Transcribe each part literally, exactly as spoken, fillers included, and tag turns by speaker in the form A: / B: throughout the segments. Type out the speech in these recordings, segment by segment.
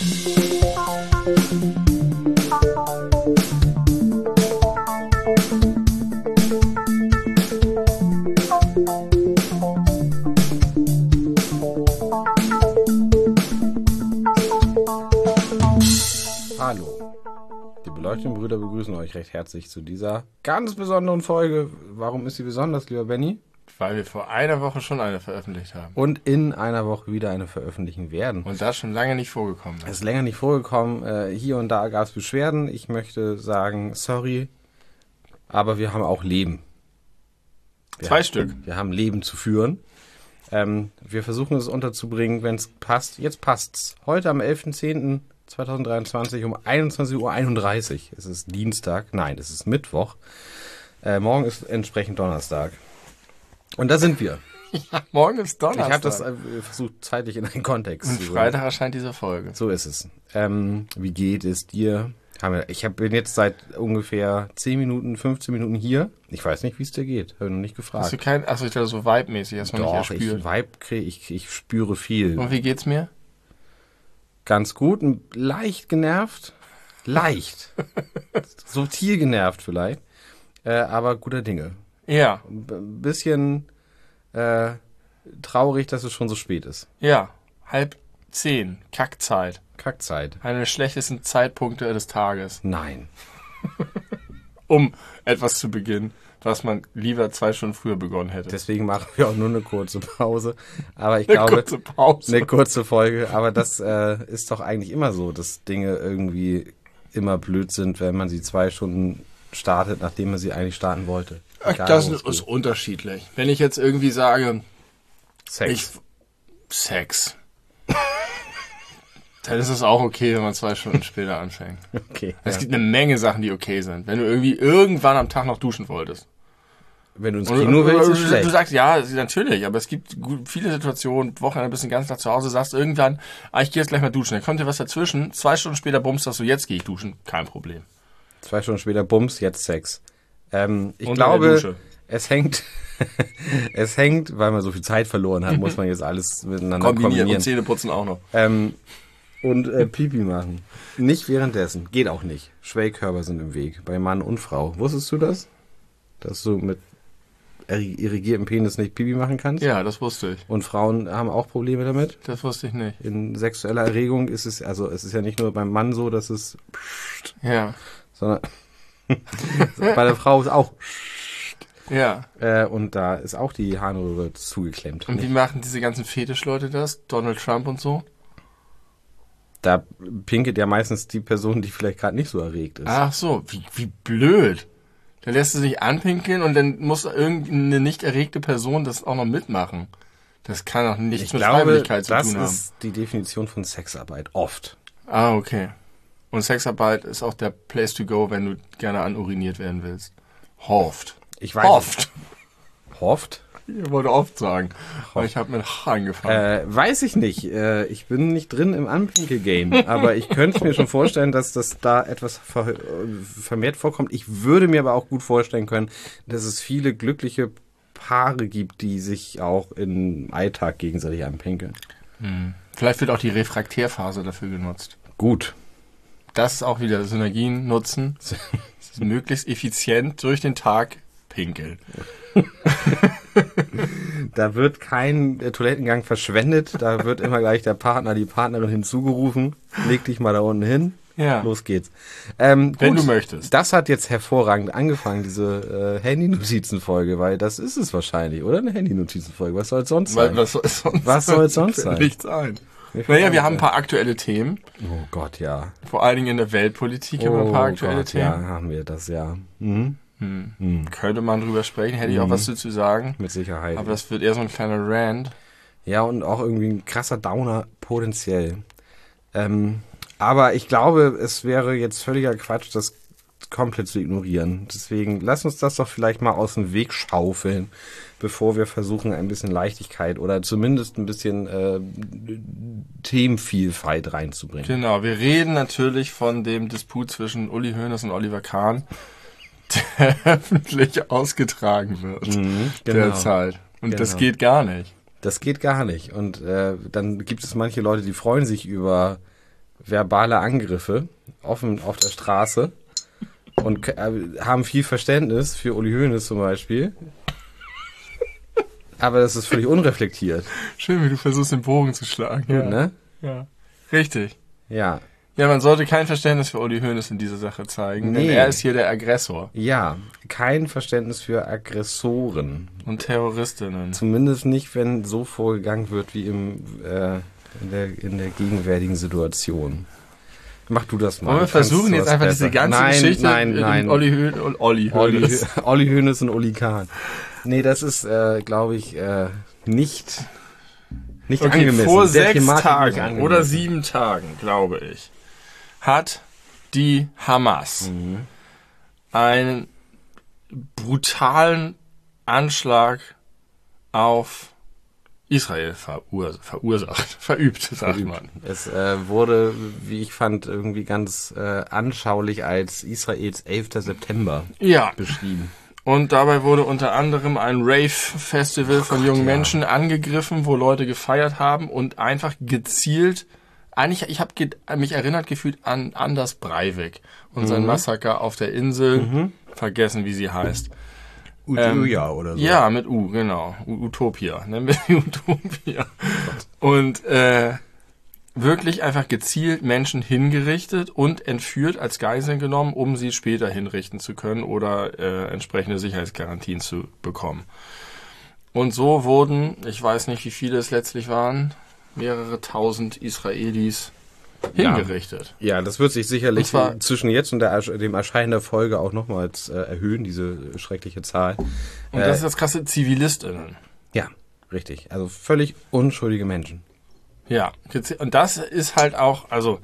A: Hallo, die beleuchteten Brüder begrüßen euch recht herzlich zu dieser ganz besonderen Folge. Warum ist sie besonders, lieber Benny?
B: Weil wir vor einer Woche schon eine veröffentlicht haben.
A: Und in einer Woche wieder eine veröffentlichen werden.
B: Und das schon lange nicht vorgekommen.
A: Es ist länger nicht vorgekommen. Äh, hier und da gab es Beschwerden. Ich möchte sagen, sorry, aber wir haben auch Leben. Wir
B: Zwei
A: haben,
B: Stück.
A: Wir haben Leben zu führen. Ähm, wir versuchen es unterzubringen, wenn es passt. Jetzt passt's. Heute am elften zehnten zweitausenddreiundzwanzig um einundzwanzig Uhr einunddreißig. Es ist Dienstag. Nein, es ist Mittwoch. Äh, morgen ist entsprechend Donnerstag. Und da sind wir.
B: Ja, morgen ist Donnerstag.
A: Ich habe das äh, versucht, zeitlich in einen Kontext
B: Und
A: zu bringen.
B: Freitag erscheint diese Folge.
A: So ist es. Ähm, wie geht es dir? Haben wir, ich hab, bin jetzt seit ungefähr zehn Minuten, fünfzehn Minuten hier. Ich weiß nicht, wie es dir geht. Habe noch nicht gefragt.
B: Hast du kein, achso, ich dachte so vibe-mäßig, hast du noch
A: Doch,
B: nicht erspürt.
A: ich Vibe kriege, ich, ich spüre viel.
B: Und wie geht's mir?
A: Ganz gut, ein leicht genervt. Leicht. Subtil genervt vielleicht. Äh, aber guter Dinge.
B: Ja,
A: Ein bisschen äh, traurig, dass es schon so spät ist.
B: ja. Halb zehn. Kackzeit.
A: Kackzeit.
B: Einer der schlechtesten Zeitpunkte des Tages.
A: Nein.
B: Um etwas zu beginnen, was man lieber zwei Stunden früher begonnen hätte.
A: Deswegen machen wir auch nur eine kurze Pause. Aber ich
B: Eine
A: glaube,
B: kurze Pause.
A: eine kurze Folge. Aber das äh, ist doch eigentlich immer so, dass Dinge irgendwie immer blöd sind, wenn man sie zwei Stunden startet, nachdem man sie eigentlich starten wollte. Egal,
B: Das
A: worum es
B: ist
A: geht.
B: unterschiedlich. Wenn ich jetzt irgendwie sage,
A: Sex.
B: ich Sex. Dann ist es auch okay, wenn man zwei Stunden später anfängt.
A: Okay.
B: Es
A: Ja.
B: gibt eine Menge Sachen, die okay sind. Wenn du irgendwie irgendwann am Tag noch duschen wolltest.
A: Wenn du ins
B: Und
A: Kino
B: du,
A: willst,
B: du,
A: ist
B: du
A: schlecht.
B: sagst, ja, natürlich, aber es gibt gut, viele Situationen, Wochenende bist du den ganzen Tag zu Hause, sagst irgendwann, ah, ich gehe jetzt gleich mal duschen. Dann kommt dir was dazwischen, zwei Stunden später bummst du, jetzt gehe ich duschen. Kein Problem.
A: Zwei Stunden später Bums, jetzt Sex. Ähm, ich
B: Und in der
A: glaube,
B: Dusche.
A: es hängt, es hängt, weil man so viel Zeit verloren hat, muss man jetzt alles miteinander
B: Kombinieren
A: kombinieren.
B: und Zähneputzen auch noch.
A: Ähm, und äh, Pipi machen. Nicht währenddessen. Geht auch nicht. Schwellkörper sind im Weg. Bei Mann und Frau. Wusstest du das? Dass du mit irrigiertem Penis nicht Pipi machen kannst?
B: Ja, das wusste ich.
A: Und Frauen haben auch Probleme damit?
B: Das wusste ich nicht.
A: In sexueller Erregung ist es, also es ist ja nicht nur beim Mann so, dass es,
B: Ja,
A: sondern bei der Frau ist auch.
B: ja.
A: Äh, und da ist auch die Harnröhre zugeklemmt.
B: Und wie machen diese ganzen Fetischleute das? Donald Trump und so?
A: Da pinkelt ja meistens die Person, die vielleicht gerade nicht so erregt ist.
B: Ach so, wie, wie blöd. Dann lässt du sich anpinkeln und dann muss irgendeine nicht erregte Person das auch noch mitmachen. Das kann auch nichts
A: ich
B: mit
A: glaube,
B: Freiwilligkeit zu
A: das
B: tun haben.
A: ist die Definition von Sexarbeit. Oft.
B: Ah, okay. Und Sexarbeit ist auch der Place to go, wenn du gerne anuriniert werden willst. Hofft.
A: Ich weiß.
B: Hofft.
A: Hofft?
B: Ich wollte oft sagen. Aber ich habe mit H angefangen.
A: Äh, weiß ich nicht. Äh, ich bin nicht drin im Anpinkel-Game. Aber ich könnte mir schon vorstellen, dass das da etwas ver vermehrt vorkommt. Ich würde mir aber auch gut vorstellen können, dass es viele glückliche Paare gibt, die sich auch im Alltag gegenseitig anpinkeln.
B: Hm. Vielleicht wird auch die Refraktärphase dafür genutzt.
A: Gut.
B: Das ist auch wieder Synergien nutzen. Möglichst effizient durch den Tag pinkeln.
A: Da wird kein äh, Toilettengang verschwendet. Da wird immer gleich der Partner, die Partnerin hinzugerufen. Leg dich mal da unten hin.
B: Ja.
A: Los geht's. Ähm,
B: Wenn
A: gut,
B: du möchtest.
A: Das hat jetzt hervorragend angefangen, diese äh, Handy-Notizen-Folge, weil das ist es wahrscheinlich, oder? Eine Handy-Notizen-Folge. Was soll es sonst
B: Weil,
A: sein?
B: was soll es sonst,
A: Was soll es sonst sein?
B: Nichts ein. Naja, wir haben ein paar aktuelle Themen.
A: Oh Gott, ja.
B: Vor allen Dingen in der Weltpolitik haben wir ein paar aktuelle
A: Gott,
B: Themen.
A: ja, haben wir das, ja. Mhm.
B: Hm.
A: Mhm.
B: Könnte man drüber sprechen, hätte ich auch
A: Mhm.
B: was dazu sagen.
A: Mit Sicherheit.
B: Aber das wird eher so ein kleiner Rant.
A: Ja, und auch irgendwie ein krasser Downer potenziell. Ähm, aber ich glaube, es wäre jetzt völliger Quatsch, das komplett zu ignorieren. Deswegen lass uns das doch vielleicht mal aus dem Weg schaufeln, bevor wir versuchen, ein bisschen Leichtigkeit oder zumindest ein bisschen äh, Themenvielfalt reinzubringen.
B: Genau, wir reden natürlich von dem Disput zwischen Uli Hoeneß und Oliver Kahn, der öffentlich ausgetragen wird
A: Mhm, genau.
B: derzeit. Und das
A: Genau.
B: geht gar nicht.
A: Das geht gar nicht. Und äh, dann gibt es manche Leute, die freuen sich über verbale Angriffe offen auf der Straße und äh, haben viel Verständnis für Uli Hoeneß zum Beispiel. Aber das ist völlig unreflektiert.
B: Schön, wie du versuchst, den Bogen zu schlagen.
A: Ja. Ne?
B: Ja. Richtig.
A: Ja.
B: Ja, man sollte kein Verständnis für Uli Hoeneß in dieser Sache zeigen,
A: Nee.
B: denn er ist hier der Aggressor.
A: Ja, kein Verständnis für Aggressoren.
B: Und Terroristinnen.
A: Zumindest nicht, wenn so vorgegangen wird wie im, äh, in, der, in der gegenwärtigen Situation. Mach du das mal.
B: Wollen wir versuchen jetzt einfach
A: besser.
B: diese ganze
A: nein,
B: Geschichte
A: nein,
B: in
A: nein.
B: Olli Hoeneß und Olli
A: Olli,
B: Hoeneß.
A: Olli Hoeneß und Uli Kahn. Nee, das ist, äh, glaube ich, äh, nicht, nicht
B: Okay,
A: angemessen.
B: vor
A: Der
B: sechs
A: Thematik nicht
B: Tagen
A: angemessen.
B: oder sieben Tagen, glaube ich, hat die Hamas
A: Mhm.
B: einen brutalen Anschlag auf Israel verur verursacht, verübt, sagt man.
A: Es äh, wurde, wie ich fand, irgendwie ganz äh, anschaulich als Israels elfter September
B: Ja,
A: beschrieben.
B: und dabei wurde unter anderem ein Rave-Festival von jungen
A: ja.
B: Menschen angegriffen, wo Leute gefeiert haben und einfach gezielt, eigentlich, ich habe mich erinnert gefühlt an Anders Breivik und sein Massaker auf der Insel, vergessen wie sie heißt.
A: Utopia oder so.
B: Ja, mit U, genau. U Utopia. Nennen wir die Utopia. Und äh, wirklich einfach gezielt Menschen hingerichtet und entführt, als Geiseln genommen, um sie später hinrichten zu können oder äh, entsprechende Sicherheitsgarantien zu bekommen. Und so wurden, ich weiß nicht, wie viele es letztlich waren, mehrere tausend Israelis hingerichtet.
A: Ja, das wird sich sicherlich
B: Und zwar-
A: zwischen jetzt und der, dem Erscheinen der Folge auch nochmals äh, erhöhen, diese schreckliche Zahl.
B: Und das ist das krasse, ZivilistInnen.
A: Ja, richtig. Also völlig unschuldige Menschen.
B: Ja, und das ist halt auch, also,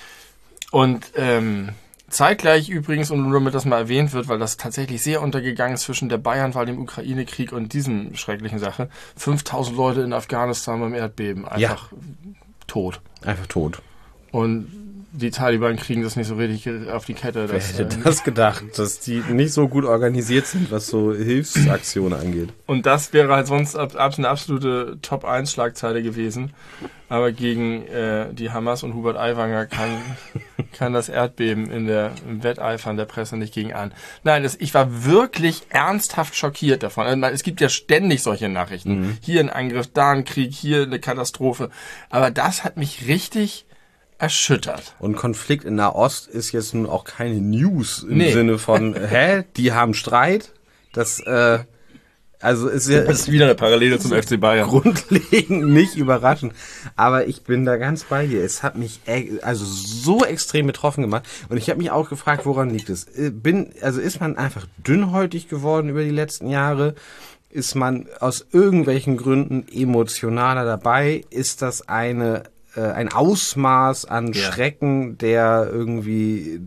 B: und ähm, zeitgleich übrigens, und nur damit das mal erwähnt wird, weil das tatsächlich sehr untergegangen ist zwischen der Bayernwahl, dem Ukraine-Krieg und diesem schrecklichen Sache, fünftausend Leute in Afghanistan beim Erdbeben, einfach tot.
A: Einfach tot.
B: Und die Taliban kriegen das nicht so richtig auf die Kette.
A: Wer
B: Dass,
A: hätte
B: äh,
A: das gedacht, dass die nicht so gut organisiert sind, was so Hilfsaktionen angeht.
B: Und das wäre halt sonst ab, ab, eine absolute Top eins Schlagzeile gewesen. Aber gegen äh, die Hamas und Hubert Aiwanger kann, kann das Erdbeben in der, im Wetteifern der Presse nicht gegen an. Nein, das, ich war wirklich ernsthaft schockiert davon. Also, es gibt ja ständig solche Nachrichten. Mhm. Hier ein Angriff, da ein Krieg, hier eine Katastrophe. Aber das hat mich richtig erschüttert.
A: Und Konflikt in Nahost ist jetzt nun auch keine News im
B: Nee.
A: Sinne von, hä, die haben Streit. Das, äh, also ist ja
B: Das ist wieder eine Parallele zum F C Bayern.
A: grundlegend nicht überraschend. Aber ich bin da ganz bei dir. Es hat mich e- also so extrem betroffen gemacht. Und ich habe mich auch gefragt, woran liegt es? Äh, Bin, also ist man einfach dünnhäutig geworden über die letzten Jahre? Ist man aus irgendwelchen Gründen emotionaler dabei? Ist das eine ein Ausmaß an
B: Ja.
A: Schrecken, der irgendwie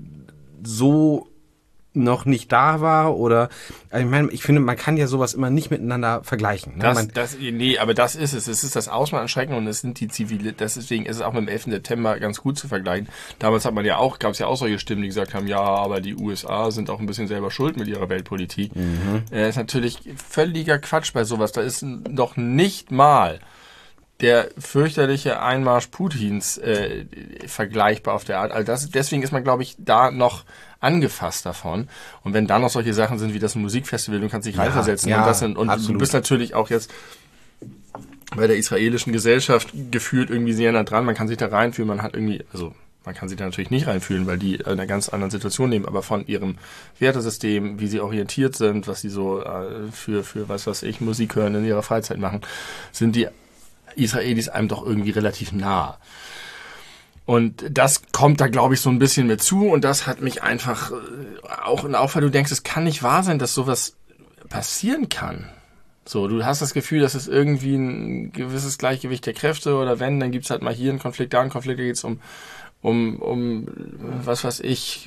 A: so noch nicht da war? Oder also ich meine, ich finde, man kann ja sowas immer nicht miteinander vergleichen. Ne?
B: Das,
A: Man,
B: das, nee, aber das ist es. Es ist das Ausmaß an Schrecken und es sind die Zivile. Deswegen ist es auch mit dem elften September ganz gut zu vergleichen. Damals hat man ja auch, gab es ja auch solche Stimmen, die gesagt haben, ja, aber die U S A sind auch ein bisschen selber schuld mit ihrer Weltpolitik. Mhm. Äh, ist natürlich völliger Quatsch bei sowas. Da ist noch nicht mal der fürchterliche Einmarsch Putins äh, vergleichbar auf der Art. Also das, deswegen ist man, glaube ich, da noch angefasst davon. Und wenn da noch solche Sachen sind wie das Musikfestival, du kannst dich
A: Ja,
B: reinversetzen
A: ja,
B: und das sind, und du
A: absolut.
B: bist natürlich auch jetzt bei der israelischen Gesellschaft gefühlt irgendwie sehr nah dran. Man kann sich da reinfühlen, man hat irgendwie, also man kann sich da natürlich nicht reinfühlen, weil die in einer ganz anderen Situation leben, aber von ihrem Wertesystem, wie sie orientiert sind, was sie so äh, für, für was weiß ich, Musik hören in ihrer Freizeit machen, sind die Israelis einem doch irgendwie relativ nah. Und das kommt da, glaube ich, so ein bisschen mit zu und das hat mich einfach äh, auch in Auffall, du denkst, es kann nicht wahr sein, dass sowas passieren kann. So, du hast das Gefühl, dass es irgendwie ein gewisses Gleichgewicht der Kräfte oder wenn, dann gibt's halt mal hier einen Konflikt, da einen Konflikt, da geht's um um, um, was weiß ich,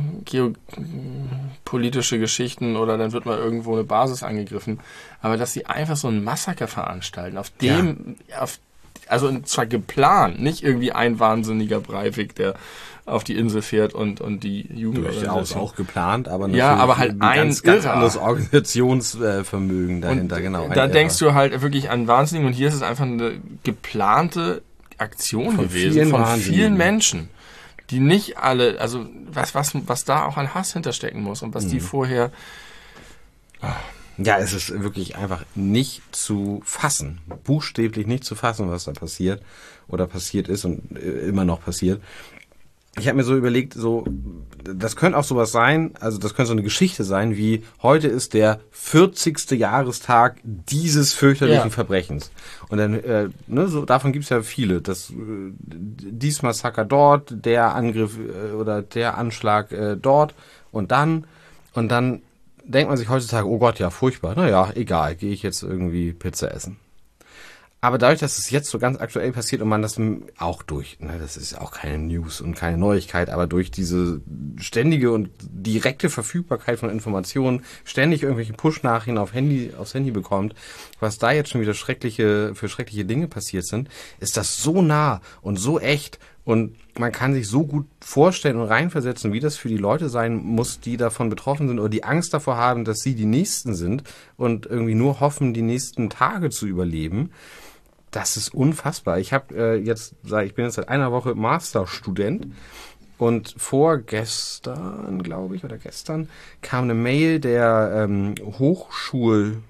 B: geopolitische Geschichten oder dann wird mal irgendwo eine Basis angegriffen. Aber dass sie einfach so ein Massaker veranstalten, auf dem, ja. auf, also zwar geplant, nicht irgendwie ein wahnsinniger Breivik, der auf die Insel fährt und, und die Jugend...
A: Durchaus auch geplant, aber natürlich
B: ja, aber halt
A: ein
B: ein
A: ganz, ganz
B: Irrer.
A: anderes Organisationsvermögen dahinter,
B: und
A: genau.
B: Da
A: ein
B: denkst
A: Irrer.
B: du halt wirklich an Wahnsinnigen und hier ist es einfach eine geplante Aktion
A: Von
B: gewesen
A: vielen
B: von
A: Wahnsinnigen.
B: vielen Menschen. die nicht alle, also was, was, was da auch an Hass hinterstecken muss und was mhm. die vorher...
A: Oh. Ja, es ist wirklich einfach nicht zu fassen, buchstäblich nicht zu fassen, was da passiert oder passiert ist und immer noch passiert. Ich habe mir so überlegt, so das könnte auch sowas sein, also das könnte so eine Geschichte sein, wie heute ist der vierzigste Jahrestag dieses fürchterlichen ja. Verbrechens. Und dann, äh, ne, so davon gibt's ja viele. Das äh, dies Massaker dort, der Angriff äh, oder der Anschlag äh, dort und dann und dann denkt man sich heutzutage, oh Gott, ja, furchtbar. Naja, egal, gehe ich jetzt irgendwie Pizza essen. Aber dadurch, dass es jetzt so ganz aktuell passiert und man das auch durch, ne, das ist auch keine News und keine Neuigkeit, aber durch diese ständige und direkte Verfügbarkeit von Informationen ständig irgendwelche Push-Nachrichten auf Handy, aufs Handy bekommt, was da jetzt schon wieder schreckliche, für schreckliche Dinge passiert sind, ist das so nah und so echt und man kann sich so gut vorstellen und reinversetzen, wie das für die Leute sein muss, die davon betroffen sind oder die Angst davor haben, dass sie die Nächsten sind und irgendwie nur hoffen, die nächsten Tage zu überleben. Das ist unfassbar. Ich habe äh, jetzt, ich bin jetzt seit einer Woche Masterstudent und vorgestern, glaube ich, oder gestern kam eine Mail der ähm, Hochschulchefin,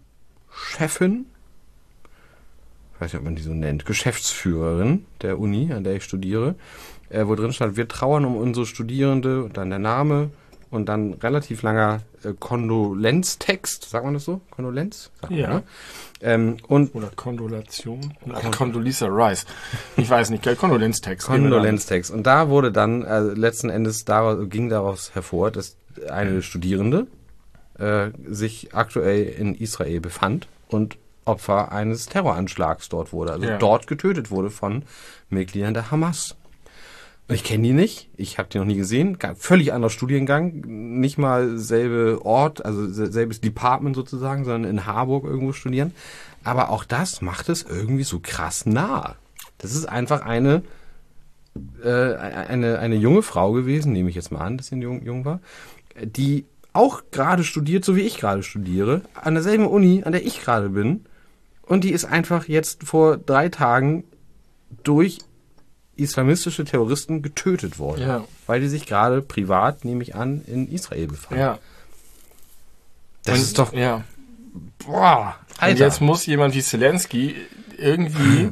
A: ich weiß nicht, ob man die so nennt, Geschäftsführerin der Uni, an der ich studiere, äh, wo drin stand, wir trauern um unsere Studierende und dann der Name und dann relativ langer äh, Kondolenztext, sagt man das so? Kondolenz? Sagt
B: ja.
A: Man, ne? ähm, und
B: Oder Kondolation? Kond- Condoleezza Rice. Ich weiß nicht, Kondolenztext.
A: Kondolenztext. Und da wurde dann, äh, letzten Endes daraus, ging daraus hervor, dass eine Studierende äh, sich aktuell in Israel befand und Opfer eines Terroranschlags dort wurde. Also ja. dort getötet wurde von Mitgliedern der Hamas. Ich kenne die nicht, ich habe die noch nie gesehen. Völlig anderer Studiengang, nicht mal selbe Ort, also selbes Department sozusagen, sondern in Harburg irgendwo studieren. Aber auch das macht es irgendwie so krass nah. Das ist einfach eine äh, eine eine junge Frau gewesen, nehme ich jetzt mal an, dass sie jung, jung war, die auch gerade studiert, so wie ich gerade studiere, an derselben Uni, an der ich gerade bin. Und die ist einfach jetzt vor drei Tagen durch islamistische Terroristen getötet worden. Ja. Weil die sich gerade privat, nehme ich an, in Israel befanden.
B: Ja.
A: Das
B: und,
A: ist doch...
B: Ja.
A: Boah,
B: Alter. Und jetzt muss jemand wie Zelensky irgendwie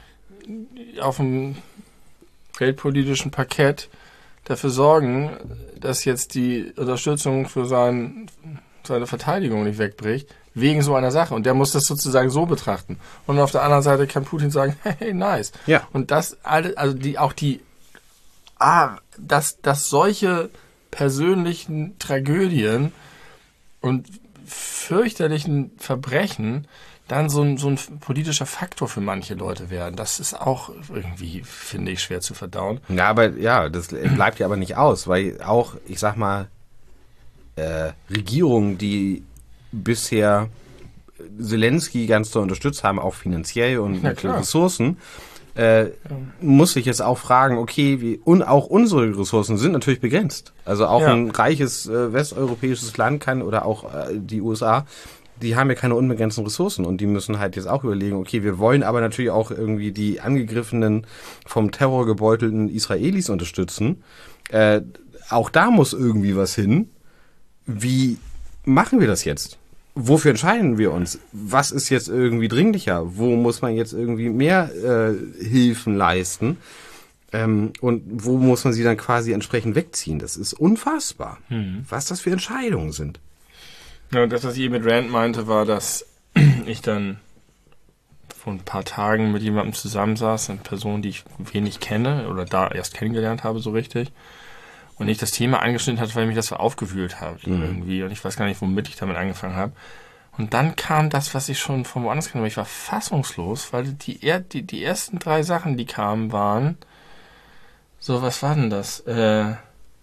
B: auf dem weltpolitischen Parkett dafür sorgen, dass jetzt die Unterstützung für sein, seine Verteidigung nicht wegbricht. Wegen so einer Sache. Und der muss das sozusagen so betrachten. Und auf der anderen Seite kann Putin sagen, hey, nice.
A: Ja.
B: Und das alle, also die, auch die, ah, dass, dass solche persönlichen Tragödien und fürchterlichen Verbrechen dann so ein, so ein politischer Faktor für manche Leute werden. Das ist auch irgendwie, finde ich, schwer zu verdauen.
A: Ja, aber ja, das bleibt ja aber nicht aus, weil auch, ich sag mal, äh, Regierungen, die bisher Zelensky ganz doll unterstützt haben, auch finanziell und mit Ressourcen, äh, ja. muss ich jetzt auch fragen, okay, wie, und auch unsere Ressourcen sind natürlich begrenzt. Also auch ja. ein reiches äh, westeuropäisches Land kann oder auch äh, die U S A, die haben ja keine unbegrenzten Ressourcen und die müssen halt jetzt auch überlegen, okay, wir wollen aber natürlich auch irgendwie die angegriffenen, vom Terror gebeutelten Israelis unterstützen. Äh, auch da muss irgendwie was hin. Wie machen wir das jetzt? Wofür entscheiden wir uns? Was ist jetzt irgendwie dringlicher? Wo muss man jetzt irgendwie mehr äh, Hilfen leisten? Ähm, und wo muss man sie dann quasi entsprechend wegziehen? Das ist unfassbar, mhm. was das für Entscheidungen sind.
B: Ja, und das, was ich eben mit Rand meinte, war, dass ich dann vor ein paar Tagen mit jemandem zusammensaß, eine Person, die ich wenig kenne oder da erst kennengelernt habe so richtig. Und ich das Thema angeschnitten hatte, weil mich das so aufgewühlt hat mhm. irgendwie. Und ich weiß gar nicht, womit ich damit angefangen habe. Und dann kam das, was ich schon von woanders kannte. Ich war fassungslos, weil die, die, die ersten drei Sachen, die kamen, waren so, was war denn das? Äh,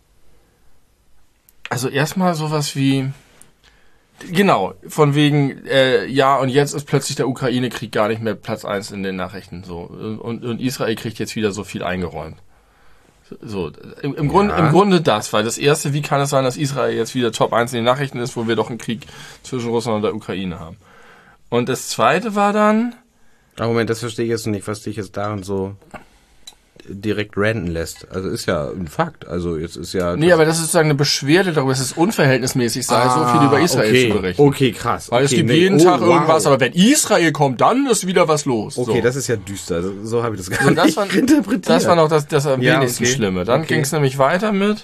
B: also erstmal sowas wie, genau, von wegen, äh, ja, und jetzt ist plötzlich der Ukraine-Krieg gar nicht mehr Platz eins in den Nachrichten. So. Und, und Israel kriegt jetzt wieder so viel eingeräumt. So, im, im, ja. Grunde, im Grunde das, weil das erste, wie kann es sein, dass Israel jetzt wieder Top eins in den Nachrichten ist, wo wir doch einen Krieg zwischen Russland und der Ukraine haben. Und das zweite war dann...
A: Ah, Moment, das verstehe ich jetzt nicht, was dich jetzt daran so... direkt ranten lässt. Also ist ja ein Fakt. Also jetzt ist ja...
B: Nee, aber das ist sozusagen eine Beschwerde darüber, dass es unverhältnismäßig sei, ah, so viel über Israel
A: okay.
B: zu berichten.
A: Okay, krass.
B: Weil
A: okay,
B: es gibt
A: nee.
B: jeden
A: oh,
B: Tag
A: wow.
B: irgendwas, aber wenn Israel kommt, dann ist wieder was los.
A: Okay,
B: so.
A: das ist ja düster. So, so habe ich das gar
B: so, das
A: nicht
B: war,
A: interpretiert.
B: Das war noch das, das am
A: ja,
B: wenigsten
A: okay.
B: Schlimme. Dann
A: okay.
B: ging es nämlich weiter mit...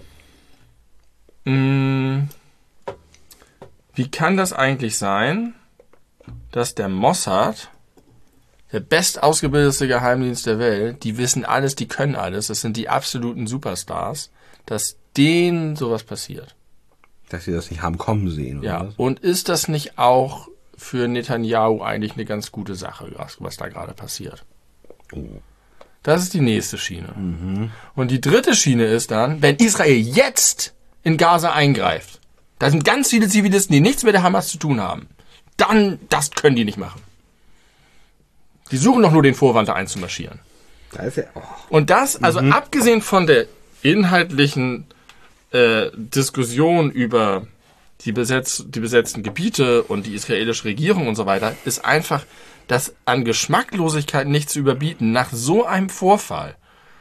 B: Mh, wie kann das eigentlich sein, dass der Mossad, der bestausgebildete Geheimdienst der Welt, die wissen alles, die können alles, das sind die absoluten Superstars, dass denen sowas passiert?
A: Dass sie das nicht haben kommen sehen, oder
B: Ja,
A: was?
B: und ist das nicht auch für Netanyahu eigentlich eine ganz gute Sache, was, was da gerade passiert?
A: Oh.
B: Das ist die nächste Schiene.
A: Mhm.
B: Und die dritte Schiene ist dann, wenn Israel jetzt in Gaza eingreift, da sind ganz viele Zivilisten, die nichts mit der Hamas zu tun haben, dann, das können die nicht machen. Die suchen doch nur den Vorwand, da einzumarschieren.
A: Da ist ja, oh.
B: Und das, also mhm. abgesehen von der inhaltlichen äh, Diskussion über die, besetz, die besetzten Gebiete und die israelische Regierung und so weiter, ist einfach das an Geschmacklosigkeit nicht zu überbieten nach so einem Vorfall.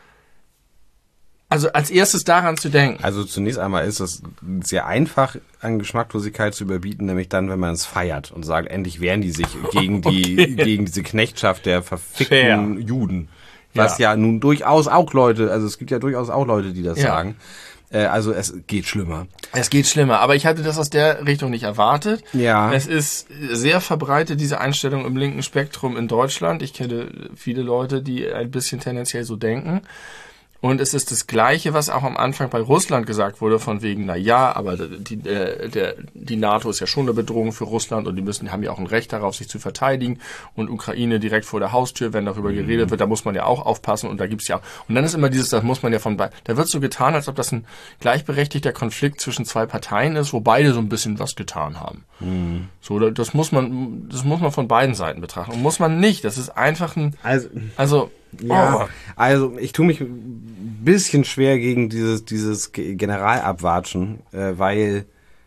B: Also als erstes daran zu denken.
A: Also zunächst einmal ist es sehr einfach, an Geschmacklosigkeit zu überbieten, nämlich dann, wenn man es feiert und sagt, endlich wehren die sich gegen die okay. gegen diese Knechtschaft der verfickten Fair. Juden. Was ja. ja nun durchaus auch Leute, also es gibt ja durchaus auch Leute, die das ja. sagen. Äh, also es geht schlimmer.
B: Es geht schlimmer, aber ich hatte das aus der Richtung nicht erwartet.
A: Ja.
B: Es ist sehr verbreitet, diese Einstellung im linken Spektrum in Deutschland. Ich kenne viele Leute, die ein bisschen tendenziell so denken. Und es ist das Gleiche, was auch am Anfang bei Russland gesagt wurde, von wegen, na ja, aber die, der, der, die NATO ist ja schon eine Bedrohung für Russland und die müssen, die haben ja auch ein Recht darauf, sich zu verteidigen. Und Ukraine direkt vor der Haustür, wenn darüber geredet wird, da muss man ja auch aufpassen und da gibt's ja auch. Und dann ist immer dieses, das muss man ja von beiden, da wird so getan, als ob das ein gleichberechtigter Konflikt zwischen zwei Parteien ist, wo beide so ein bisschen was getan haben. Mhm. So, das muss man, das muss man von beiden Seiten betrachten. Und muss man nicht. Das ist einfach ein,
A: also,
B: also
A: Ja, oh. also ich tue mich ein bisschen schwer gegen dieses dieses Generalabwatschen, äh, weil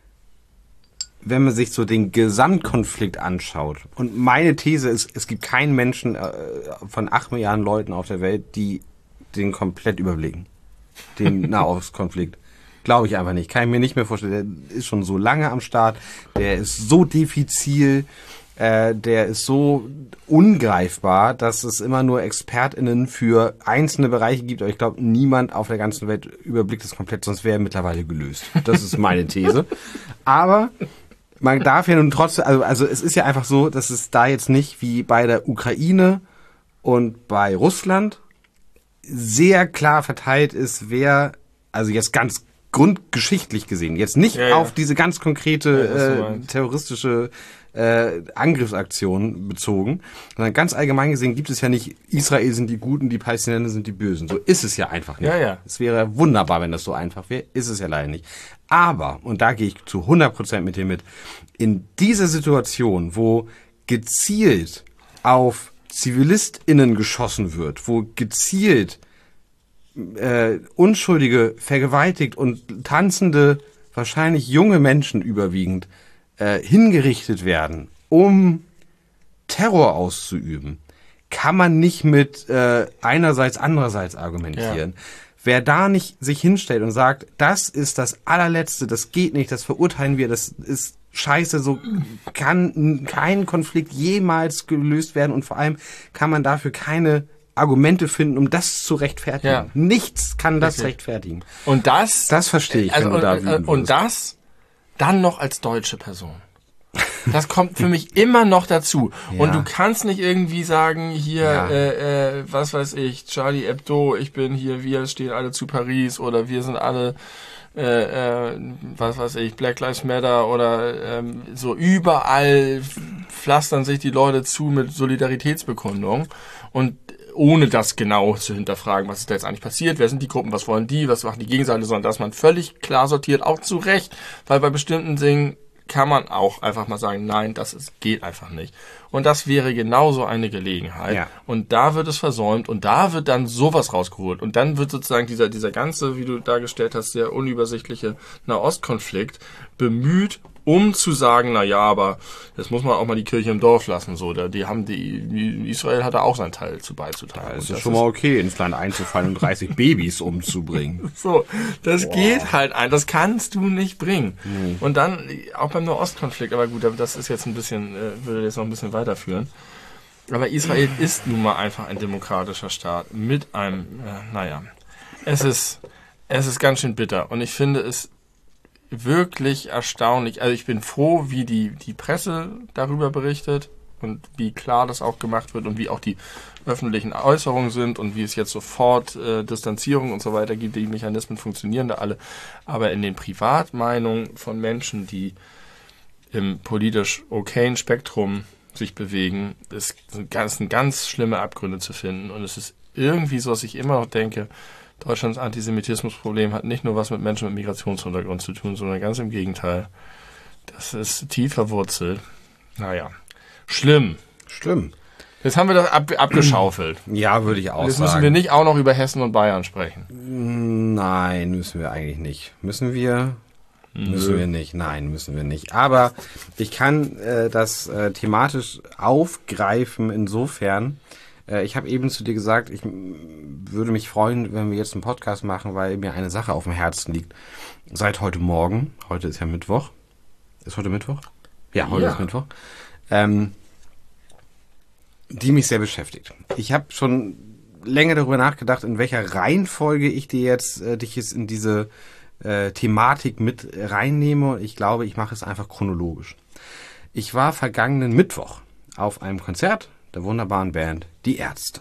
A: wenn man sich so den Gesamtkonflikt anschaut und meine These ist, es gibt keinen Menschen äh, von acht Milliarden Leuten auf der Welt, die den komplett überblicken, den Nahostkonflikt. Glaube ich einfach nicht. Kann ich mir nicht mehr vorstellen. Der ist schon so lange am Start, der ist so diffizil, Äh, der ist so ungreifbar, dass es immer nur ExpertInnen für einzelne Bereiche gibt, aber ich glaube, niemand auf der ganzen Welt überblickt das komplett, sonst wäre er mittlerweile gelöst. Das ist meine These. Aber man darf ja nun trotzdem, also, also es ist ja einfach so, dass es da jetzt nicht wie bei der Ukraine und bei Russland sehr klar verteilt ist, wer, also jetzt ganz grundgeschichtlich gesehen, jetzt nicht
B: ja, ja. auf
A: diese ganz konkrete ja, äh, terroristische Äh, Angriffsaktionen bezogen, sondern ganz allgemein gesehen gibt es ja nicht, Israel sind die Guten, die Palästinenser sind die Bösen. So ist es ja einfach nicht.
B: Ja, ja.
A: Es wäre wunderbar, wenn das so einfach wäre, ist es ja leider nicht. Aber, und da gehe ich zu hundert Prozent mit dir mit, in dieser Situation, wo gezielt auf ZivilistInnen geschossen wird, wo gezielt äh, Unschuldige vergewaltigt und tanzende, wahrscheinlich junge Menschen überwiegend, hingerichtet werden, um Terror auszuüben, kann man nicht mit äh, einerseits, andererseits argumentieren. Ja. Wer da nicht sich hinstellt und sagt, das ist das allerletzte, das geht nicht, das verurteilen wir, das ist scheiße, so kann kein Konflikt jemals gelöst werden und vor allem kann man dafür keine Argumente finden, um das zu rechtfertigen. Ja. Nichts kann das okay. rechtfertigen.
B: Und das...
A: Das verstehe ich,
B: also,
A: wenn du da
B: und, und, und das... Dann noch als deutsche Person. Das kommt für mich immer noch dazu. Ja. Und du kannst nicht irgendwie sagen, hier, ja. äh, äh, was weiß ich, Charlie Hebdo, ich bin hier, wir stehen alle zu Paris oder wir sind alle, äh, äh, was weiß ich, Black Lives Matter oder ähm, so überall pflastern sich die Leute zu mit Solidaritätsbekundung und ohne das genau zu hinterfragen, was ist da jetzt eigentlich passiert, wer sind die Gruppen, was wollen die, was machen die Gegenseite, sondern dass man völlig klar sortiert, auch zu Recht, weil bei bestimmten Dingen kann man auch einfach mal sagen, nein, das ist, geht einfach nicht. Und das wäre genauso eine Gelegenheit. Ja. Und da wird es versäumt und da wird dann sowas rausgeholt. Und dann wird sozusagen dieser, dieser ganze, wie du dargestellt hast, sehr unübersichtliche Nahostkonflikt bemüht, um zu sagen, na ja, aber jetzt muss man auch mal die Kirche im Dorf lassen. So, da, die haben die, Israel hat da auch seinen Teil zu beizutragen.
A: Ja, es ist schon mal okay, ins Land einzufallen und dreißig Babys umzubringen.
B: So, das
A: Boah.
B: geht halt ein, das kannst du nicht bringen.
A: Nee.
B: Und dann, auch beim Nahostkonflikt, aber gut, das ist jetzt ein bisschen, äh, würde jetzt noch ein bisschen weiterführen. Aber Israel ist nun mal einfach ein demokratischer Staat mit einem, äh, naja, es ist, es ist ganz schön bitter. Und ich finde es wirklich erstaunlich. Also ich bin froh, wie die, die Presse darüber berichtet und wie klar das auch gemacht wird und wie auch die öffentlichen Äußerungen sind und wie es jetzt sofort äh, Distanzierung und so weiter gibt. Die Mechanismen funktionieren da alle. Aber in den Privatmeinungen von Menschen, die im politisch okayen Spektrum sich bewegen, ist ganz, sind ganz schlimme Abgründe zu finden. Und es ist irgendwie so, dass ich immer noch denke, Deutschlands Antisemitismusproblem hat nicht nur was mit Menschen mit Migrationshintergrund zu tun, sondern ganz im Gegenteil. Das ist tief verwurzelt. Naja, schlimm.
A: Schlimm.
B: Jetzt haben wir das ab, abgeschaufelt.
A: Ja, würde ich auch
B: Jetzt
A: sagen.
B: müssen wir nicht auch noch über Hessen und Bayern sprechen.
A: Nein, müssen wir eigentlich nicht. Müssen wir?
B: Nö.
A: Müssen wir nicht. Nein, müssen wir nicht. Aber ich kann äh, das äh, thematisch aufgreifen insofern. Äh, ich habe eben zu dir gesagt, ich m- würde mich freuen, wenn wir jetzt einen Podcast machen, weil mir eine Sache auf dem Herzen liegt. Seit heute Morgen, heute ist ja Mittwoch. Ist heute Mittwoch? Ja, heute
B: Ja.
A: ist Mittwoch. Ähm, die mich sehr beschäftigt. Ich habe schon länger darüber nachgedacht, in welcher Reihenfolge ich dir jetzt, äh, dich jetzt in diese äh, Thematik mit reinnehme. Ich glaube, ich mache es einfach chronologisch. Ich war vergangenen Mittwoch auf einem Konzert der wunderbaren Band Die Ärzte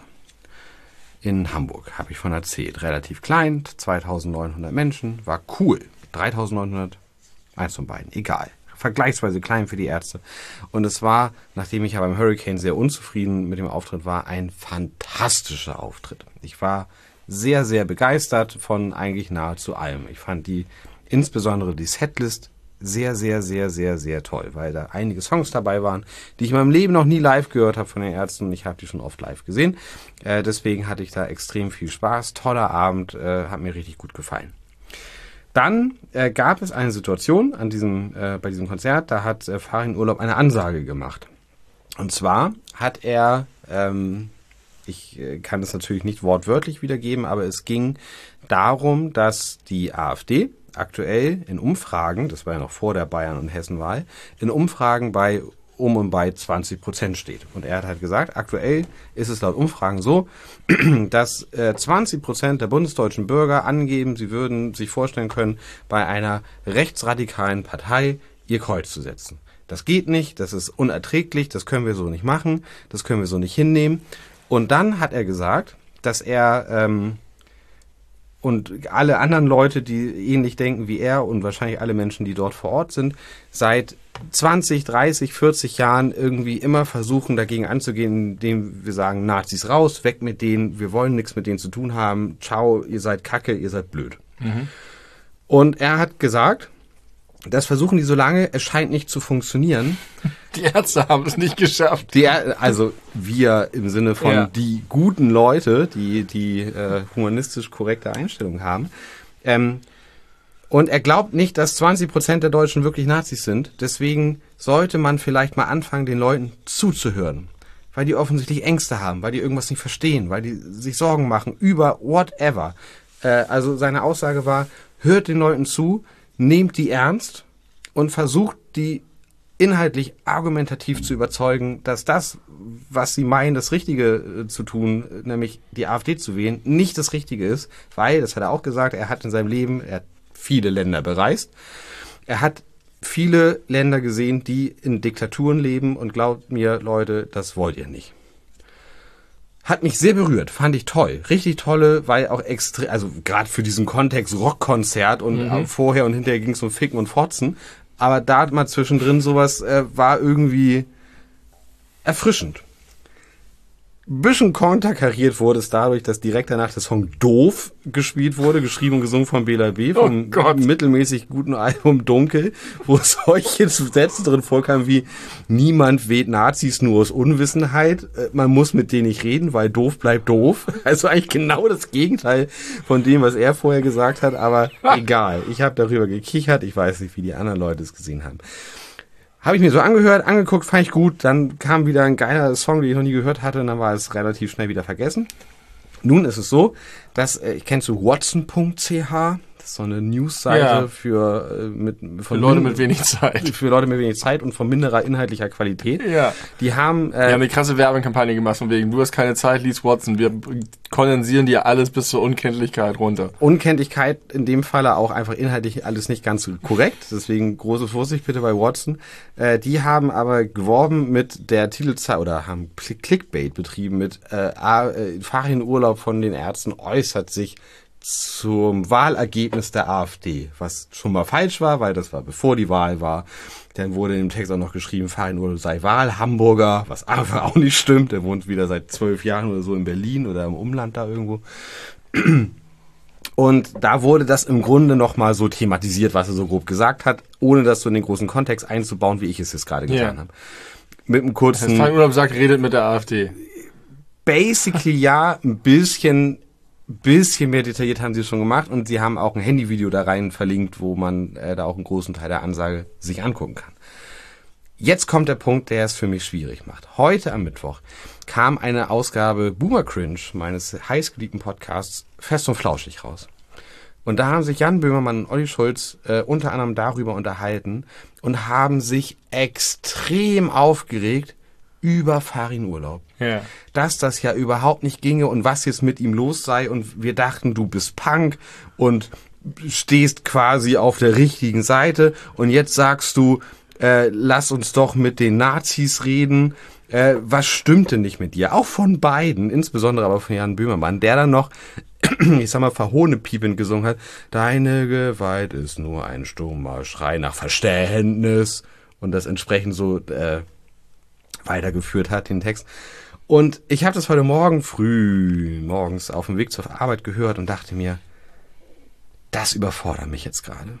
A: in Hamburg, habe ich von erzählt. Relativ klein, zweitausendneunhundert Menschen, war cool. dreitausendneunhundert, eins von beiden, egal. Vergleichsweise klein für die Ärzte. Und es war, nachdem ich ja beim Hurricane sehr unzufrieden mit dem Auftritt war, ein fantastischer Auftritt. Ich war sehr, sehr begeistert von eigentlich nahezu allem. Ich fand die, insbesondere die Setlist, sehr, sehr, sehr, sehr, sehr toll, weil da einige Songs dabei waren, die ich in meinem Leben noch nie live gehört habe von den Ärzten. Ich habe die schon oft live gesehen. Äh, deswegen hatte ich da extrem viel Spaß. Toller Abend, äh, hat mir richtig gut gefallen. Dann äh, gab es eine Situation an diesem, äh, bei diesem Konzert, da hat äh, Farin Urlaub eine Ansage gemacht. Und zwar hat er, ähm, ich äh, kann das natürlich nicht wortwörtlich wiedergeben, aber es ging darum, dass die AfD aktuell in Umfragen, das war ja noch vor der Bayern- und Hessenwahl, in Umfragen bei um und bei zwanzig Prozent steht. Und er hat halt gesagt, aktuell ist es laut Umfragen so, dass äh, zwanzig Prozent der bundesdeutschen Bürger angeben, sie würden sich vorstellen können, bei einer rechtsradikalen Partei ihr Kreuz zu setzen. Das geht nicht, das ist unerträglich, das können wir so nicht machen, das können wir so nicht hinnehmen. Und dann hat er gesagt, dass er ähm, und alle anderen Leute, die ähnlich denken wie er und wahrscheinlich alle Menschen, die dort vor Ort sind, seit zwanzig, dreißig, vierzig Jahren irgendwie immer versuchen, dagegen anzugehen, indem wir sagen, Nazis raus, weg mit denen, wir wollen nichts mit denen zu tun haben, ciao, ihr seid kacke, ihr seid blöd. Mhm. Und er hat gesagt, das versuchen die so lange, es scheint nicht zu funktionieren.
B: Die Ärzte haben es nicht geschafft.
A: Die, also wir im Sinne von
B: ja.
A: die guten Leute, die die äh, humanistisch korrekte Einstellung haben. Ähm, und er glaubt nicht, dass zwanzig Prozent der Deutschen wirklich Nazis sind. Deswegen sollte man vielleicht mal anfangen, den Leuten zuzuhören. Weil die offensichtlich Ängste haben, weil die irgendwas nicht verstehen, weil die sich Sorgen machen über whatever. Äh, also seine Aussage war, hört den Leuten zu, nehmt die ernst und versucht die inhaltlich argumentativ zu überzeugen, dass das, was sie meinen, das Richtige äh, zu tun, nämlich die AfD zu wählen, nicht das Richtige ist, weil, das hat er auch gesagt, er hat in seinem Leben, er hat viele Länder bereist, er hat viele Länder gesehen, die in Diktaturen leben und glaubt mir, Leute, das wollt ihr nicht. Hat mich sehr berührt, fand ich toll. Richtig tolle, weil auch extrem, also gerade für diesen Kontext Rockkonzert und mhm. vorher und hinterher ging es um Ficken und Fotzen. Aber da mal zwischendrin sowas äh, war irgendwie erfrischend. Ein bisschen konterkariert wurde es dadurch, dass direkt danach der Song Doof gespielt wurde, geschrieben und gesungen von Bela B. vom
B: oh
A: mittelmäßig guten Album Dunkel, wo solche Sätze drin vorkamen wie niemand wählt Nazis nur aus Unwissenheit, man muss mit denen nicht reden, weil doof bleibt doof. Also eigentlich genau das Gegenteil von dem, was er vorher gesagt hat, aber egal. Ich habe darüber gekichert, ich weiß nicht, wie die anderen Leute es gesehen haben. Habe ich mir so angehört, angeguckt, fand ich gut. Dann kam wieder ein geiler Song, den ich noch nie gehört hatte, und dann war es relativ schnell wieder vergessen. Nun ist es so, dass, äh, kennst du Watson Punkt c h? Das ist so eine Newsseite
B: ja.
A: für, äh, mit, von
B: für Leute mit wenig Zeit.
A: Für Leute mit wenig Zeit und von minderer inhaltlicher Qualität.
B: Ja.
A: Die haben, äh,
B: Die haben eine krasse Werbekampagne gemacht, von wegen, du hast keine Zeit, lies Watson. Wir kondensieren dir alles bis zur Unkenntlichkeit runter.
A: Unkenntlichkeit in dem Falle auch einfach inhaltlich alles nicht ganz korrekt. Deswegen große Vorsicht bitte bei Watson. Äh, die haben aber geworben mit der Titelzahl oder haben Clickbait betrieben mit äh, äh, Farin-Urlaub von den Ärzten äußert sich zum Wahlergebnis der AfD, was schon mal falsch war, weil das war bevor die Wahl war. Dann wurde in dem Text auch noch geschrieben, Farin-Urlaub sei Wahlhamburger, was einfach auch nicht stimmt. Er wohnt wieder seit zwölf Jahren oder so in Berlin oder im Umland da irgendwo. Und da wurde das im Grunde nochmal so thematisiert, was er so grob gesagt hat, ohne das so in den großen Kontext einzubauen, wie ich es jetzt gerade getan yeah. habe. Mit einem kurzen...
B: Das Farin-Urlaub sagt, redet mit der AfD.
A: Basically ja, ein bisschen... bisschen mehr detailliert haben sie es schon gemacht und sie haben auch ein Handyvideo da rein verlinkt, wo man äh, da auch einen großen Teil der Ansage sich angucken kann. Jetzt kommt der Punkt, der es für mich schwierig macht. Heute am Mittwoch kam eine Ausgabe Boomer Cringe, meines heißgeliebten Podcasts, Fest und Flauschig raus. Und da haben sich Jan Böhmermann und Olli Schulz äh, unter anderem darüber unterhalten und haben sich extrem aufgeregt über Farin-Urlaub.
B: Ja.
A: Dass das ja überhaupt nicht ginge und was jetzt mit ihm los sei und wir dachten, du bist Punk und stehst quasi auf der richtigen Seite und jetzt sagst du, äh, lass uns doch mit den Nazis reden. Äh, was stimmt denn nicht mit dir? Auch von beiden, insbesondere aber von Jan Böhmermann, der dann noch, ich sag mal, verhohnepiepend gesungen hat, deine Gewalt ist nur ein stummer Schrei nach Verständnis und das entsprechend so äh, weitergeführt hat, den Text. Und ich habe das heute Morgen früh, morgens auf dem Weg zur Arbeit gehört und dachte mir, das überfordert mich jetzt gerade.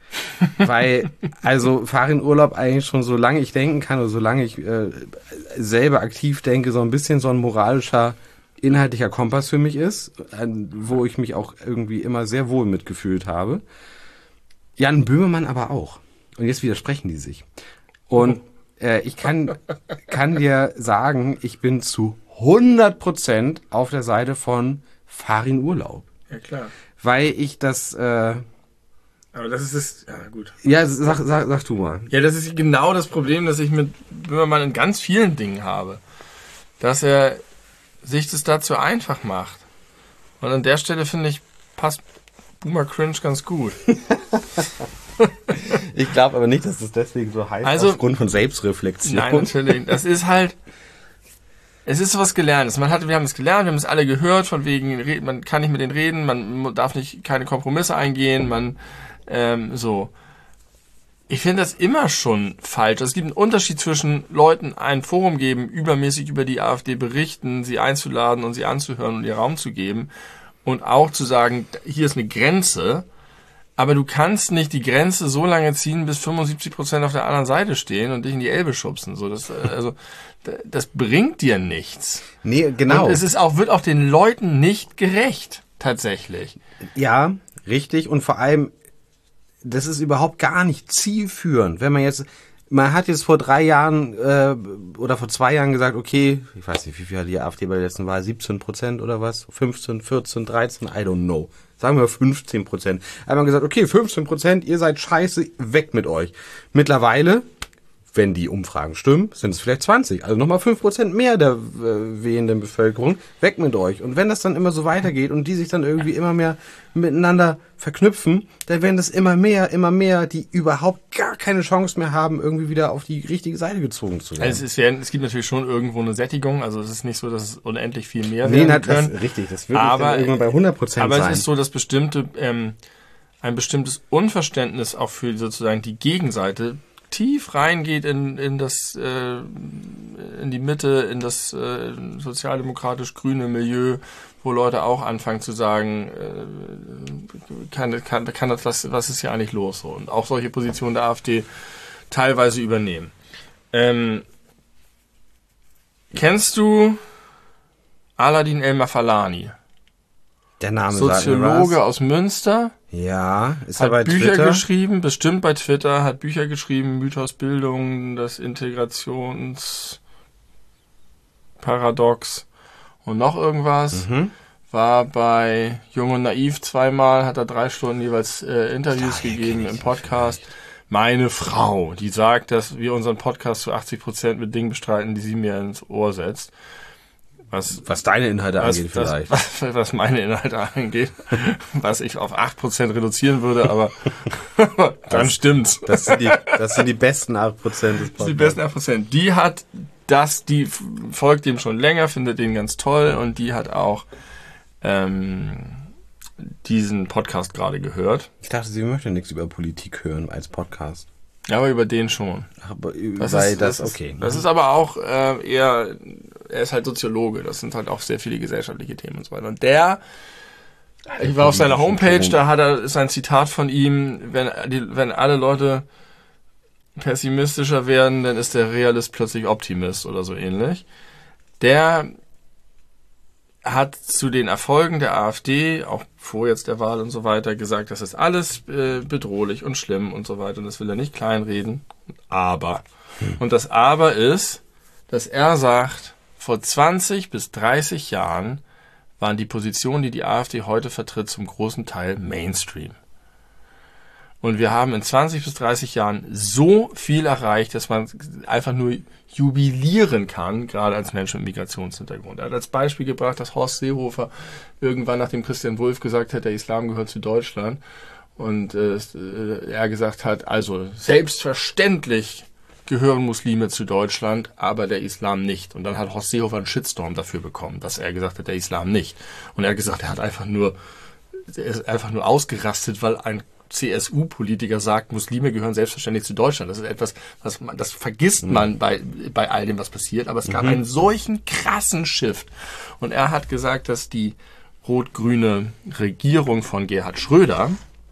A: Weil, also Farin-Urlaub eigentlich schon, solange ich denken kann oder solange ich äh, selber aktiv denke, so ein bisschen so ein moralischer, inhaltlicher Kompass für mich ist, äh, wo ich mich auch irgendwie immer sehr wohl mitgefühlt habe. Jan Böhmermann aber auch. Und jetzt widersprechen die sich. Und ich kann, kann dir sagen, ich bin zu hundert Prozent auf der Seite von Farin-Urlaub.
B: Ja, klar.
A: Weil ich das... Äh,
B: Aber das ist es... Ja, gut.
A: Ja, sag, sag, sag du mal.
B: Ja, das ist genau das Problem, das ich mit Böhmermann in ganz vielen Dingen habe. Dass er sich das dazu einfach macht. Und an der Stelle, finde ich, passt Boomer Cringe ganz gut.
A: Ich glaube aber nicht, dass es deswegen so heißt,
B: also,
A: aufgrund von Selbstreflexion.
B: Nein, natürlich. Das ist halt, es ist sowas Gelerntes. Man hat, wir haben es gelernt, wir haben es alle gehört, von wegen, man kann nicht mit denen reden, man darf nicht keine Kompromisse eingehen, man, ähm, so. Ich finde das immer schon falsch. Es gibt einen Unterschied zwischen Leuten ein Forum geben, übermäßig über die AfD berichten, sie einzuladen und sie anzuhören und ihr Raum zu geben und auch zu sagen, hier ist eine Grenze. Aber du kannst nicht die Grenze so lange ziehen, bis fünfundsiebzig Prozent auf der anderen Seite stehen und dich in die Elbe schubsen. So, das, also, das bringt dir nichts.
A: Nee, genau.
B: Und es ist auch, wird auch den Leuten nicht gerecht, tatsächlich.
A: Ja, richtig. Und vor allem, das ist überhaupt gar nicht zielführend. Wenn man jetzt, man hat jetzt vor drei Jahren äh, oder vor zwei Jahren gesagt, okay, ich weiß nicht, wie viel hat die AfD bei der letzten Wahl, siebzehn Prozent oder was? fünfzehn, vierzehn, dreizehn, I don't know. Sagen wir fünfzehn Prozent. Da haben wir gesagt, okay, fünfzehn Prozent, ihr seid scheiße, weg mit euch. Mittlerweile, wenn die Umfragen stimmen, sind es vielleicht zwanzig. Also nochmal fünf Prozent mehr der äh, wählenden Bevölkerung, weg mit euch. Und wenn das dann immer so weitergeht und die sich dann irgendwie immer mehr miteinander verknüpfen, dann werden das immer mehr, immer mehr, die überhaupt gar keine Chance mehr haben, irgendwie wieder auf die richtige Seite gezogen zu werden.
B: Also es, ist ja, es gibt natürlich schon irgendwo eine Sättigung, also es ist nicht so, dass es unendlich viel mehr
A: nee,
B: werden können.
A: Das, richtig, das wird aber, irgendwann bei hundert Prozent
B: aber
A: sein.
B: Aber es ist so, dass bestimmte, ähm, ein bestimmtes Unverständnis auch für sozusagen die Gegenseite tief reingeht in, in das, äh, in die Mitte, in das äh, sozialdemokratisch-grüne Milieu, wo Leute auch anfangen zu sagen, äh, kann, kann, kann das, was, was ist hier eigentlich los? So. Und auch solche Positionen der AfD teilweise übernehmen. Ähm, kennst du Aladin El-Mafalani?
A: Der Name
B: Soziologe aus Münster.
A: Ja, ist
B: hat
A: er bei
B: Bücher
A: Twitter?
B: geschrieben, bestimmt bei Twitter, hat Bücher geschrieben, Mythos Bildung, das Integrationsparadox und noch irgendwas.
A: Mhm.
B: War bei Jung und Naiv zweimal, hat er drei Stunden jeweils äh, Interviews
A: Daher
B: gegeben
A: kenn
B: im
A: ich
B: Podcast. Meine Frau, die sagt, dass wir unseren Podcast zu achtzig Prozent mit Dingen bestreiten, die sie mir ins Ohr setzt. Was,
A: Was deine Inhalte
B: was,
A: angeht vielleicht.
B: Was, was, was meine Inhalte angeht, was ich auf acht Prozent reduzieren würde, aber dann
A: das,
B: stimmt's.
A: Das sind, die, das sind die besten acht Prozent des Podcasts.
B: Das sind die besten acht Prozent. Die hat das, die folgt dem schon länger, findet den ganz toll und die hat auch ähm, diesen Podcast gerade gehört.
A: Ich dachte, sie möchte nichts über Politik hören als Podcast.
B: Ja, aber über den schon.
A: Aber
B: das
A: weil
B: ist,
A: das,
B: das ist,
A: okay.
B: Das ist aber auch äh, eher, er ist halt Soziologe, das sind halt auch sehr viele gesellschaftliche Themen und so weiter. Und der, ich war auf seiner Homepage, da hat er, ist ein Zitat von ihm, wenn, die, wenn alle Leute pessimistischer werden, dann ist der Realist plötzlich Optimist oder so ähnlich. Der hat zu den Erfolgen der AfD, auch vor jetzt der Wahl und so weiter, gesagt, das ist alles äh, bedrohlich und schlimm und so weiter und das will er nicht kleinreden. Aber. Hm. Und das Aber ist, dass er sagt, vor zwanzig bis dreißig Jahren waren die Positionen, die die AfD heute vertritt, zum großen Teil Mainstream. Und wir haben in zwanzig bis dreißig Jahren so viel erreicht, dass man einfach nur jubilieren kann, gerade als Mensch mit Migrationshintergrund. Er hat als Beispiel gebracht, dass Horst Seehofer irgendwann, nachdem Christian Wulff gesagt hat, der Islam gehört zu Deutschland, und äh, er gesagt hat, also selbstverständlich gehören Muslime zu Deutschland, aber der Islam nicht. Und dann hat Horst Seehofer einen Shitstorm dafür bekommen, dass er gesagt hat, der Islam nicht. Und er hat gesagt, er hat einfach nur, er ist einfach nur ausgerastet, weil ein C S U-Politiker sagt, Muslime gehören selbstverständlich zu Deutschland. Das ist etwas, was man, das vergisst man bei, bei all dem, was passiert. Aber es gab mhm. einen solchen krassen Shift. Und er hat gesagt, dass die rot-grüne Regierung von Gerhard Schröder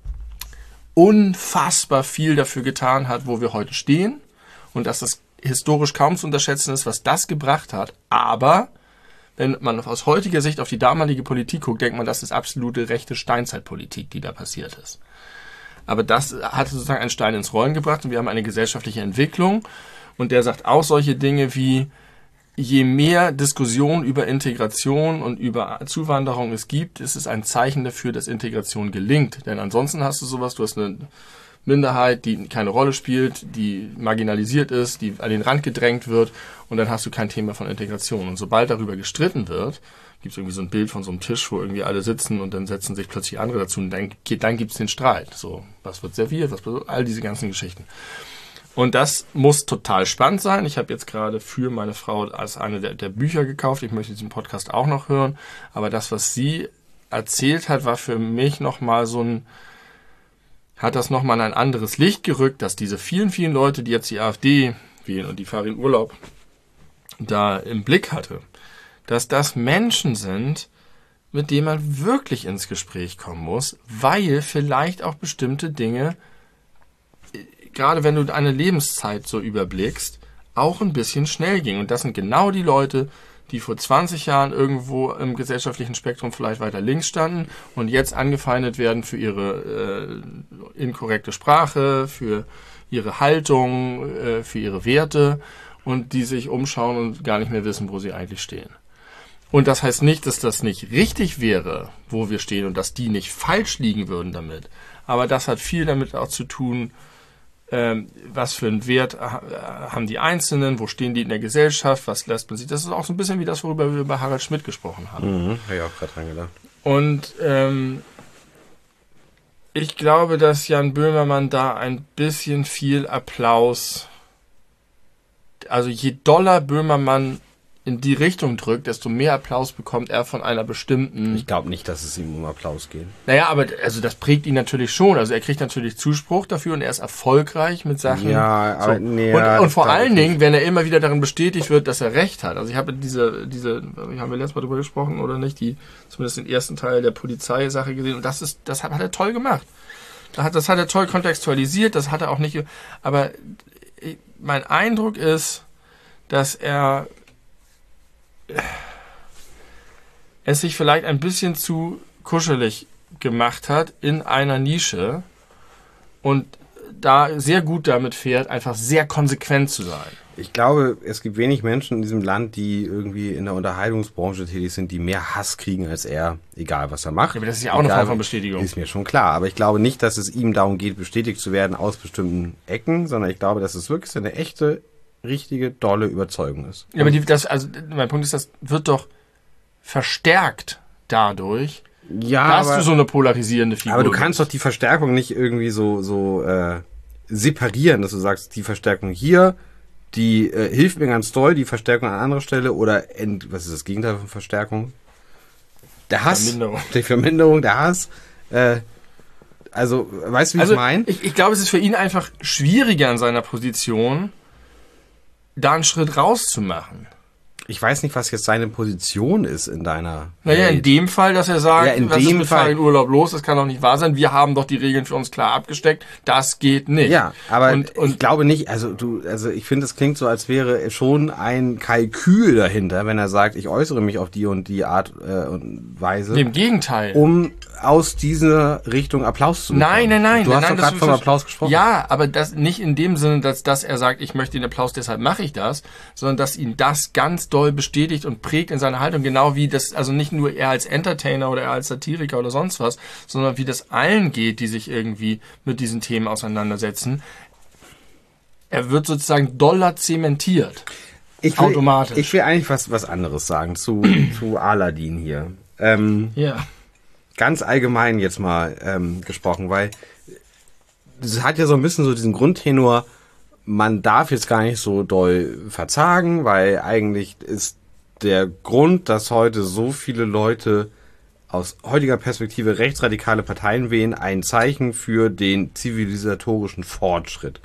B: unfassbar viel dafür getan hat, wo wir heute stehen. Und dass das historisch kaum zu unterschätzen ist, was das gebracht hat. Aber wenn man aus heutiger Sicht auf die damalige Politik guckt, denkt man, das ist absolute rechte Steinzeitpolitik, die da passiert ist. Aber das hat sozusagen einen Stein ins Rollen gebracht und wir haben eine gesellschaftliche Entwicklung. Und der sagt auch solche Dinge wie, je mehr Diskussion über Integration und über Zuwanderung es gibt, ist es ein Zeichen dafür, dass Integration gelingt. Denn ansonsten hast du sowas, du hast eine Minderheit, die keine Rolle spielt, die marginalisiert ist, die an den Rand gedrängt wird und dann hast du kein Thema von Integration. Und sobald darüber gestritten wird, gibt es irgendwie so ein Bild von so einem Tisch, wo irgendwie alle sitzen und dann setzen sich plötzlich andere dazu und dann, dann gibt es den Streit. So, was wird serviert, was wird, all diese ganzen Geschichten. Und das muss total spannend sein. Ich habe jetzt gerade für meine Frau als eine der, der Bücher gekauft. Ich möchte diesen Podcast auch noch hören. Aber das, was sie erzählt hat, war für mich nochmal so ein, hat das nochmal in ein anderes Licht gerückt, dass diese vielen, vielen Leute, die jetzt die AfD wählen und die fahren in Urlaub, da im Blick hatte, dass das Menschen sind, mit denen man wirklich ins Gespräch kommen muss, weil vielleicht auch bestimmte Dinge, gerade wenn du eine Lebenszeit so überblickst, auch ein bisschen schnell gingen. Und das sind genau die Leute, die vor zwanzig Jahren irgendwo im gesellschaftlichen Spektrum vielleicht weiter links standen und jetzt angefeindet werden für ihre äh, inkorrekte Sprache, für ihre Haltung, äh, für ihre Werte und die sich umschauen und gar nicht mehr wissen, wo sie eigentlich stehen. Und das heißt nicht, dass das nicht richtig wäre, wo wir stehen und dass die nicht falsch liegen würden damit. Aber das hat viel damit auch zu tun, ähm, was für einen Wert haben die Einzelnen, wo stehen die in der Gesellschaft, was lässt man sich. Das ist auch so ein bisschen wie das, worüber wir bei Harald Schmidt gesprochen haben.
A: Mhm, habe ich auch gerade dran gedacht.
B: Und ähm, ich glaube, dass Jan Böhmermann da ein bisschen viel Applaus, also je doller Böhmermann in die Richtung drückt, desto mehr Applaus bekommt er von einer bestimmten...
A: Ich glaube nicht, dass es ihm um Applaus geht.
B: Naja, aber also das prägt ihn natürlich schon. Also er kriegt natürlich Zuspruch dafür und er ist erfolgreich mit Sachen.
A: Ja, aber
B: so.
A: nee,
B: und,
A: ja,
B: und vor allen
A: nicht.
B: Dingen, wenn er immer wieder darin bestätigt wird, dass er recht hat. Also ich habe diese, diese, haben wir letztes Mal drüber gesprochen oder nicht, die zumindest den ersten Teil der Polizeisache gesehen und das ist, das hat, hat er toll gemacht. Das hat er toll kontextualisiert, das hat er auch nicht, aber mein Eindruck ist, dass er es sich vielleicht ein bisschen zu kuschelig gemacht hat in einer Nische und da sehr gut damit fährt, einfach sehr konsequent zu sein.
A: Ich glaube, es gibt wenig Menschen in diesem Land, die irgendwie in der Unterhaltungsbranche tätig sind, die mehr Hass kriegen als er, egal was er macht.
B: Ja, aber das ist ja auch
A: egal,
B: eine Form von Bestätigung.
A: Ist mir schon klar. Aber ich glaube nicht, dass es ihm darum geht, bestätigt zu werden aus bestimmten Ecken, sondern ich glaube, dass es wirklich eine echte, richtige, dolle Überzeugung ist.
B: Ja, aber die, das, also mein Punkt ist, das wird doch verstärkt dadurch,
A: ja,
B: dass
A: aber,
B: du so eine polarisierende Figur
A: aber du kannst
B: bist.
A: doch die Verstärkung nicht irgendwie so, so äh, separieren, dass du sagst, die Verstärkung hier, die äh, hilft mir ganz doll, die Verstärkung an anderer Stelle oder ent, was ist das Gegenteil von Verstärkung? Der Hass.
B: Verminderung.
A: Die Verminderung, der Hass. Äh, also, weißt du, wie
B: also,
A: ich meine?
B: Ich, ich glaube, es ist für ihn einfach schwieriger in seiner Position, da einen Schritt rauszumachen.
A: Ich weiß nicht, was jetzt seine Position ist in deiner
B: Naja,
A: Welt.
B: in dem Fall, dass er sagt,
A: Ja, in
B: was ist
A: dem
B: mit
A: Fall-
B: Fahr in Urlaub los, das kann doch nicht wahr sein, wir haben doch die Regeln für uns klar abgesteckt, das geht nicht.
A: Ja, aber
B: und, und
A: ich glaube nicht, also du, also ich finde, es klingt so, als wäre schon ein Kalkül dahinter, wenn er sagt, ich äußere mich auf die und die Art äh, und Weise,
B: im Gegenteil.
A: um aus dieser Richtung Applaus zu bekommen.
B: Nein, nein, nein.
A: Du hast
B: nein,
A: doch
B: das
A: gerade vom
B: ver-
A: Applaus gesprochen.
B: Ja, aber das nicht in dem Sinne, dass, dass er sagt, ich möchte den Applaus, deshalb mache ich das, sondern dass ihn das ganz doll bestätigt und prägt in seiner Haltung, genau wie das, also nicht nur er als Entertainer oder er als Satiriker oder sonst was, sondern wie das allen geht, die sich irgendwie mit diesen Themen auseinandersetzen. Er wird sozusagen doller zementiert.
A: Ich will,
B: automatisch.
A: Ich will eigentlich was, was anderes sagen zu, zu Aladdin hier. Ähm,
B: Ja.
A: Ganz allgemein jetzt mal ähm, gesprochen, weil das hat ja so ein bisschen so diesen Grundtenor, man darf jetzt gar nicht so doll verzagen, weil eigentlich ist der Grund, dass heute so viele Leute aus heutiger Perspektive rechtsradikale Parteien wählen, ein Zeichen für den zivilisatorischen Fortschritt.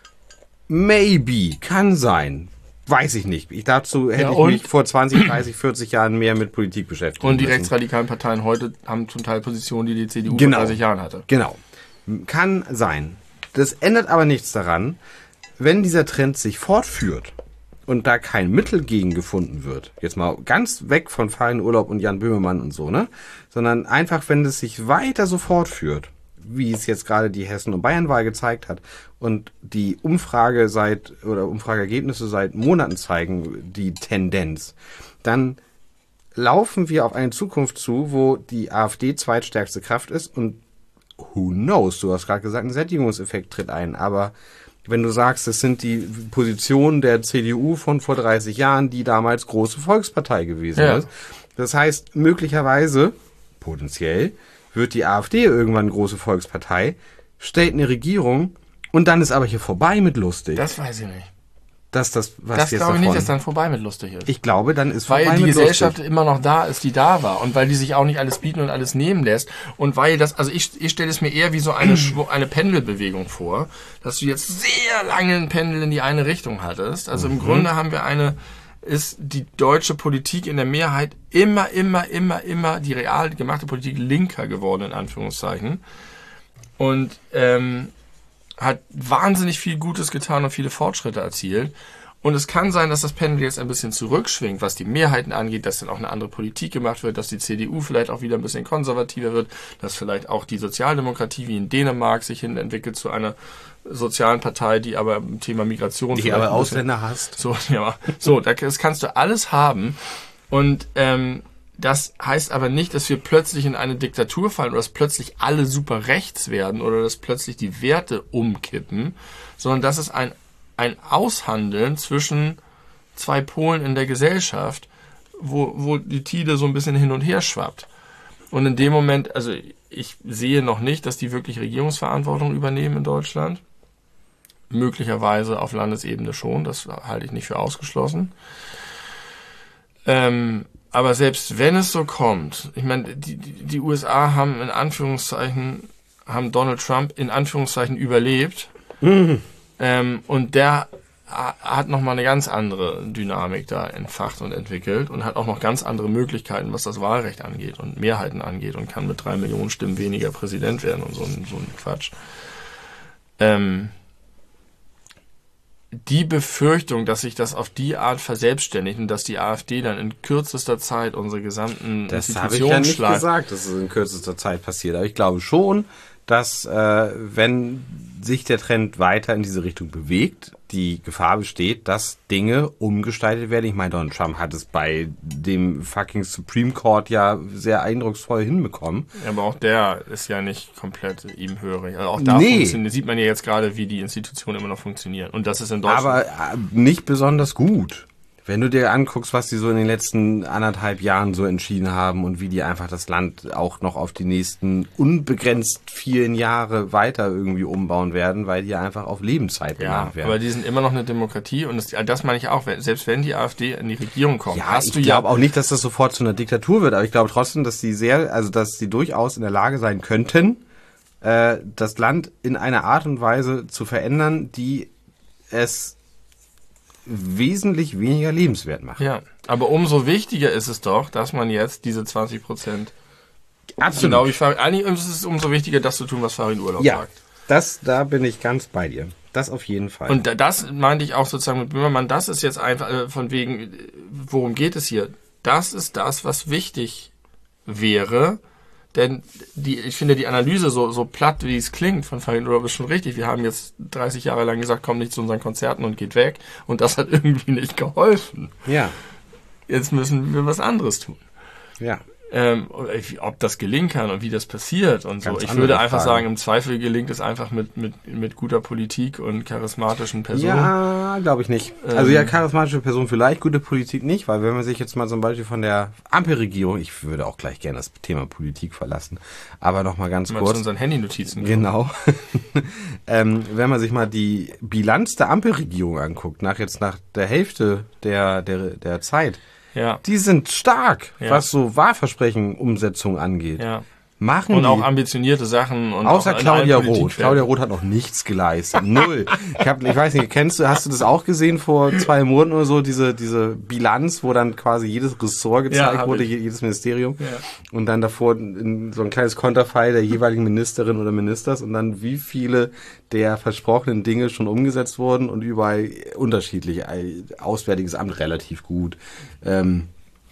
A: Maybe, kann sein. Weiß ich nicht. Ich dazu hätte
B: Ja,
A: ich
B: und?
A: mich vor zwanzig, dreißig, vierzig Jahren mehr mit Politik beschäftigt.
B: Und die
A: müssen.
B: rechtsradikalen Parteien heute haben zum Teil Positionen, die die C D U
A: Genau.
B: vor dreißig Jahren hatte.
A: Genau. Kann sein. Das ändert aber nichts daran, wenn dieser Trend sich fortführt und da kein Mittel gegen gefunden wird, jetzt mal ganz weg von Fahr in Urlaub und Jan Böhmermann und so, ne? Sondern einfach, wenn es sich weiter so fortführt, wie es jetzt gerade die Hessen- und Bayernwahl gezeigt hat und die Umfrage seit oder Umfrageergebnisse seit Monaten zeigen die Tendenz, dann laufen wir auf eine Zukunft zu, wo die AfD zweitstärkste Kraft ist und who knows, du hast gerade gesagt, ein Sättigungseffekt tritt ein, aber wenn du sagst, es sind die Positionen der C D U von vor dreißig Jahren, die damals große Volkspartei gewesen
B: Ja.
A: ist. Das heißt, möglicherweise, potenziell, wird die AfD irgendwann große Volkspartei, stellt eine Regierung und dann ist aber hier vorbei mit lustig.
B: Das weiß ich nicht.
A: dass das, was
B: Das
A: jetzt
B: glaube ich
A: davon,
B: nicht, dass dann vorbei mit lustig ist.
A: ich glaube, dann ist
B: Weil
A: vorbei
B: die
A: mit
B: Gesellschaft
A: lustig.
B: immer noch da ist, die da war. Und weil die sich auch nicht alles bieten und alles nehmen lässt. Und weil das, also ich, ich stelle es mir eher wie so eine, Schw- eine Pendelbewegung vor, dass du jetzt sehr lange ein Pendel in die eine Richtung hattest. Also im
A: Mhm.
B: Grunde haben wir eine, ist die deutsche Politik in der Mehrheit immer, immer, immer, immer die real gemachte Politik linker geworden, in Anführungszeichen. Und ähm, hat wahnsinnig viel Gutes getan und viele Fortschritte erzielt. Und es kann sein, dass das Pendel jetzt ein bisschen zurückschwingt, was die Mehrheiten angeht, dass dann auch eine andere Politik gemacht wird, dass die C D U vielleicht auch wieder ein bisschen konservativer wird, dass vielleicht auch die Sozialdemokratie wie in Dänemark sich hin entwickelt zu einer sozialen Partei, die aber im Thema Migration
A: Die
B: vielleicht
A: aber
B: ein bisschen-
A: Ausländer hasst.
B: so, ja, so, das kannst du alles haben. Und ähm, das heißt aber nicht, dass wir plötzlich in eine Diktatur fallen oder dass plötzlich alle super rechts werden oder dass plötzlich die Werte umkippen, sondern dass es ein, ein Aushandeln zwischen zwei Polen in der Gesellschaft, wo, wo die Tide so ein bisschen hin und her schwappt. Und in dem Moment, also ich sehe noch nicht, dass die wirklich Regierungsverantwortung übernehmen in Deutschland. Möglicherweise auf Landesebene schon, das halte ich nicht für ausgeschlossen. Ähm, aber selbst wenn es so kommt, ich meine, die, die, die U S A haben in Anführungszeichen, haben Donald Trump in Anführungszeichen überlebt.
A: Mhm.
B: Ähm, und der hat nochmal eine ganz andere Dynamik da entfacht und entwickelt und hat auch noch ganz andere Möglichkeiten, was das Wahlrecht angeht und Mehrheiten angeht und kann mit drei Millionen Stimmen weniger Präsident werden und so ein, so ein Quatsch. Ähm, die Befürchtung, dass sich das auf die Art verselbstständigt und dass die AfD dann in kürzester Zeit unsere gesamten
A: Das
B: Institutionen
A: habe ich ja nicht
B: schleift.
A: gesagt, dass es in kürzester Zeit passiert. Aber ich glaube schon, dass äh, wenn sich der Trend weiter in diese Richtung bewegt, die Gefahr besteht, dass Dinge umgestaltet werden. Ich meine, Donald Trump hat es bei dem fucking Supreme Court ja sehr eindrucksvoll hinbekommen.
B: Ja, aber auch der ist ja nicht komplett ihm hörig. Also auch da
A: Nee.
B: sieht man ja jetzt gerade, wie die Institutionen immer noch funktionieren. Und das ist in Deutschland...
A: Aber äh, nicht besonders gut. Wenn du dir anguckst, was die so in den letzten anderthalb Jahren so entschieden haben und wie die einfach das Land auch noch auf die nächsten unbegrenzt vielen Jahre weiter irgendwie umbauen werden, weil die einfach auf Lebenszeit
B: Ja,
A: benannt werden.
B: aber die sind immer noch eine Demokratie und das, das meine ich auch, wenn, selbst wenn die AfD in die Regierung kommt,
A: Ja,
B: hast
A: ich
B: du
A: glaube
B: ja...
A: auch nicht, dass das sofort zu einer Diktatur wird, aber ich glaube trotzdem, dass die sehr, also dass die durchaus in der Lage sein könnten, äh, das Land in einer Art und Weise zu verändern, die es wesentlich weniger lebenswert macht.
B: Ja, aber umso wichtiger ist es doch, dass man jetzt diese zwanzig Prozent...
A: Absolut.
B: Genau, wie Farin, eigentlich ist es umso wichtiger, das zu tun, was Farin Urlaub
A: Ja,
B: sagt.
A: das, da bin ich ganz bei dir. Das auf jeden Fall.
B: Und das meinte ich auch sozusagen mit Böhmermann, das ist jetzt einfach äh, von wegen, äh, worum geht es hier? Das ist das, was wichtig wäre, denn die, ich finde die Analyse so, so platt, wie es klingt von Farin Urlaub ist schon richtig. Wir haben jetzt dreißig Jahre lang gesagt, komm nicht zu unseren Konzerten und geht weg und das hat irgendwie nicht geholfen.
A: Ja,
B: Jetzt müssen wir was anderes tun.
A: ja.
B: Ähm, ob das gelingen kann und wie das passiert und so.
A: Ganz
B: Ich
A: andere
B: würde einfach
A: Frage.
B: sagen, im Zweifel gelingt es einfach mit, mit, mit guter Politik und charismatischen Personen.
A: Ja, glaube ich nicht.
B: Ähm,
A: Also ja, charismatische Person vielleicht, gute Politik nicht, weil wenn man sich jetzt mal zum Beispiel von der Ampelregierung, ich würde auch gleich gerne das Thema Politik verlassen, aber noch mal ganz
B: mal zu
A: kurz.
B: unseren Handynotizen.
A: Genau. ähm, wenn man sich mal die Bilanz der Ampelregierung anguckt, nach jetzt nach der Hälfte der, der, der Zeit,
B: Ja,
A: die sind stark,
B: Ja.
A: was so Wahlversprechen, Umsetzung angeht.
B: ja.
A: Machen
B: Und
A: die.
B: auch ambitionierte Sachen. Und
A: Außer
B: auch in
A: Claudia
B: allen
A: Roth.
B: Politikfeldern.
A: Claudia Roth hat noch nichts geleistet. Null. Ich hab, ich weiß nicht, kennst du, hast du das auch gesehen vor zwei Monaten oder so, diese, diese Bilanz, wo dann quasi jedes Ressort gezeigt
B: Ja, hab
A: wurde,
B: ich.
A: je- jedes Ministerium.
B: Ja.
A: Und dann davor in so ein kleines Konterfei der jeweiligen Ministerin oder Ministers und dann wie viele der versprochenen Dinge schon umgesetzt wurden und überall unterschiedlich. Auswärtiges Amt relativ gut. Ähm,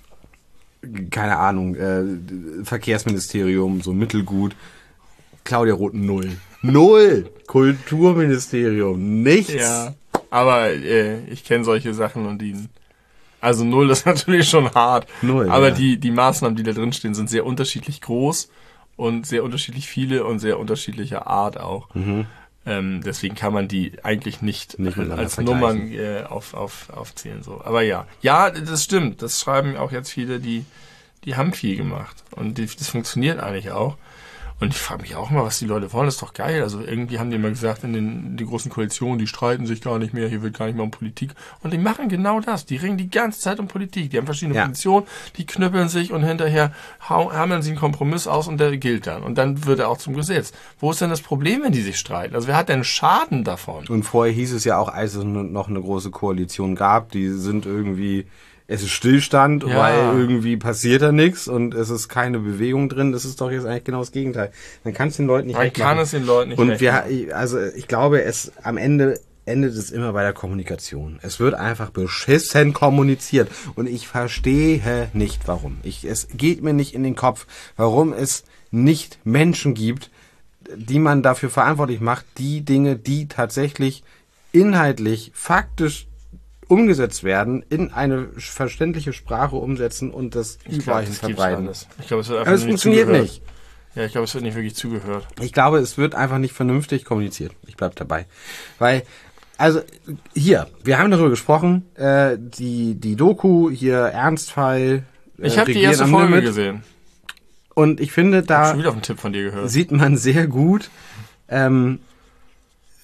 A: keine Ahnung, äh, Verkehrsministerium so mittelgut. Claudia Roth null. Null! Kulturministerium, nichts.
B: Ja, aber äh, ich kenne solche Sachen und die... Also null ist natürlich schon hart.
A: Null,
B: aber
A: ja.
B: die, die Maßnahmen, die da drin stehen, sind sehr unterschiedlich groß und sehr unterschiedlich viele und sehr unterschiedlicher Art auch. Ähm, deswegen kann man die eigentlich nicht,
A: Nicht miteinander
B: als
A: vergleichen.
B: Nummern äh, auf, auf, aufzählen. So. Aber ja, ja, das stimmt. Das schreiben auch jetzt viele, die, die haben viel gemacht. Und die, das funktioniert eigentlich auch. Und ich frage mich auch mal, was die Leute wollen. Das ist doch geil. Also irgendwie haben die immer gesagt, in den die großen Koalitionen, die streiten sich gar nicht mehr, hier wird gar nicht mehr um Politik. Und die machen genau das. Die ringen die ganze Zeit um Politik. Die haben verschiedene
A: Ja.
B: Positionen, die knüppeln sich und hinterher hau- hammeln sie einen Kompromiss aus und der gilt dann. Und dann wird er auch zum Gesetz. Wo ist denn das Problem, wenn die sich streiten? Also wer hat denn Schaden davon?
A: Und vorher hieß es ja auch, als es noch eine große Koalition gab, die sind irgendwie, es ist Stillstand,
B: Ja.
A: weil irgendwie passiert da nichts und es ist keine Bewegung drin. Das ist doch jetzt eigentlich genau das Gegenteil. Man kann es den Leuten nicht
B: Man
A: recht
B: kann
A: machen.
B: es den Leuten nicht
A: Und
B: recht
A: wir,
B: machen.
A: also ich glaube, es am Ende endet es immer bei der Kommunikation. Es wird einfach beschissen kommuniziert und ich verstehe nicht, warum. Ich, es geht mir nicht in den Kopf, warum es nicht Menschen gibt, die man dafür verantwortlich macht, die Dinge, die tatsächlich inhaltlich, faktisch umgesetzt werden, in eine verständliche Sprache umsetzen und das
B: Ich
A: überall
B: glaube,
A: hin
B: das gibt's
A: verbreiten.
B: alles. Ich glaube, es wird einfach
A: Aber es
B: nicht
A: funktioniert
B: zugehört.
A: nicht.
B: Ja, ich glaube, es wird nicht wirklich zugehört.
A: Ich glaube, es wird einfach nicht vernünftig kommuniziert. Ich bleib dabei. Weil, also, hier, wir haben darüber gesprochen, äh, die, die Doku, hier, Ernstfall, äh,
B: Ich habe die
A: Regieren
B: erste
A: am
B: Folge
A: Limit.
B: gesehen.
A: Und ich finde,
B: Ich
A: da
B: habe schon wieder auf einen Tipp von dir gehört.
A: sieht man sehr gut, ähm,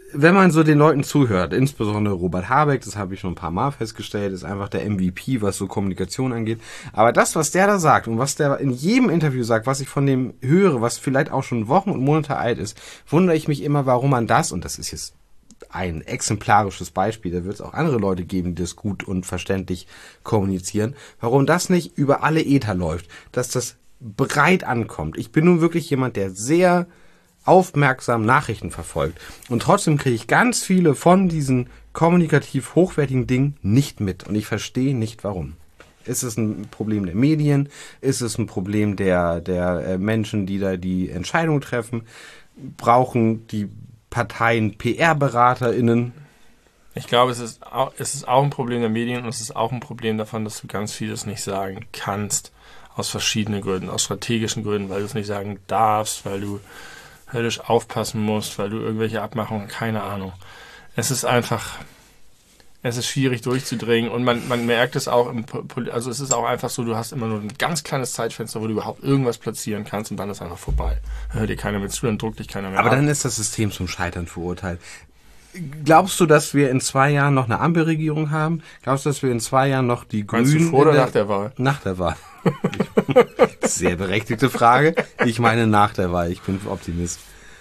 A: wenn man so den Leuten zuhört, insbesondere Robert Habeck, das habe ich schon ein paar Mal festgestellt, ist einfach der M V P, was so Kommunikation angeht. Aber das, was der da sagt und was der in jedem Interview sagt, was ich von dem höre, was vielleicht auch schon Wochen und Monate alt ist, wundere ich mich immer, warum man das, und das ist jetzt ein exemplarisches Beispiel, da wird es auch andere Leute geben, die das gut und verständlich kommunizieren, warum das nicht über alle Äther läuft, dass das breit ankommt. Ich bin nun wirklich jemand, der sehr aufmerksam Nachrichten verfolgt. Und trotzdem kriege ich ganz viele von diesen kommunikativ hochwertigen Dingen nicht mit. Und ich verstehe nicht, warum. Ist es ein Problem der Medien? Ist es ein Problem der, der äh, Menschen, die da die Entscheidung treffen? Brauchen die Parteien P R-BeraterInnen?
B: Ich glaube, es ist, auch, es ist auch ein Problem der Medien und es ist auch ein Problem davon, dass du ganz vieles nicht sagen kannst. Aus verschiedenen Gründen. Aus strategischen Gründen, weil du es nicht sagen darfst, weil du höllisch aufpassen musst, weil du irgendwelche Abmachungen, keine Ahnung. Es ist einfach, es ist schwierig durchzudringen und man, man merkt es auch, im, also es ist auch einfach so, du hast immer nur ein ganz kleines Zeitfenster, wo du überhaupt irgendwas platzieren kannst und dann ist einfach vorbei. Hört dir keiner mehr zu, dann druckt dich keiner mehr
A: Aber
B: ab.
A: dann ist das System zum Scheitern verurteilt. Glaubst du, dass wir in zwei Jahren noch eine Ampelregierung haben? Glaubst du, dass wir in zwei Jahren noch die Grünen...
B: Meinst du vor oder nach der Wahl?
A: Nach der Wahl. Sehr berechtigte Frage. Ich meine nach der Wahl. Ich bin Optimist.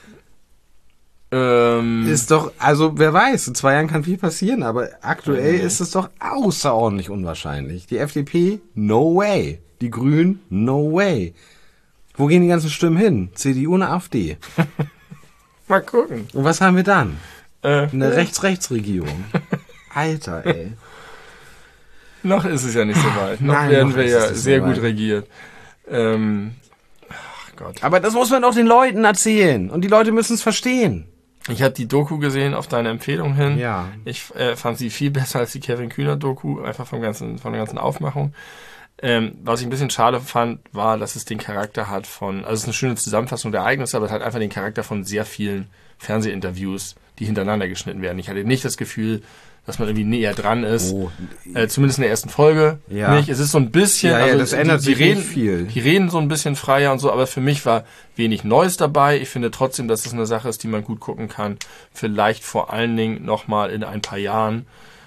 B: Ähm,
A: ist doch, also wer weiß, in zwei Jahren kann viel passieren, aber aktuell
B: nee.
A: ist es doch außerordentlich unwahrscheinlich. Die F D P, no way. Die Grünen, no way. Wo gehen die ganzen Stimmen hin? C D U und A f D.
B: Mal gucken.
A: Und was haben wir dann?
B: Äh,
A: Eine Rechts-Rechts-Regierung. Alter, ey.
B: Noch ist es ja nicht so weit. Noch
A: Nein,
B: werden
A: noch
B: wir
A: ist
B: ja
A: es nicht
B: sehr
A: so
B: gut
A: weit.
B: regiert. Ähm, ach Gott.
A: Aber das muss man doch den Leuten erzählen. Und die Leute müssen es verstehen.
B: Ich habe die Doku gesehen auf deine Empfehlung hin.
A: Ja.
B: Ich äh, fand sie viel besser als die Kevin Kühner Doku, einfach vom ganzen, von der ganzen Aufmachung. Ähm, was ich ein bisschen schade fand, war, dass es den Charakter hat von, also es ist eine schöne Zusammenfassung der Ereignisse, aber es hat einfach den Charakter von sehr vielen Fernsehinterviews, die hintereinander geschnitten werden. Ich hatte nicht das Gefühl, dass man irgendwie näher dran ist.
A: Oh.
B: Äh, zumindest in der ersten Folge
A: Ja.
B: nicht. Es ist so ein bisschen,
A: Ja, ja,
B: also
A: das ändert
B: die,
A: sich
B: die reden,
A: nicht viel.
B: Die reden so ein bisschen freier und so, aber für mich war wenig Neues dabei. Ich finde trotzdem, dass es eine Sache ist, die man gut gucken kann. Vielleicht vor allen Dingen nochmal in ein paar Jahren,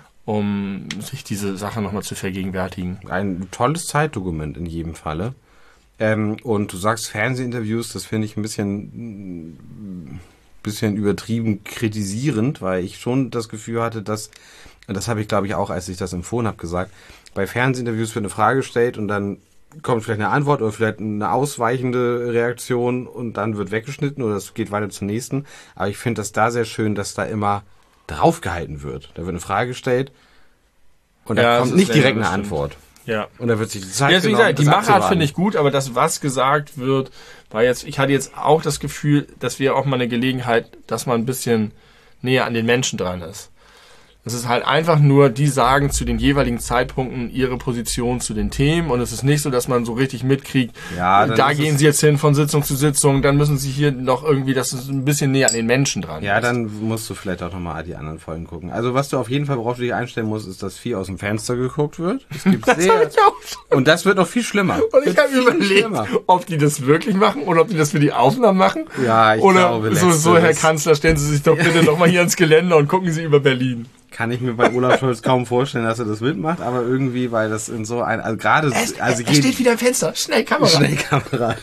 B: um sich diese Sache nochmal zu vergegenwärtigen.
A: Ein tolles Zeitdokument in jedem Falle. Ähm, und du sagst Fernsehinterviews, das finde ich ein bisschen, bisschen übertrieben kritisierend, weil ich schon das Gefühl hatte, dass, das habe ich glaube ich auch, als ich das empfohlen habe, gesagt, bei Fernsehinterviews wird eine Frage gestellt und dann kommt vielleicht eine Antwort oder vielleicht eine ausweichende Reaktion und dann wird weggeschnitten oder es geht weiter zum nächsten. Aber ich finde das da sehr schön, dass da immer draufgehalten wird. Da wird eine Frage gestellt und da
B: Ja,
A: kommt
B: das
A: nicht
B: ist
A: direkt
B: sehr
A: eine
B: bestimmt.
A: Antwort.
B: Ja.
A: Und da wird sich die Zeit
B: Ja, deswegen
A: genommen,
B: sage ich, die
A: das
B: Machart
A: abzuwarten.
B: finde ich gut, aber das, was gesagt wird, war jetzt, ich hatte jetzt auch das Gefühl, dass wir auch mal eine Gelegenheit, dass man ein bisschen näher an den Menschen dran ist. Es ist halt einfach nur, die sagen zu den jeweiligen Zeitpunkten ihre Position zu den Themen und es ist nicht so, dass man so richtig mitkriegt,
A: Ja, dann
B: da
A: ist
B: gehen
A: es-
B: sie jetzt hin von Sitzung zu Sitzung, dann müssen sie hier noch irgendwie, dass es ein bisschen näher an den Menschen dran
A: Ja,
B: ist.
A: dann musst du vielleicht auch nochmal die anderen Folgen gucken. Also was du auf jeden Fall, worauf du dich einstellen musst, ist, dass viel aus dem Fenster geguckt wird. Es gibt
B: Das
A: sehr,
B: hab ich auch schon.
A: und das wird noch viel schlimmer.
B: Und ich
A: Wird
B: habe
A: viel
B: überlegt,
A: schlimmer.
B: ob die das wirklich machen oder ob die das für die Aufnahmen machen.
A: Ja, ich
B: oder
A: glaube,
B: so, so,
A: letzteres.
B: Herr Kanzler, stellen Sie sich doch bitte noch mal hier ans Geländer und gucken Sie über Berlin.
A: Kann ich mir bei Olaf Scholz kaum vorstellen, dass er das mitmacht, aber irgendwie, weil das in so ein, also gerade, also
B: er steht wieder im Fenster. Schnell, Kamera.
A: Schnellkamera.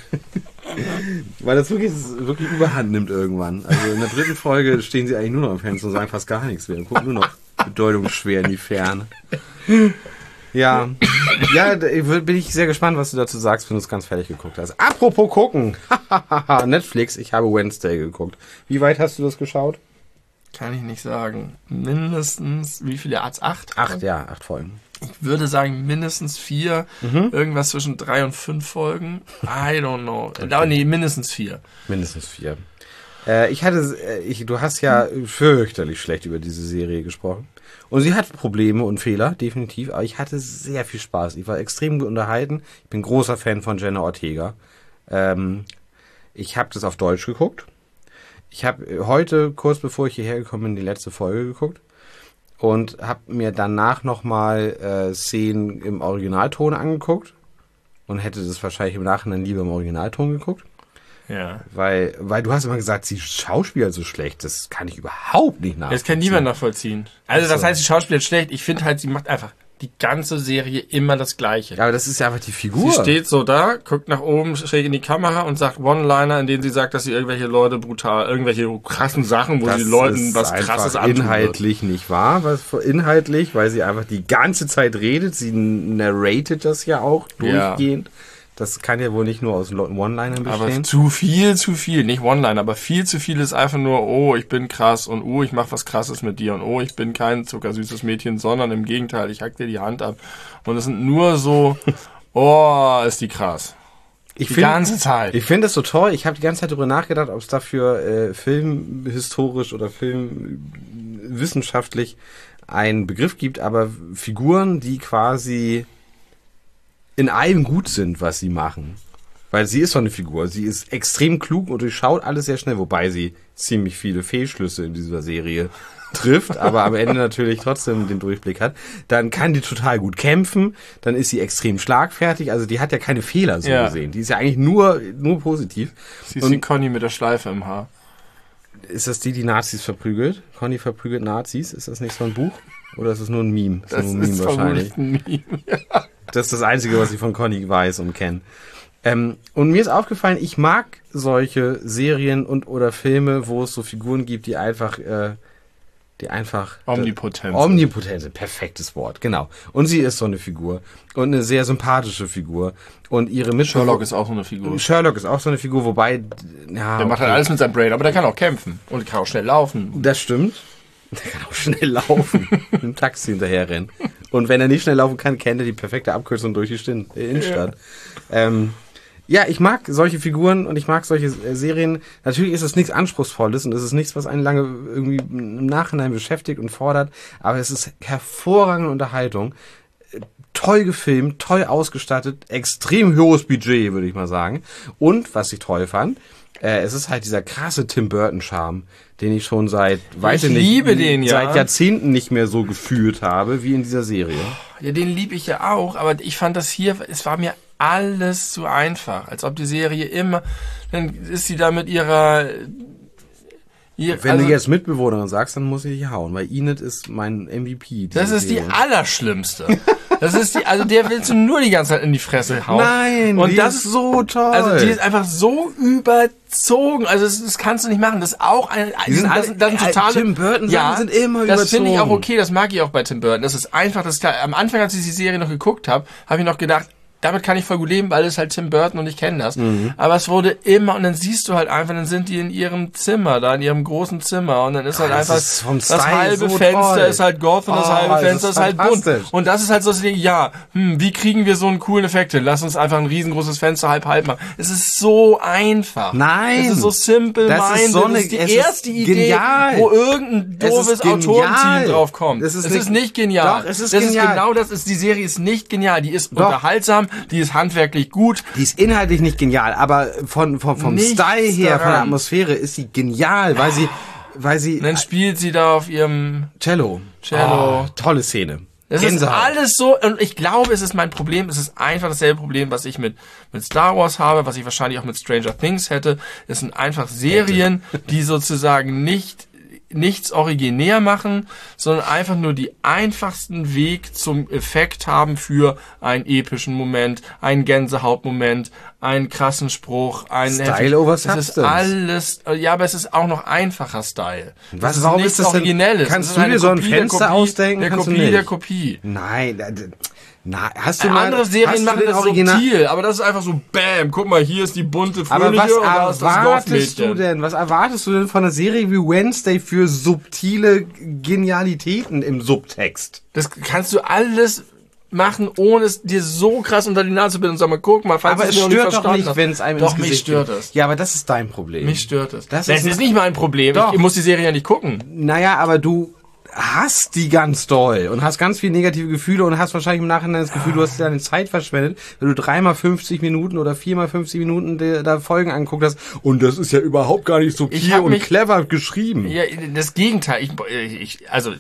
A: Weil das wirklich, das wirklich überhand nimmt irgendwann. Also in der dritten Folge stehen sie eigentlich nur noch im Fenster und sagen fast gar nichts mehr und gucken nur noch bedeutungsschwer in die Ferne. Ja, ja, da bin ich sehr gespannt, was du dazu sagst, wenn du es ganz fertig geguckt hast. Apropos gucken. Netflix, ich habe Wednesday geguckt. Wie weit hast du das geschaut?
B: Kann ich nicht sagen. Mindestens, wie viele Arts? Acht?
A: Acht, ja, acht Folgen.
B: Ich würde sagen mindestens vier.
A: Mhm.
B: Irgendwas zwischen drei und fünf Folgen. I don't know. Aber nee, mindestens vier.
A: Mindestens vier. Äh, ich hatte, äh, ich, du hast ja fürchterlich schlecht über diese Serie gesprochen. Und sie hat Probleme und Fehler, definitiv. Aber ich hatte sehr viel Spaß. Ich war extrem gut unterhalten. Ich bin großer Fan von Jenna Ortega. Ähm, ich habe das auf Deutsch geguckt. Ich habe heute, kurz bevor ich hierher gekommen bin, die letzte Folge geguckt und habe mir danach nochmal äh, Szenen im Originalton angeguckt und hätte das wahrscheinlich im Nachhinein lieber im Originalton geguckt.
B: Ja.
A: Weil, weil du hast immer gesagt, sie schauspielert so schlecht. Das kann ich überhaupt nicht nachvollziehen.
B: Das kann niemand nachvollziehen. Also
A: Ach so.
B: das heißt, sie schauspielt schlecht. Ich finde halt, sie macht einfach die ganze Serie immer das Gleiche.
A: Ja, aber das ist ja einfach die Figur.
B: Sie steht so da, guckt nach oben, schräg in die Kamera und sagt One-Liner, in denen sie sagt, dass sie irgendwelche Leute brutal, irgendwelche krassen Sachen, wo
A: das
B: sie Leuten
A: ist
B: was Krasses antun wird.
A: inhaltlich nicht wahr, was inhaltlich, weil sie einfach die ganze Zeit redet. Sie narratet das ja auch durchgehend. Ja. Das kann ja wohl nicht nur aus One-Linern bestehen.
B: Aber zu viel, zu viel. Nicht One-Liner, aber viel zu viel ist einfach nur, oh, ich bin krass und oh, ich mach was Krasses mit dir und oh, ich bin kein zuckersüßes Mädchen, sondern im Gegenteil, ich hack dir die Hand ab. Und es sind nur so, oh, ist die krass.
A: Ich
B: die
A: find,
B: ganze Zeit.
A: Ich finde das so toll. Ich habe die ganze Zeit darüber nachgedacht, ob es dafür äh, filmhistorisch oder filmwissenschaftlich einen Begriff gibt, aber Figuren, die quasi in allem gut sind, was sie machen. Weil sie ist so eine Figur. Sie ist extrem klug und durchschaut alles sehr schnell, wobei sie ziemlich viele Fehlschlüsse in dieser Serie trifft, aber am Ende natürlich trotzdem den Durchblick hat. Dann kann die total gut kämpfen, dann ist sie extrem schlagfertig, also die hat ja keine Fehler so ja. gesehen. Die ist ja eigentlich nur, nur positiv.
B: Sie ist und wie Conny mit der Schleife im Haar.
A: Ist das die, die Nazis verprügelt? Conny verprügelt Nazis? Ist das nicht so ein Buch? Oder ist das nur ein Meme?
B: Das, das
A: ist, nur
B: ein Meme wahrscheinlich. Ein Meme, ja.
A: Das ist das Einzige, was ich von Conny weiß und kenne. Ähm, und mir ist aufgefallen, ich mag solche Serien und oder Filme, wo es so Figuren gibt, die einfach, äh, die einfach
B: omnipotent.
A: Äh, omnipotent sind. Perfektes Wort, genau. Und sie ist so eine Figur und eine sehr sympathische Figur und ihre Mitschüler.
B: Sherlock ist auch so eine Figur.
A: Sherlock ist auch so eine Figur, wobei ja,
B: der macht halt alles mit seinem Brain, aber der kann auch kämpfen und kann auch schnell laufen.
A: Das stimmt. Der kann auch schnell laufen, mit dem Taxi hinterher rennen. Und wenn er nicht schnell laufen kann, kennt er die perfekte Abkürzung durch die Stin- äh, Innenstadt. Ja. Ähm, ja, ich mag solche Figuren und ich mag solche äh, Serien. Natürlich ist es nichts Anspruchsvolles und es ist nichts, was einen lange irgendwie im Nachhinein beschäftigt und fordert. Aber es ist hervorragende Unterhaltung. Äh, toll gefilmt, toll ausgestattet, extrem hohes Budget, würde ich mal sagen. Und, was ich toll fand, äh, es ist halt dieser krasse Tim Burton-Charme, den ich schon seit, weiß ich nicht,
B: liebe den, ja.
A: seit Jahrzehnten nicht mehr so gefühlt habe, wie in dieser Serie.
B: Ja, den liebe ich ja auch, aber ich fand das hier, es war mir alles zu einfach, als ob die Serie immer, dann ist sie da mit ihrer...
A: Ihr, Wenn also, du jetzt Mitbewohnerin sagst, dann muss ich dich hauen, weil Enid ist mein M V P.
B: Das ist Serie. Die allerschlimmste. Das ist die, also der willst du nur die ganze Zeit in die Fresse hauen.
A: Nein, und die das ist so toll.
B: Also die ist einfach so überzogen. Also das, das kannst du nicht machen. Das ist auch ein,
A: die sind
B: das,
A: alle,
B: das sind totale.
A: Tim Burton
B: ja,
A: sind immer
B: das
A: überzogen.
B: Das finde ich auch okay. Das mag ich auch bei Tim Burton. Das ist einfach, das ist klar. Am Anfang, als ich die Serie noch geguckt habe, habe ich noch gedacht, damit kann ich voll gut leben, weil es halt Tim Burton und ich kenne das. Mhm. Aber es wurde immer, und dann siehst du halt einfach, dann sind die in ihrem Zimmer, da in ihrem großen Zimmer und dann ist halt
A: das
B: einfach,
A: ist vom
B: das halbe
A: so
B: Fenster
A: toll.
B: ist halt Goth und das
A: oh,
B: halbe Fenster
A: ist,
B: ist halt bunt. Und das ist halt so, ja, hm, wie kriegen wir so einen coolen Effekt hin? Lass uns einfach ein riesengroßes Fenster halb halb machen. Es ist so einfach.
A: Nein.
B: Es ist so simple
A: das
B: minded.
A: Ist so eine,
B: das ist die erste Idee,
A: genial.
B: wo irgendein doofes Autorenteam drauf kommt.
A: Es ist,
B: es
A: nicht,
B: ist nicht genial.
A: Doch, es ist
B: das
A: genial.
B: ist genau das ist, die Serie ist nicht genial. Die ist
A: doch.
B: unterhaltsam, die ist handwerklich gut.
A: Die ist inhaltlich nicht genial, aber von, von vom
B: Nichts
A: Style her,
B: daran.
A: von der Atmosphäre ist sie genial, weil sie, weil sie.
B: Und dann spielt sie da auf ihrem
A: Cello.
B: Cello.
A: Oh, tolle Szene.
B: Das Gänsehaut. Ist alles so, und ich glaube, es ist mein Problem, es ist einfach dasselbe Problem, was ich mit, mit Star Wars habe, was ich wahrscheinlich auch mit Stranger Things hätte. Es sind einfach Serien, die sozusagen nicht nichts originär machen, sondern einfach nur die einfachsten Weg zum Effekt haben für einen epischen Moment, einen Gänsehautmoment, einen krassen Spruch, einen
A: Style over Substance.
B: Es ist alles, ja, aber es ist auch noch einfacher Style.
A: Was,
B: ist
A: warum
B: nichts
A: ist das denn,
B: Originelles.
A: kannst du dir so ein Fenster ausdenken?
B: Der
A: Kannst
B: Kopie
A: du nicht.
B: der Kopie.
A: Nein, Na, hast du mal,
B: andere Serien machen das
A: Original
B: subtil, aber das ist einfach so, bam, guck mal, hier ist die bunte Fröhliche
A: aber was
B: und da ist das
A: erwartest du denn? Was erwartest du denn von einer Serie wie Wednesday für subtile Genialitäten im Subtext?
B: Das kannst du alles machen, ohne es dir so krass unter die Nase zu binden und sag mal, guck mal, falls
A: aber
B: es
A: es
B: mir
A: stört
B: nicht
A: doch nicht, wenn es einem
B: doch,
A: ins Gesicht
B: mich stört
A: geht.
B: es.
A: Ja, aber das ist dein Problem.
B: Mich stört es.
A: Das,
B: das ist, ist nicht mein Problem. Doch. Ich muss die Serie ja nicht gucken.
A: Naja, aber du hast die ganz doll und hast ganz viele negative Gefühle und hast wahrscheinlich im Nachhinein das Gefühl, du hast deine Zeit verschwendet, wenn du dreimal fünfzig Minuten oder viermal fünfzig Minuten der, der Folgen angeguckt hast und das ist ja überhaupt gar nicht subtil und
B: mich,
A: clever geschrieben.
B: Ja, das Gegenteil. Ich, ich, also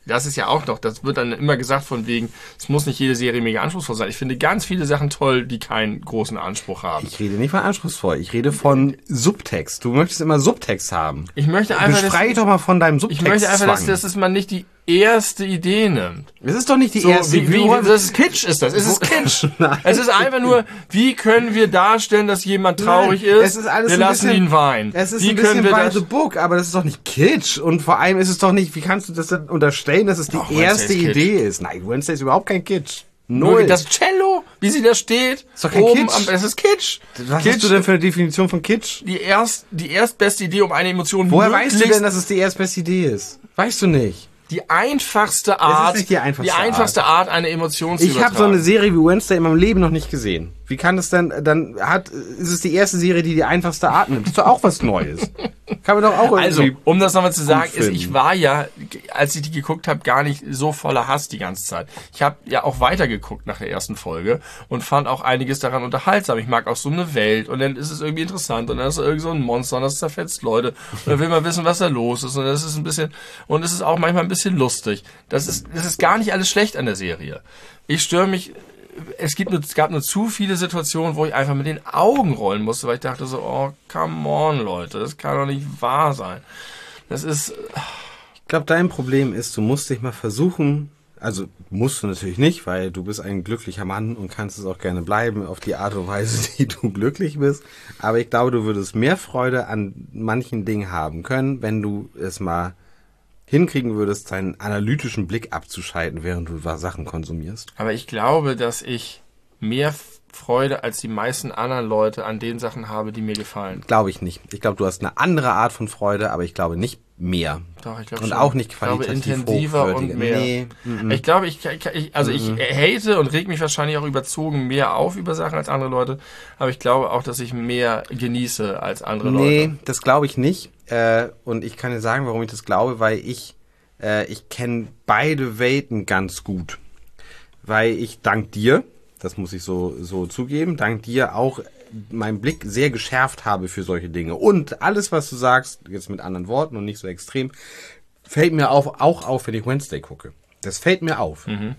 B: das ist ja auch noch, das wird dann immer gesagt von wegen, es muss nicht jede Serie mega anspruchsvoll sein. Ich finde ganz viele Sachen toll, die keinen großen Anspruch haben.
A: Ich rede nicht von anspruchsvoll, ich rede von Subtext. Du möchtest immer Subtext haben.
B: Ich möchte einfach,
A: Befrei doch mal von deinem Subtext.
B: Ich möchte einfach, dass, dass es man nicht die erste Idee nimmt.
A: Es ist doch nicht die
B: so,
A: erste
B: wie, wie, wie, das ist Kitsch, ist das. Es ist Kitsch. Es ist einfach nur, wie können wir darstellen, dass jemand traurig
A: Nein,
B: ist?
A: Es ist alles
B: wir
A: ein
B: lassen
A: bisschen,
B: ihn weinen.
A: Es ist
B: wie
A: ein bisschen
B: wir
A: by
B: das,
A: the book, aber das ist doch nicht Kitsch. Und vor allem ist es doch nicht, wie kannst du das denn unterstellen, dass es die
B: Doch,
A: erste
B: Wednesday ist
A: Idee ist? Nein, Wednesday ist überhaupt kein Kitsch. Null.
B: Das Cello, wie sie da steht.
A: Ist doch kein
B: oben
A: Kitsch.
B: Am, es ist Kitsch.
A: Was
B: Kitsch,
A: hast du denn für eine Definition von Kitsch?
B: Die, erst, die erstbeste Idee, um eine Emotion
A: Woher weißt du
B: möglichst-
A: denn, dass es die erstbeste Idee ist? Weißt du nicht.
B: Die einfachste Art,
A: nicht die einfachste
B: die einfachste Art, eine Emotion zu
A: Ich habe
B: übertragen.
A: so eine Serie wie Wednesday in meinem Leben noch nicht gesehen. Wie kann das denn, dann hat, ist es die erste Serie, die die einfachste Art nimmt. Das ist doch auch was Neues. Kann man doch auch irgendwie...
B: Also, um das nochmal zu sagen, ist,
A: finden.
B: ich war ja, als ich die geguckt habe, gar nicht so voller Hass die ganze Zeit. Ich habe ja auch weitergeguckt nach der ersten Folge und fand auch einiges daran unterhaltsam. Ich mag auch so eine Welt und dann ist es irgendwie interessant und dann ist da irgend so ein Monster und das zerfetzt Leute und dann will man wissen, was da los ist und das ist ein bisschen, und es ist auch manchmal ein bisschen lustig. Das ist, das ist gar nicht alles schlecht an der Serie. Ich störe mich, es gibt nur, es gab nur zu viele Situationen, wo ich einfach mit den Augen rollen musste, weil ich dachte so, oh, come on, Leute, das kann doch nicht wahr sein. Das ist...
A: Ich glaube, dein Problem ist, du musst dich mal versuchen, also musst du natürlich nicht, weil du bist ein glücklicher Mann und kannst es auch gerne bleiben, auf die Art und Weise, die du glücklich bist. Aber ich glaube, du würdest mehr Freude an manchen Dingen haben können, wenn du es mal hinkriegen würdest, deinen analytischen Blick abzuschalten, während du Sachen konsumierst.
B: Aber ich glaube, dass ich mehr Freude als die meisten anderen Leute an den Sachen habe, die mir gefallen.
A: Glaube ich nicht. Ich glaube, du hast eine andere Art von Freude, aber ich glaube nicht mehr.
B: Doch, ich glaube
A: Und
B: schon.
A: auch nicht
B: Ich glaube,
A: qualitativ
B: intensiver
A: hochwertiger.
B: und mehr.
A: Nee, mm-mm.
B: Ich glaube, ich, ich also ich hate und reg mich wahrscheinlich auch überzogen mehr auf über Sachen als andere Leute, aber ich glaube auch, dass ich mehr genieße als andere
A: Nee,
B: Leute.
A: das glaube ich nicht. Äh, und ich kann dir sagen, warum ich das glaube, weil ich äh, ich kenne beide Welten ganz gut. Weil ich dank dir, das muss ich so so zugeben, dank dir auch meinen Blick sehr geschärft habe für solche Dinge. Und alles, was du sagst, jetzt mit anderen Worten und nicht so extrem, fällt mir auf, auch auf, wenn ich Wednesday gucke. Das fällt mir auf.
B: Mhm.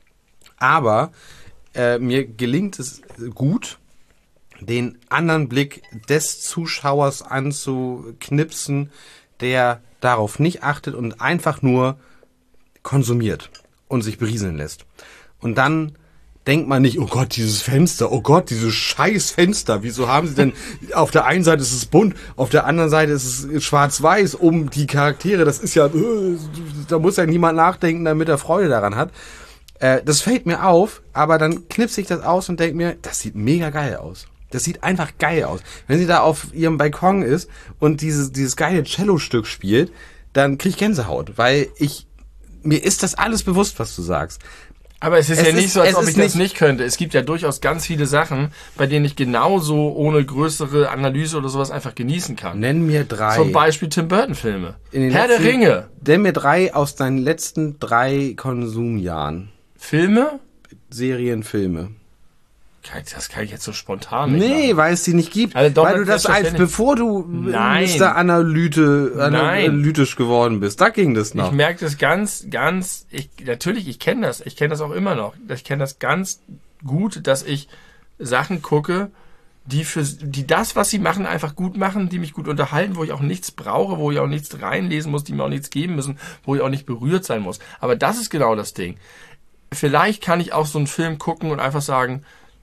A: Aber äh, mir gelingt es gut, den anderen Blick des Zuschauers anzuknipsen, der darauf nicht achtet und einfach nur konsumiert und sich berieseln lässt. Und dann denkt man nicht, oh Gott, dieses Fenster, oh Gott, dieses scheiß Fenster, wieso haben sie denn, auf der einen Seite ist es bunt, auf der anderen Seite ist es schwarz-weiß, um die Charaktere, das ist ja, äh, da muss ja niemand nachdenken, damit er Freude daran hat. Äh, das fällt mir auf, aber dann knipse ich das aus und denke mir, das sieht mega geil aus. Das sieht einfach geil aus. Wenn sie da auf ihrem Balkon ist und dieses, dieses geile Cello-Stück spielt, dann krieg ich Gänsehaut, weil ich, mir ist das alles bewusst, was du sagst.
B: Aber es ist
A: Es
B: ja nicht
A: ist-
B: so, als
A: es
B: ob
A: ist
B: ich das
A: nicht-
B: nicht könnte. Es gibt ja durchaus ganz viele Sachen, bei denen ich genauso ohne größere Analyse oder sowas einfach genießen kann.
A: Nenn mir drei.
B: Zum Beispiel Tim Burton-Filme.
A: In den
B: Herr der
A: letzten-
B: Ringe.
A: Nenn mir drei aus deinen letzten drei Konsumjahren.
B: Filme?
A: Serien, Filme.
B: Kann ich- Das kann ich jetzt so spontan nicht
A: Nee,
B: machen.
A: weil es die nicht gibt.
B: Also doch,
A: weil du das als,
B: selbstverständlich.
A: bevor du
B: Nein.
A: Mister Analyte, analytisch geworden bist. Da ging das noch.
B: Ich merke das ganz, ganz, ich, natürlich, ich kenne das, ich kenne das auch immer noch. Ich kenne das ganz gut, dass ich Sachen gucke, die für, die das, was sie machen, einfach gut machen, die mich gut unterhalten, wo ich auch nichts brauche, wo ich auch nichts reinlesen muss, die mir auch nichts geben müssen, wo ich auch nicht berührt sein muss. Aber das ist genau das Ding. Vielleicht kann ich auch so einen Film gucken und einfach sagen,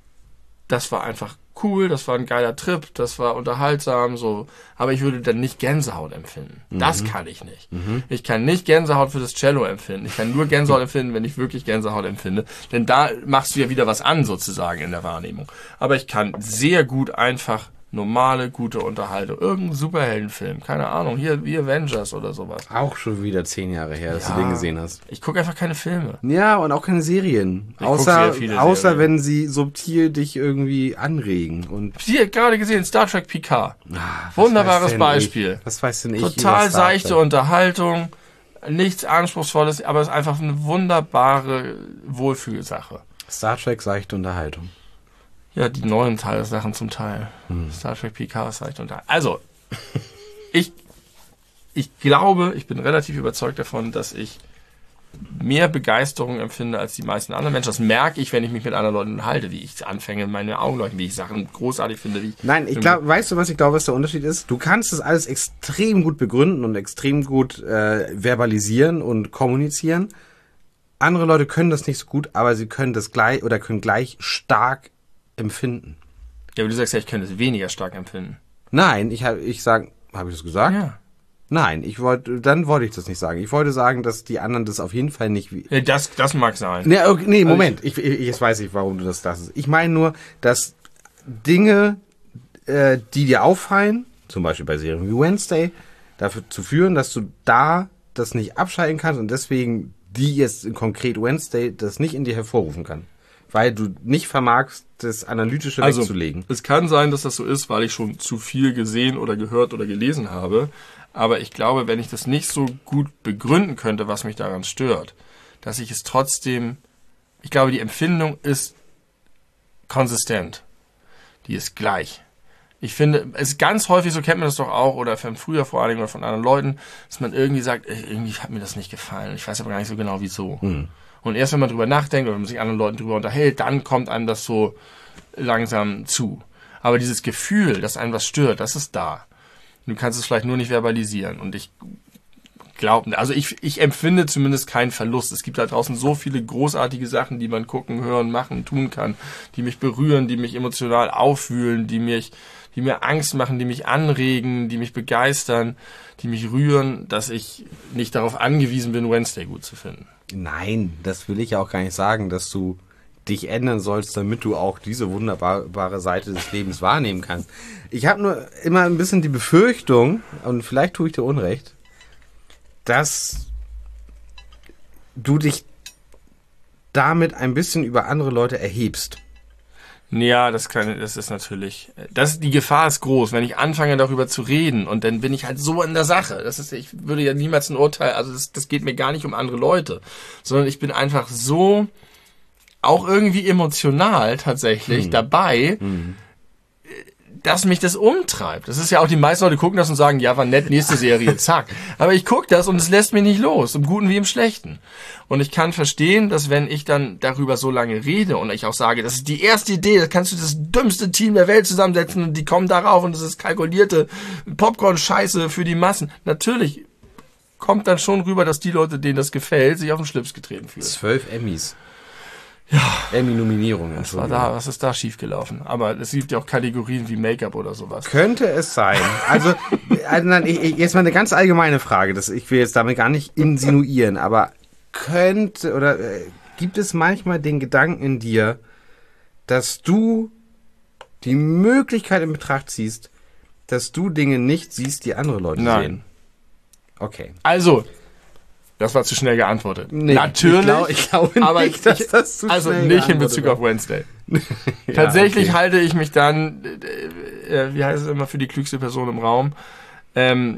B: das war einfach cool, das war ein geiler Trip, das war unterhaltsam, so. Aber ich würde dann nicht Gänsehaut empfinden. Das kann ich nicht. Ich kann nicht Gänsehaut für das Cello empfinden. Ich kann nur Gänsehaut empfinden, wenn ich wirklich Gänsehaut empfinde. Denn da machst du ja wieder was an, sozusagen, in der Wahrnehmung. Aber ich kann sehr gut einfach normale, gute Unterhaltung. Irgendein Superheldenfilm, keine Ahnung, hier wie Avengers oder sowas.
A: Auch schon wieder zehn Jahre her, dass
B: Ja.
A: du den gesehen hast.
B: Ich gucke einfach keine Filme.
A: Ja, und auch keine Serien.
B: guck
A: Außer,
B: sehr viele
A: außer
B: Serien.
A: wenn sie subtil dich irgendwie anregen. Und
B: Hier, gerade gesehen, Star Trek Picard.
A: Ah, was
B: Wunderbares
A: weiß denn
B: Beispiel.
A: Ich? Was weiß denn ich?
B: Total
A: über Star
B: seichte
A: Trek?
B: Unterhaltung, nichts Anspruchsvolles, aber es ist einfach eine wunderbare Wohlfühlsache.
A: Star Trek seichte Unterhaltung.
B: Ja, die neuen Teile, Sachen zum Teil. Star Trek Picard ist seichte Unterhaltung. Also, ich, ich glaube, ich bin relativ überzeugt davon, dass ich mehr Begeisterung empfinde als die meisten anderen Menschen. Das merke ich, wenn ich mich mit anderen Leuten unterhalte, wie ich anfange, meine Augen leuchten, wie ich Sachen großartig finde. Wie ich
A: Nein, ich glaube, weißt du, was ich glaube, was der Unterschied ist? Du kannst das alles extrem gut begründen und extrem gut äh, verbalisieren und kommunizieren. Andere Leute können das nicht so gut, aber sie können das gleich oder können gleich stark empfinden.
B: Ja, aber du sagst ja, ich könnte es weniger stark empfinden.
A: Nein, ich habe, ich sag, habe ich das gesagt?
B: Ja.
A: Nein, ich wollte, dann wollte ich das nicht sagen. Ich wollte sagen, dass die anderen das auf jeden Fall nicht. Wie
B: Ja, das, das mag sein.
A: nee, okay, nee, Moment. Ich, ich, jetzt weiß ich, warum du das sagst. Ich meine nur, dass Dinge, äh, die dir auffallen, zum Beispiel bei Serien wie Wednesday, dafür zu führen, dass du da das nicht abschalten kannst und deswegen die jetzt konkret Wednesday das nicht in dir hervorrufen kann. Weil du nicht vermagst, das Analytische
B: Also,
A: wegzulegen.
B: es kann sein, dass das so ist, weil ich schon zu viel gesehen oder gehört oder gelesen habe. Aber ich glaube, wenn ich das nicht so gut begründen könnte, was mich daran stört, dass ich es trotzdem, ich glaube, die Empfindung ist konsistent. Die ist gleich. Ich finde, es ist ganz häufig, so kennt man das doch auch, oder von früher vor allen Dingen oder von anderen Leuten, dass man irgendwie sagt, irgendwie hat mir das nicht gefallen. Ich weiß aber gar nicht so genau, wieso. Hm. Und erst wenn man drüber nachdenkt oder mit sich anderen Leuten drüber unterhält, dann kommt einem das so langsam zu. Aber dieses Gefühl, dass einem was stört, das ist da. Du kannst es vielleicht nur nicht verbalisieren. Und ich glaube, also ich, ich empfinde zumindest keinen Verlust. Es gibt da draußen so viele großartige Sachen, die man gucken, hören, machen, tun kann, die mich berühren, die mich emotional aufwühlen, die mich, die mir Angst machen, die mich anregen, die mich begeistern, die mich rühren, dass ich nicht darauf angewiesen bin, Wednesday gut zu finden.
A: Nein, das will ich ja auch gar nicht sagen, dass du dich ändern sollst, damit du auch diese wunderbare Seite des Lebens wahrnehmen kannst. Ich habe nur immer ein bisschen die Befürchtung, und vielleicht tue ich dir Unrecht, dass du dich damit ein bisschen über andere Leute erhebst.
B: Ja, das kann, das ist natürlich, das, die Gefahr ist groß, wenn ich anfange darüber zu reden und dann bin ich halt so in der Sache. Das ist, ich würde ja niemals ein Urteil, also das, das geht mir gar nicht um andere Leute, sondern ich bin einfach so, auch irgendwie emotional tatsächlich hm. dabei, hm. dass mich das umtreibt. Das ist ja auch, die meisten Leute gucken das und sagen, ja, war nett, nächste Serie, zack. Aber ich gucke das und es lässt mich nicht los, im Guten wie im Schlechten. Und ich kann verstehen, dass wenn ich dann darüber so lange rede und ich auch sage, das ist die erste Idee, da kannst du das dümmste Team der Welt zusammensetzen und die kommen darauf und das ist kalkulierte Popcorn-Scheiße für die Massen. Natürlich kommt dann schon rüber, dass die Leute, denen das gefällt, sich auf den Schlips getreten fühlen.
A: Zwölf Emmys.
B: Ja.
A: Emmy-Nominierungen.
B: Was war da, was ist da schiefgelaufen? Aber es gibt ja auch Kategorien wie Make-up oder sowas.
A: Könnte es sein. Also, also nein, ich, ich, jetzt mal eine ganz allgemeine Frage. Das, ich will jetzt damit gar nicht insinuieren, aber könnte oder äh, gibt es manchmal den Gedanken in dir, dass du die Möglichkeit in Betracht ziehst, dass du Dinge nicht siehst, die andere Leute
B: Nein.
A: sehen? Okay.
B: Also, das war zu schnell geantwortet.
A: Nee,
B: natürlich,
A: ich, glaub, ich glaube
B: aber
A: nicht, dass das zu
B: also
A: schnell
B: nicht in
A: geantwortet
B: Bezug
A: war.
B: auf Wednesday.
A: Ja,
B: Tatsächlich
A: okay.
B: halte ich mich dann, äh, äh, wie heißt es immer, für die klügste Person im Raum. Ähm,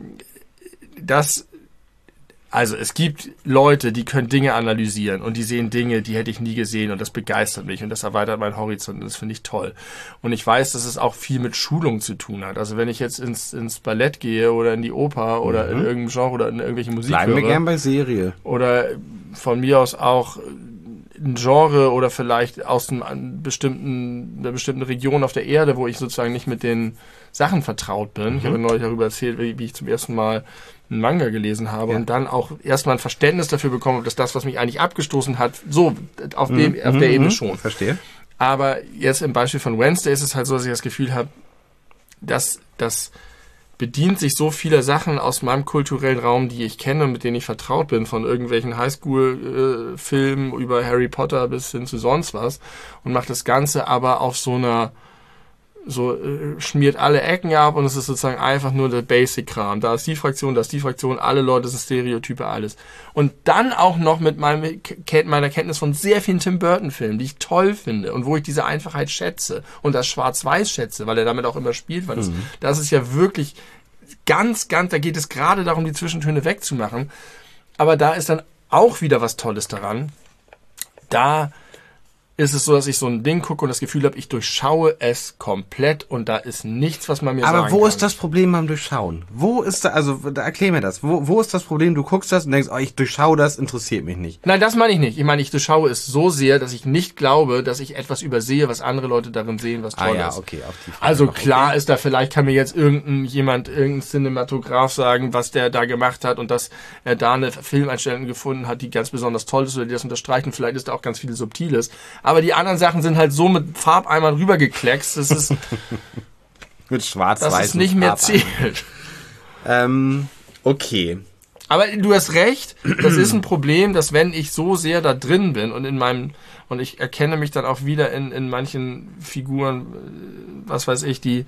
B: das, also es gibt Leute, die können Dinge analysieren und die sehen Dinge, die hätte ich nie gesehen und das begeistert mich und das erweitert meinen Horizont und das finde ich toll. Und ich weiß, dass es auch viel mit Schulung zu tun hat. Also wenn ich jetzt ins, ins Ballett gehe oder in die Oper oder mhm. in irgendeinem Genre oder in irgendwelche Musik
A: Bleiben
B: höre.
A: wir gern bei Serie.
B: Oder von mir aus auch ein Genre oder vielleicht aus einem bestimmten, einer bestimmten Region auf der Erde, wo ich sozusagen nicht mit den Sachen vertraut bin. Mhm. Ich habe neulich darüber erzählt, wie, wie ich zum ersten Mal einen Manga gelesen habe ja. und dann auch erstmal ein Verständnis dafür bekommen habe, dass das, was mich eigentlich abgestoßen hat, so auf, dem, mhm. auf der Ebene schon.
A: Verstehe.
B: Aber jetzt im Beispiel von Wednesday ist es halt so, dass ich das Gefühl habe, dass das bedient sich so vieler Sachen aus meinem kulturellen Raum, die ich kenne und mit denen ich vertraut bin, von irgendwelchen Highschool-Filmen äh, über Harry Potter bis hin zu sonst was und macht das Ganze aber auf so einer, so äh, schmiert alle Ecken ab und es ist sozusagen einfach nur der Basic-Kram. Da ist die Fraktion, da ist die Fraktion, alle Leute sind Stereotype, alles. Und dann auch noch mit meinem, meiner Kenntnis von sehr vielen Tim Burton-Filmen, die ich toll finde und wo ich diese Einfachheit schätze und das Schwarz-Weiß schätze, weil er damit auch immer spielt, weil das, mhm. das ist ja wirklich ganz, ganz, da geht es gerade darum, die Zwischentöne wegzumachen. Aber da ist dann auch wieder was Tolles daran. Da ist es so, dass ich so ein Ding gucke und das Gefühl habe, ich durchschaue es komplett und da ist nichts, was man mir
A: Aber
B: sagen
A: wo
B: kann.
A: ist das Problem beim Durchschauen? Wo ist da, also da, erklär mir das. Wo, wo ist das Problem? Du guckst das und denkst, oh, ich durchschaue das, interessiert mich nicht.
B: Nein, das meine ich nicht. Ich meine, ich durchschaue es so sehr, dass ich nicht glaube, dass ich etwas übersehe, was andere Leute darin sehen, was toll
A: Ah ja,
B: ist.
A: okay, auf die Frage
B: Also
A: noch.
B: klar
A: Okay.
B: ist da, vielleicht kann mir jetzt irgendein jemand, irgendein Cinematograph sagen, was der da gemacht hat und dass er da eine Filmeinstellung gefunden hat, die ganz besonders toll ist oder die das unterstreicht und vielleicht ist da auch ganz viel Subtiles. Aber die anderen Sachen sind halt so mit Farbeimern rübergekleckst, das ist,
A: Mit schwarz-weiß.
B: dass es nicht mehr zählt.
A: Ähm, okay.
B: Aber du hast recht, das ist ein Problem, dass wenn ich so sehr da drin bin und in meinem, und ich erkenne mich dann auch wieder in, in manchen Figuren, was weiß ich, die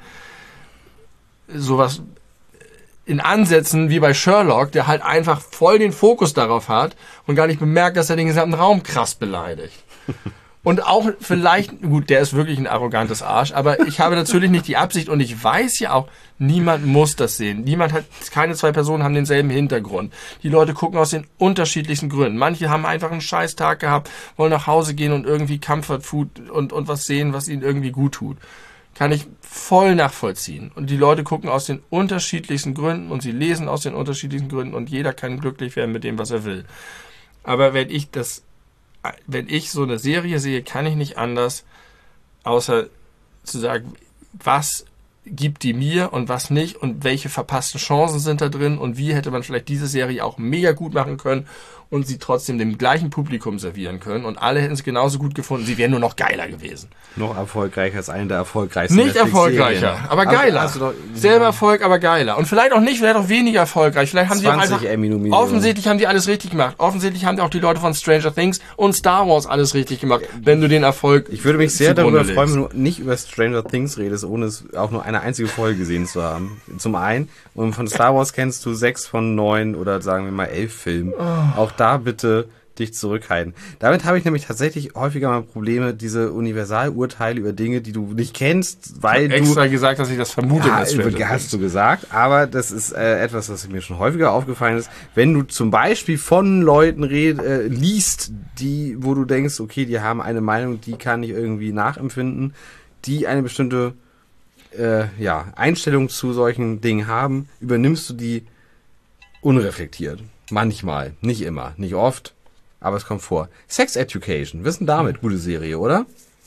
B: sowas in Ansätzen wie bei Sherlock, der halt einfach voll den Fokus darauf hat und gar nicht bemerkt, dass er den gesamten Raum krass beleidigt. Und auch vielleicht, gut, der ist wirklich ein arrogantes Arsch, aber ich habe natürlich nicht die Absicht und ich weiß ja auch, niemand muss das sehen. Niemand hat, keine zwei Personen haben denselben Hintergrund. Die Leute gucken aus den unterschiedlichsten Gründen. Manche haben einfach einen scheiß Tag gehabt, wollen nach Hause gehen und irgendwie Comfort Food und, und was sehen, was ihnen irgendwie gut tut. Kann ich voll nachvollziehen. Und die Leute gucken aus den unterschiedlichsten Gründen und sie lesen aus den unterschiedlichsten Gründen und jeder kann glücklich werden mit dem, was er will. Aber wenn ich das wenn ich so eine Serie sehe, kann ich nicht anders, außer zu sagen, was gibt die mir und was nicht und welche verpassten Chancen sind da drin und wie hätte man vielleicht diese Serie auch mega gut machen können und sie trotzdem dem gleichen Publikum servieren können und alle hätten es genauso gut gefunden, sie wären nur noch geiler gewesen.
A: Noch erfolgreicher als eine der erfolgreichsten.
B: Nicht erfolgreicher, aber geiler.
A: Also, also doch,
B: Selber
A: ja.
B: Erfolg, aber geiler. Und vielleicht auch nicht, vielleicht auch weniger erfolgreich. Vielleicht haben sie auch einfach,
A: Emmy-Nominierungen.
B: offensichtlich haben die alles richtig gemacht. Offensichtlich haben auch die Leute von Stranger Things und Star Wars alles richtig gemacht, wenn du den Erfolg
A: Ich würde mich sehr
B: zugrunde
A: darüber freuen,
B: legst.
A: wenn du nicht über Stranger Things redest, ohne es auch nur eine einzige Folge gesehen zu haben. Zum einen. Und von Star Wars kennst du sechs von neun oder sagen wir mal elf Filmen.
B: Oh.
A: Auch da bitte dich zurückhalten. Damit habe ich nämlich tatsächlich häufiger mal Probleme, diese Universalurteile über Dinge, die du nicht kennst, weil
B: Ich hab extra
A: du...
B: gesagt, dass ich das vermute.
A: Ja,
B: mit Stranger Things.
A: hast du gesagt, aber das ist äh, etwas, was mir schon häufiger aufgefallen ist. Wenn du zum Beispiel von Leuten red, äh, liest, die, wo du denkst, okay, die haben eine Meinung, die kann ich irgendwie nachempfinden, die eine bestimmte äh, ja, Einstellung zu solchen Dingen haben, übernimmst du die unreflektiert. Manchmal, nicht immer, nicht oft, aber es kommt vor. Sex Education, wissen damit, gute Serie, oder?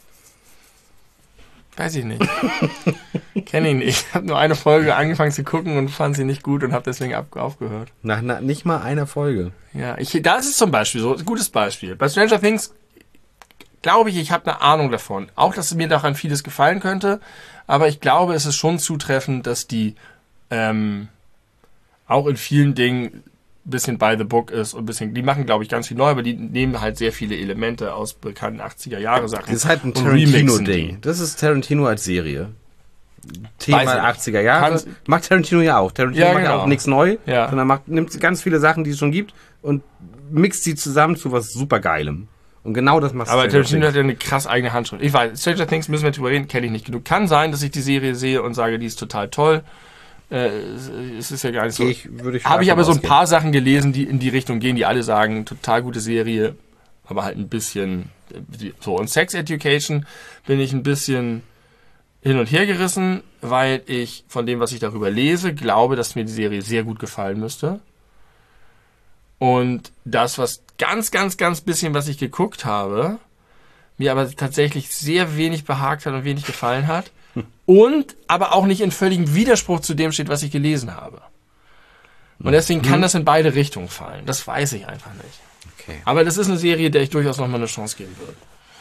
B: Weiß ich nicht. Kenne ich nicht. Ich habe nur eine Folge angefangen zu gucken und fand sie nicht gut und habe deswegen ab, aufgehört.
A: Nach, nach nicht mal einer Folge.
B: Ja, ich, das ist zum Beispiel so ein gutes Beispiel. Bei Stranger Things glaube ich, ich habe eine Ahnung davon. Auch, dass mir daran vieles gefallen könnte, aber ich glaube, es ist schon zutreffend, dass die ähm, auch in vielen Dingen ein bisschen by the book ist und ein bisschen, die machen, glaube ich, ganz viel neu, aber die nehmen halt sehr viele Elemente aus bekannten achtziger-Jahre-Sachen.
A: Das ist halt ein
B: und remixen die.
A: Tarantino-Ding. Das ist Tarantino als Serie. Thema
B: Weiß ich nicht.
A: achtziger Jahre.
B: Kann's-
A: Macht Tarantino ja auch. Tarantino
B: Ja,
A: macht
B: genau.
A: auch nichts neu,
B: Ja.
A: sondern macht, nimmt ganz viele Sachen, die es schon gibt und mixt sie zusammen zu was super Geilem. Und genau das macht
B: Aber
A: Stranger
B: Tarantino
A: Things.
B: hat ja eine krass eigene Handschrift. Ich weiß, Stranger Things müssen wir drüber reden, kenne ich nicht genug. Kann sein, dass ich die Serie sehe und sage, die ist total toll. Äh, es ist ja gar nicht so.
A: Gehe ich, würde ich
B: Habe ich
A: davon
B: aber so ein
A: ausgehen.
B: paar Sachen gelesen, die in die Richtung gehen, die alle sagen, total gute Serie, aber halt ein bisschen äh, so. Und Sex Education bin ich ein bisschen hin und her gerissen, weil ich von dem, was ich darüber lese, glaube, dass mir die Serie sehr gut gefallen müsste. Und das, was ganz, ganz, ganz bisschen, was ich geguckt habe, mir aber tatsächlich sehr wenig behagt hat und wenig gefallen hat. Und aber auch nicht in völligem Widerspruch zu dem steht, was ich gelesen habe. Und deswegen kann das in beide Richtungen fallen. Das weiß ich einfach nicht.
A: Okay.
B: Aber das ist eine Serie, der ich durchaus nochmal eine Chance geben würde.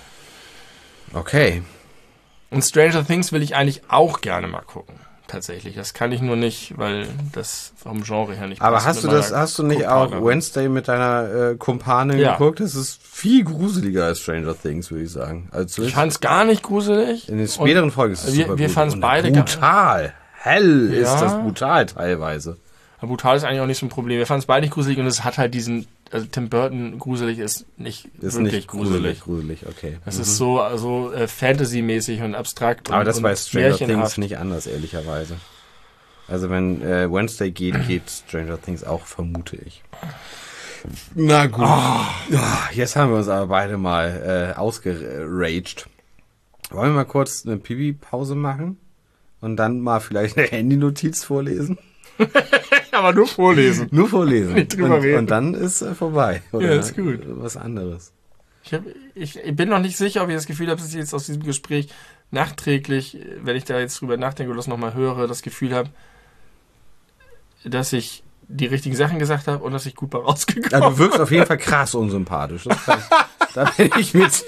A: Okay.
B: Und Stranger Things will ich eigentlich auch gerne mal gucken. Tatsächlich. Das kann ich nur nicht, weil das vom Genre her nicht
A: Aber
B: passt
A: hast du
B: mit
A: das,
B: meiner
A: hast du nicht auch
B: Guckpartnerin.
A: Wednesday mit deiner äh, Kumpanin
B: Ja.
A: geguckt? Das ist viel gruseliger als Stranger Things, würde ich sagen. Also
B: Ich fand es gar nicht gruselig.
A: in den späteren Folgen ist es
B: wir-
A: super
B: wir
A: gut.
B: fanden's
A: Und
B: beide gar-
A: brutal. Hell ist
B: Ja.
A: das brutal teilweise.
B: Aber brutal ist eigentlich auch nicht so ein Problem. Wir fanden es beide nicht gruselig und es hat halt diesen, also Tim Burton gruselig ist nicht
A: Ist
B: wirklich
A: nicht gruselig, gruselig, okay.
B: Es
A: Mhm.
B: ist so also äh, Fantasy-mäßig und abstrakt.
A: Aber
B: und,
A: das
B: und
A: bei Stranger Things
B: märchenhaft.
A: nicht anders, ehrlicherweise. Also wenn äh, Wednesday geht, geht Stranger Things auch, vermute ich. Na gut. Oh, jetzt haben wir uns aber beide mal äh, ausgeraged. Wollen wir mal kurz eine Pipi-Pause machen? Und dann mal vielleicht eine Handy-Notiz vorlesen?
B: Aber nur vorlesen.
A: Nur vorlesen.
B: Nicht drüber
A: und,
B: reden.
A: Und dann ist äh, vorbei. Oder
B: ja, ist gut.
A: Was anderes.
B: Ich, hab, ich, ich bin noch nicht sicher, ob ich das Gefühl habe, dass ich jetzt aus diesem Gespräch nachträglich, wenn ich da jetzt drüber nachdenke oder das nochmal höre, das Gefühl habe, dass ich die richtigen Sachen gesagt habe und dass ich gut bei rausgekommen bin.
A: Ja, du wirkst auf jeden Fall krass unsympathisch. Das kann ich, da bin ich mit...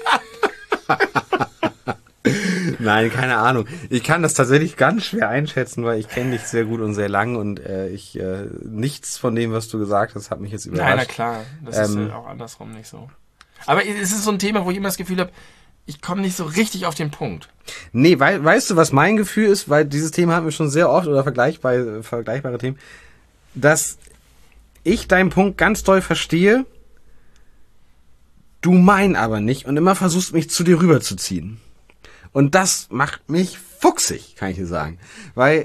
A: Nein, keine Ahnung. Ich kann das tatsächlich ganz schwer einschätzen, weil ich kenne dich sehr gut und sehr lang und äh, ich äh, nichts von dem, was du gesagt hast, hat mich jetzt überrascht.
B: Nein, na klar. Das ähm, ist ja auch andersrum nicht so. Aber es ist so ein Thema, wo ich immer das Gefühl habe, ich komme nicht so richtig auf den Punkt.
A: Nee, wei- weißt du, was mein Gefühl ist? Weil dieses Thema hatten wir schon sehr oft oder vergleichbare, vergleichbare Themen, dass ich deinen Punkt ganz doll verstehe, du mein aber nicht und immer versuchst, mich zu dir rüberzuziehen. Und das macht mich fuchsig, kann ich dir sagen. Weil,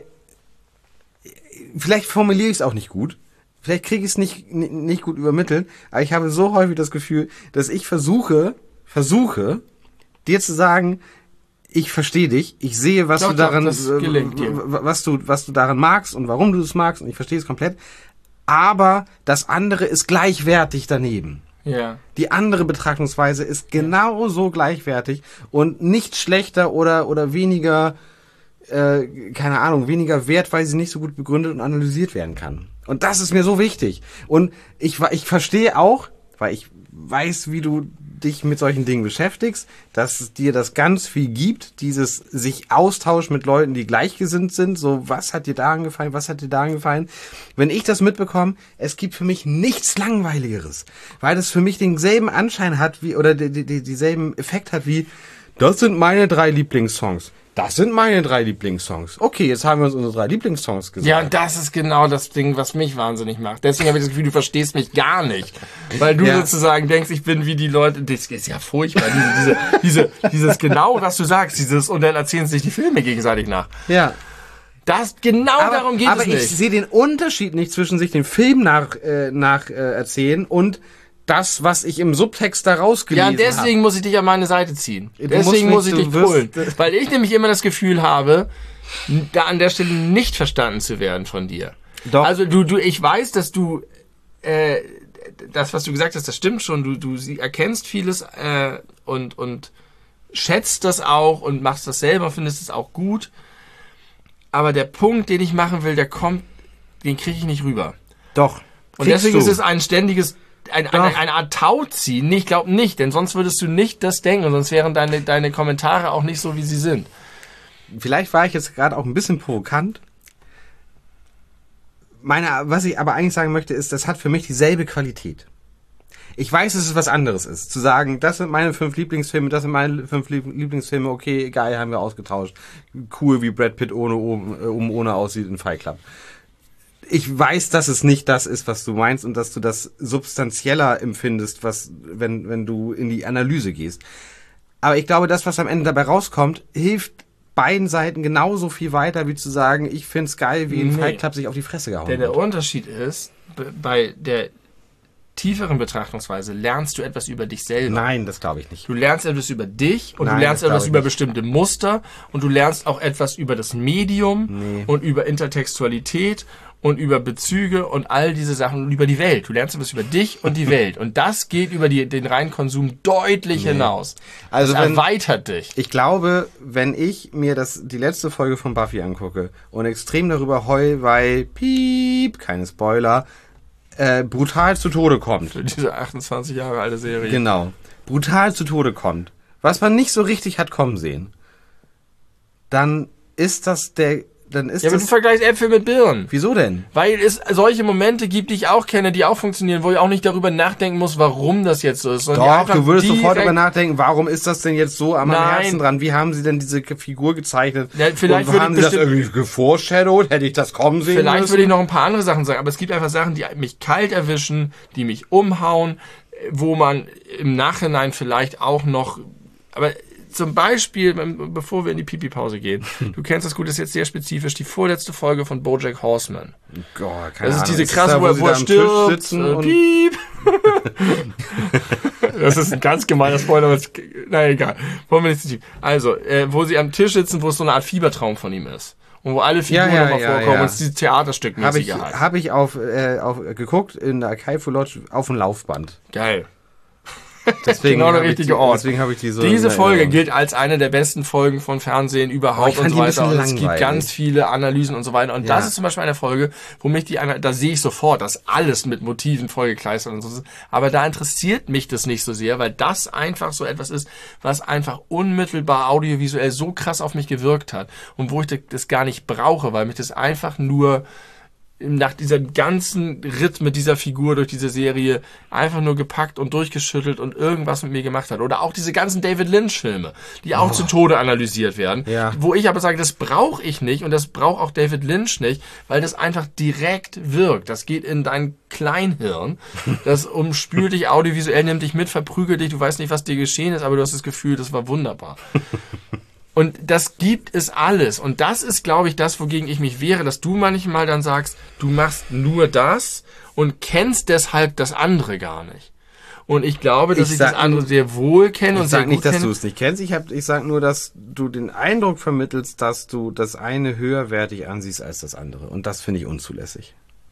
A: vielleicht formuliere ich es auch nicht gut, vielleicht kriege ich es nicht, nicht gut übermittelt, aber ich habe so häufig das Gefühl, dass ich versuche, versuche, dir zu sagen, ich verstehe dich, ich sehe, was
B: doch,
A: du daran,
B: doch, das gelingt dir.
A: was du, was du daran magst und warum du es magst und ich verstehe es komplett, aber das andere ist gleichwertig daneben.
B: Ja.
A: Die andere Betrachtungsweise ist genauso gleichwertig und nicht schlechter oder oder weniger, äh, keine Ahnung, weniger wert, weil sie nicht so gut begründet und analysiert werden kann. Und das ist mir so wichtig. Und ich ich verstehe auch, weil ich weiß, wie du dich mit solchen Dingen beschäftigst, dass es dir das ganz viel gibt, dieses sich austauschen mit Leuten, die gleichgesinnt sind, so was hat dir daran gefallen, was hat dir daran gefallen. Wenn ich das mitbekomme, es gibt für mich nichts Langweiligeres, weil das für mich denselben Anschein hat, wie oder die, die, dieselben Effekt hat wie, das sind meine drei Lieblingssongs. Das sind meine drei Lieblingssongs. Okay, jetzt haben wir uns unsere drei Lieblingssongs gesagt.
B: Ja, und das ist genau das Ding, was mich wahnsinnig macht. Deswegen habe ich das Gefühl, du verstehst mich gar nicht. Weil du
A: ja.
B: sozusagen denkst, ich bin wie die Leute, das ist ja furchtbar, diese, diese, diese, dieses genau, was du sagst, dieses, und dann erzählen sich die Filme gegenseitig nach.
A: Ja.
B: Das, genau
A: aber,
B: darum geht
A: aber
B: es nicht.
A: Aber ich sehe den Unterschied nicht zwischen sich den Film nach, äh, nach äh, erzählen und das, was ich im Subtext da rausgelesen habe.
B: Ja, deswegen hab. muss ich dich an meine Seite ziehen.
A: Du
B: deswegen muss ich
A: nicht,
B: dich pullen. Weil ich nämlich immer das Gefühl habe, da an der Stelle nicht verstanden zu werden von dir.
A: Doch.
B: Also du, du, ich weiß, dass du, äh, das, was du gesagt hast, das stimmt schon. Du, du erkennst vieles äh, und, und schätzt das auch und machst das selber, findest es auch gut. Aber der Punkt, den ich machen will, der kommt, den kriege ich nicht rüber.
A: Doch.
B: Und deswegen du. ist es ein ständiges Ein, eine, eine Art Tauziehen. Nee, ich glaube nicht, denn sonst würdest du nicht das denken und sonst wären deine, deine Kommentare auch nicht so, wie sie sind.
A: Vielleicht war ich jetzt gerade auch ein bisschen provokant. Meine, was ich aber eigentlich sagen möchte, ist, das hat für mich dieselbe Qualität. Ich weiß, dass es was anderes ist. Zu sagen, das sind meine fünf Lieblingsfilme, das sind meine fünf Lieblingsfilme, okay, geil, haben wir ausgetauscht. Cool, wie Brad Pitt ohne um ohne aussieht in Fight Club. Ich weiß, dass es nicht das ist, was du meinst und dass du das substanzieller empfindest, was, wenn, wenn du in die Analyse gehst. Aber ich glaube, das, was am Ende dabei rauskommt, hilft beiden Seiten genauso viel weiter, wie zu sagen, ich find's geil, wie in nee. Fight Club sich auf die Fresse gehauen
B: Denn der
A: wird.
B: Unterschied ist, bei der tieferen Betrachtungsweise lernst du etwas über dich selber.
A: Nein, das glaube ich nicht.
B: Du lernst etwas über dich und
A: Nein,
B: du lernst etwas über
A: nicht.
B: bestimmte Muster und du lernst auch etwas über das Medium
A: nee.
B: und über Intertextualität und über Bezüge und all diese Sachen und über die Welt. Du lernst etwas über dich und die Welt. Und das geht über die, den reinen Konsum deutlich nee. hinaus.
A: Also
B: das
A: wenn,
B: erweitert dich.
A: Ich glaube, wenn ich mir das die letzte Folge von Buffy angucke und extrem darüber heul, weil piep, keine Spoiler, äh, brutal zu Tode kommt.
B: Für diese achtundzwanzig Jahre alte Serie.
A: Genau. Brutal zu Tode kommt. Was man nicht so richtig hat kommen sehen. Dann ist das der... Dann ist
B: ja, aber
A: das
B: du vergleichst Äpfel mit Birnen.
A: Wieso denn?
B: Weil es solche Momente gibt, die ich auch kenne, die auch funktionieren, wo ich auch nicht darüber nachdenken muss, warum das jetzt so ist.
A: Doch, du würdest sofort darüber nachdenken, warum ist das denn jetzt so am
B: Nein.
A: Herzen dran? Wie haben sie denn diese Figur gezeichnet?
B: Ja, vielleicht
A: und haben sie das irgendwie geforeshadowed? Hätte ich das kommen sehen
B: Vielleicht
A: müssen?
B: würde ich noch ein paar andere Sachen sagen, aber es gibt einfach Sachen, die mich kalt erwischen, die mich umhauen, wo man im Nachhinein vielleicht auch noch... aber zum Beispiel, bevor wir in die Pipi-Pause gehen, du kennst das gut, das ist jetzt sehr spezifisch, die vorletzte Folge von BoJack Horseman.
A: Oh, keine
B: das ist
A: Ahnung.
B: diese
A: ist
B: krasse,
A: da,
B: wo, wo er stirbt,
A: sitzen
B: äh,
A: und
B: piep. Das ist ein ganz gemeiner Spoiler, aber es, na egal. Wollen wir nicht zu tief. Also, äh, wo sie am Tisch sitzen, wo es so eine Art Fiebertraum von ihm ist. Und wo alle Figuren
A: Ja, ja,
B: nochmal
A: ja,
B: vorkommen
A: ja.
B: und es dieses Theaterstück
A: Habe ich,
B: mäßige halt.
A: hab ich auf, äh, auf, geguckt in der Archive Lodge auf dem Laufband.
B: Geil.
A: Deswegen
B: Genau der
A: hab ich
B: richtige
A: die,
B: Ort.
A: Deswegen habe ich die so
B: Diese
A: in
B: Folge
A: Erinnerung.
B: gilt als eine der besten Folgen von Fernsehen
A: Oh,
B: überhaupt
A: ich
B: und
A: fand
B: so
A: die ein
B: weiter. Und
A: bisschen
B: es gibt
A: langweilig.
B: ganz viele Analysen und so weiter. Und
A: Ja.
B: das ist zum Beispiel eine Folge, wo mich die, da sehe ich sofort, dass alles mit Motiven vollgekleistert und so ist. Aber da interessiert mich das nicht so sehr, weil das einfach so etwas ist, was einfach unmittelbar audiovisuell so krass auf mich gewirkt hat. Und wo ich das gar nicht brauche, weil mich das einfach nur nach diesem ganzen Ritt mit dieser Figur durch diese Serie einfach nur gepackt und durchgeschüttelt und irgendwas mit mir gemacht hat. Oder auch diese ganzen David Lynch-Filme, die auch oh. zu Tode analysiert werden.
A: Ja.
B: Wo ich aber sage, das brauche ich nicht und das braucht auch David Lynch nicht, weil das einfach direkt wirkt. Das geht in dein Kleinhirn. Das umspült dich audiovisuell, nimmt dich mit, verprügelt dich. Du weißt nicht, was dir geschehen ist, aber du hast das Gefühl, das war wunderbar. Und das gibt es alles. Und das ist, glaube ich, das, wogegen ich mich wehre, dass du manchmal dann sagst, du machst nur das und kennst deshalb das andere gar nicht. Und ich glaube, dass ich, ich das andere sehr wohl kenne und sehr gut kenne.
A: Ich sage nicht, dass du es nicht kennst. Ich, hab, ich sage nur, dass du den Eindruck vermittelst, dass du das eine höherwertig ansiehst als das andere. Und das finde ich unzulässig.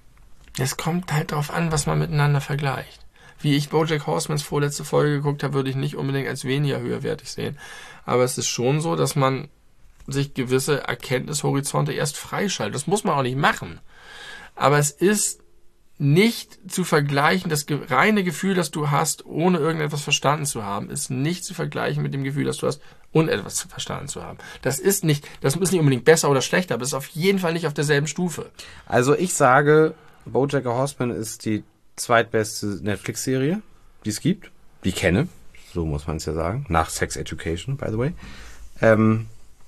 B: Es kommt halt darauf an, was man miteinander vergleicht. Wie ich BoJack Horsemans vorletzte Folge geguckt habe, würde ich nicht unbedingt als weniger höherwertig sehen. Aber es ist schon so, dass man sich gewisse Erkenntnishorizonte erst freischaltet. Das muss man auch nicht machen. Aber es ist nicht zu vergleichen, das reine Gefühl, das du hast, ohne irgendetwas verstanden zu haben, ist nicht zu vergleichen mit dem Gefühl, das du hast, ohne etwas verstanden zu haben. Das ist nicht, das ist nicht unbedingt besser oder schlechter, aber es ist auf jeden Fall nicht auf derselben Stufe.
A: Also ich sage, BoJack Horseman ist die zweitbeste Netflix-Serie, die es gibt, die ich kenne. So muss man es ja sagen. Nach Sex Education, by the way. Ähm,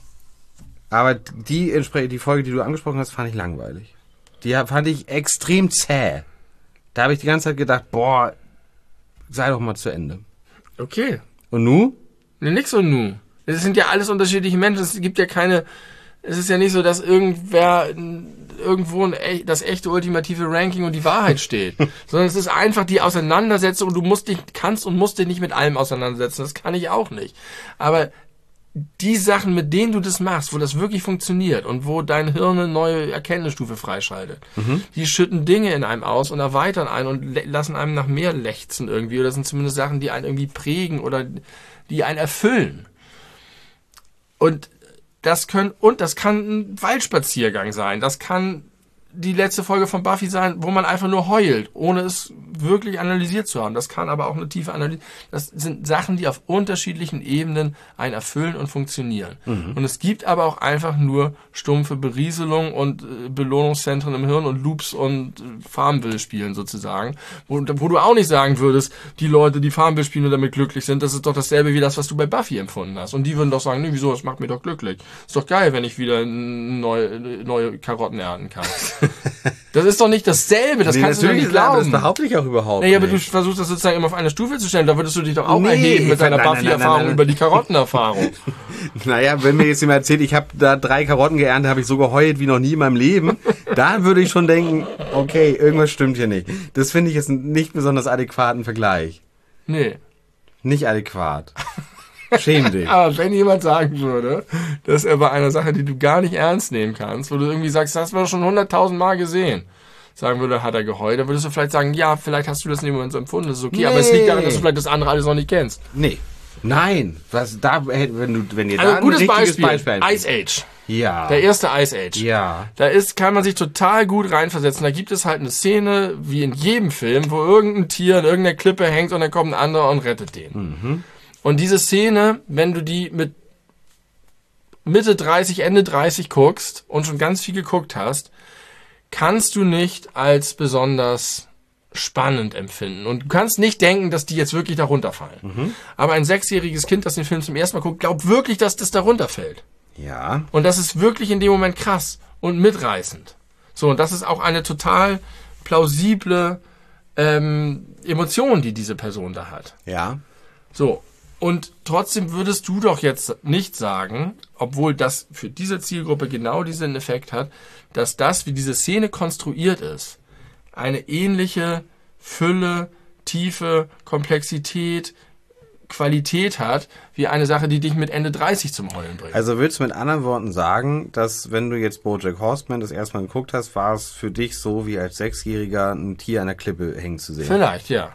A: aber die, die Folge, die du angesprochen hast, fand ich langweilig. Die fand ich extrem zäh. Da habe ich die ganze Zeit gedacht, boah, sei doch mal zu Ende.
B: Okay.
A: Und nu?
B: Ne, nix und nu. Es sind ja alles unterschiedliche Menschen. Es gibt ja keine... Es ist ja nicht so, dass irgendwer irgendwo ein, das echte ultimative Ranking und die Wahrheit steht. Sondern es ist einfach die Auseinandersetzung und du musst dich, kannst und musst dich nicht mit allem auseinandersetzen. Das kann ich auch nicht. Aber die Sachen, mit denen du das machst, wo das wirklich funktioniert und wo dein Hirn eine neue Erkenntnisstufe freischaltet, mhm. die schütten Dinge in einem aus und erweitern einen und lassen einem nach mehr lechzen irgendwie. Oder sind zumindest Sachen, die einen irgendwie prägen oder die einen erfüllen. Und Das können, und das kann ein Waldspaziergang sein. Das kann die letzte Folge von Buffy sein, wo man einfach nur heult, ohne es wirklich analysiert zu haben. Das kann aber auch eine tiefe Analyse. Das sind Sachen, die auf unterschiedlichen Ebenen einen erfüllen und funktionieren. Mhm. Und es gibt aber auch einfach nur stumpfe Berieselung und äh, Belohnungszentren im Hirn und Loops und äh, Farmville spielen sozusagen. Wo, wo du auch nicht sagen würdest, die Leute, die Farmville spielen und damit glücklich sind, das ist doch dasselbe wie das, was du bei Buffy empfunden hast. Und die würden doch sagen, nee, wieso, das macht mir doch glücklich. Ist doch geil, wenn ich wieder neue, neue Karotten ernten kann. Das ist doch nicht dasselbe, das nee, kannst du nicht glauben.
A: Das behaupte ich auch überhaupt
B: naja,
A: nicht.
B: Aber du versuchst das sozusagen immer auf eine Stufe zu stellen, da würdest du dich doch auch
A: nee,
B: erheben mit deiner Buffy-Erfahrung
A: nein,
B: über die Karottenerfahrung.
A: Naja, wenn mir jetzt jemand erzählt, ich habe da drei Karotten geerntet, habe ich so geheult wie noch nie in meinem Leben, da würde ich schon denken, okay, irgendwas stimmt hier nicht. Das finde ich jetzt einen nicht besonders adäquaten Vergleich.
B: Nee.
A: Nicht adäquat. Schäm dich.
B: Aber wenn jemand sagen würde, dass er bei einer Sache, die du gar nicht ernst nehmen kannst, wo du irgendwie sagst, das hast du schon hunderttausend Mal gesehen, sagen würde, hat er geheult, dann würdest du vielleicht sagen, ja, vielleicht hast du das in dem Moment so empfunden, das ist okay, nee. Aber es liegt daran, dass du vielleicht das andere alles noch nicht kennst.
A: Nee. Nein. Was da, wenn du, wenn ihr
B: also
A: da
B: ein gutes
A: ein
B: Beispiel,
A: Beispiel
B: Ice Age.
A: Ja.
B: Der erste Ice Age.
A: Ja.
B: Da ist, kann man sich total gut reinversetzen. Da gibt es halt eine Szene, wie in jedem Film, wo irgendein Tier an irgendeiner Klippe hängt und dann kommt ein anderer und rettet den. Mhm. Und diese Szene, wenn du die mit Mitte dreißig, Ende dreißig guckst und schon ganz viel geguckt hast, kannst du nicht als besonders spannend empfinden. Und du kannst nicht denken, dass die jetzt wirklich da runterfallen. Mhm. Aber ein sechsjähriges Kind, das den Film zum ersten Mal guckt, glaubt wirklich, dass das da runterfällt.
A: Ja.
B: Und das ist wirklich in dem Moment krass und mitreißend. So, und das ist auch eine total plausible ähm, Emotion, die diese Person da hat.
A: Ja.
B: So. Und trotzdem würdest du doch jetzt nicht sagen, obwohl das für diese Zielgruppe genau diesen Effekt hat, dass das, wie diese Szene konstruiert ist, eine ähnliche Fülle, Tiefe, Komplexität, Qualität hat, wie eine Sache, die dich mit Ende dreißig zum Heulen bringt.
A: Also willst du mit anderen Worten sagen, dass wenn du jetzt BoJack Horseman das erstmal geguckt hast, war es für dich so, wie als Sechsjähriger ein Tier an der Klippe hängen zu sehen?
B: Vielleicht, ja.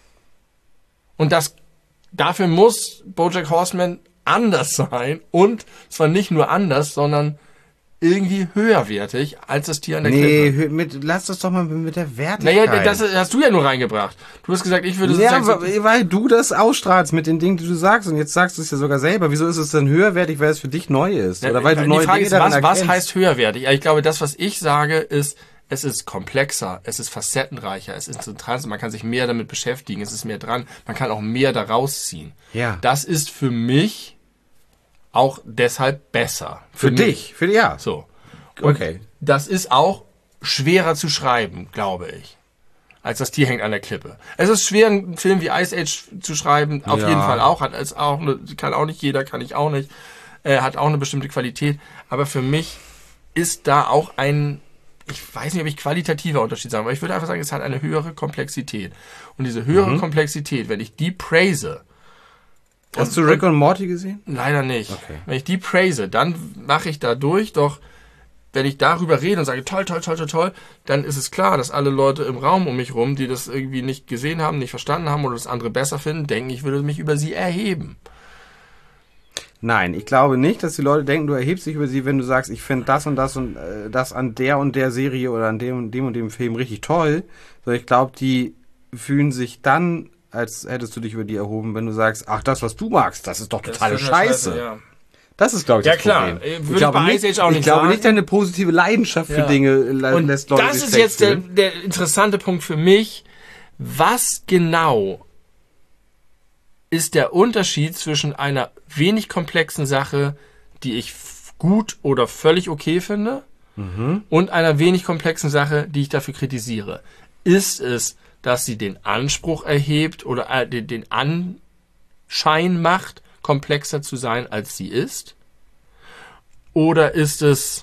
B: Und das, dafür muss BoJack Horseman anders sein und zwar nicht nur anders, sondern irgendwie höherwertig als das Tier an der
A: nee,
B: Klippe.
A: hö- mit, lass das doch mal mit der Wertigkeit.
B: Naja, das hast du ja nur reingebracht. Du hast gesagt, ich würde
A: Ja,
B: sozusagen...
A: weil, weil du das ausstrahlst mit den Dingen, die du sagst. Und jetzt sagst du es ja sogar selber. Wieso ist es denn höherwertig, weil es für dich neu ist? Oder weil du
B: die
A: neue
B: Frage
A: Dinge
B: ist,
A: darin
B: was, was
A: erkennst?
B: heißt höherwertig? Ich glaube, das, was ich sage, ist, es ist komplexer, es ist facettenreicher, es ist interessant, man kann sich mehr damit beschäftigen, es ist mehr dran, man kann auch mehr daraus ziehen.
A: Ja.
B: Das ist für mich auch deshalb besser.
A: Für,
B: mich.
A: dich? Für ja.
B: So. Und
A: Okay.
B: das ist auch schwerer zu schreiben, glaube ich, als das Tier hängt an der Klippe. Es ist schwer, einen Film wie Ice Age zu schreiben, auf
A: Ja.
B: jeden Fall auch, hat es auch eine, kann auch nicht jeder, kann ich auch nicht, äh, hat auch eine bestimmte Qualität, aber für mich ist da auch ein, ich weiß nicht, ob ich qualitativer Unterschied sage, aber ich würde einfach sagen, es hat eine höhere Komplexität. Und diese höhere
A: Mhm.
B: Komplexität, wenn ich die praise,
A: Hast du Rick und Morty gesehen?
B: leider nicht.
A: Okay.
B: Wenn ich die praise, dann mache ich dadurch doch, wenn ich darüber rede und sage, toll, toll, toll, toll, toll, dann ist es klar, dass alle Leute im Raum um mich rum, die das irgendwie nicht gesehen haben, nicht verstanden haben oder das andere besser finden, denken, ich würde mich über sie erheben.
A: Nein, ich glaube nicht, dass die Leute denken, du erhebst dich über sie, wenn du sagst, ich finde das und das und äh, das an der und der Serie oder an dem und dem und dem Film richtig toll. Sondern ich glaube, die fühlen sich dann, als hättest du dich über die erhoben, wenn du sagst, ach, das, was du magst, das ist doch totale Scheiße.
B: Ja.
A: Das ist, glaube ich,
B: Ja,
A: das
B: klar.
A: Problem.
B: Würde
A: Ich glaube,
B: bei
A: nicht,
B: Ice Age auch
A: ich
B: nicht
A: glaube
B: sagen.
A: nicht, deine positive Leidenschaft für
B: Ja.
A: Dinge lä-
B: Und
A: lässt Leute
B: das
A: sich
B: ist
A: schlecht
B: jetzt der,
A: fühlen.
B: der interessante Punkt für mich. Was genau ist der Unterschied zwischen einer wenig komplexen Sache, die ich f- gut oder völlig okay finde,
A: Mhm.
B: und einer wenig komplexen Sache, die ich dafür kritisiere? Ist es, dass sie den Anspruch erhebt oder äh, den, den Anschein macht, komplexer zu sein, als sie ist? Oder ist es,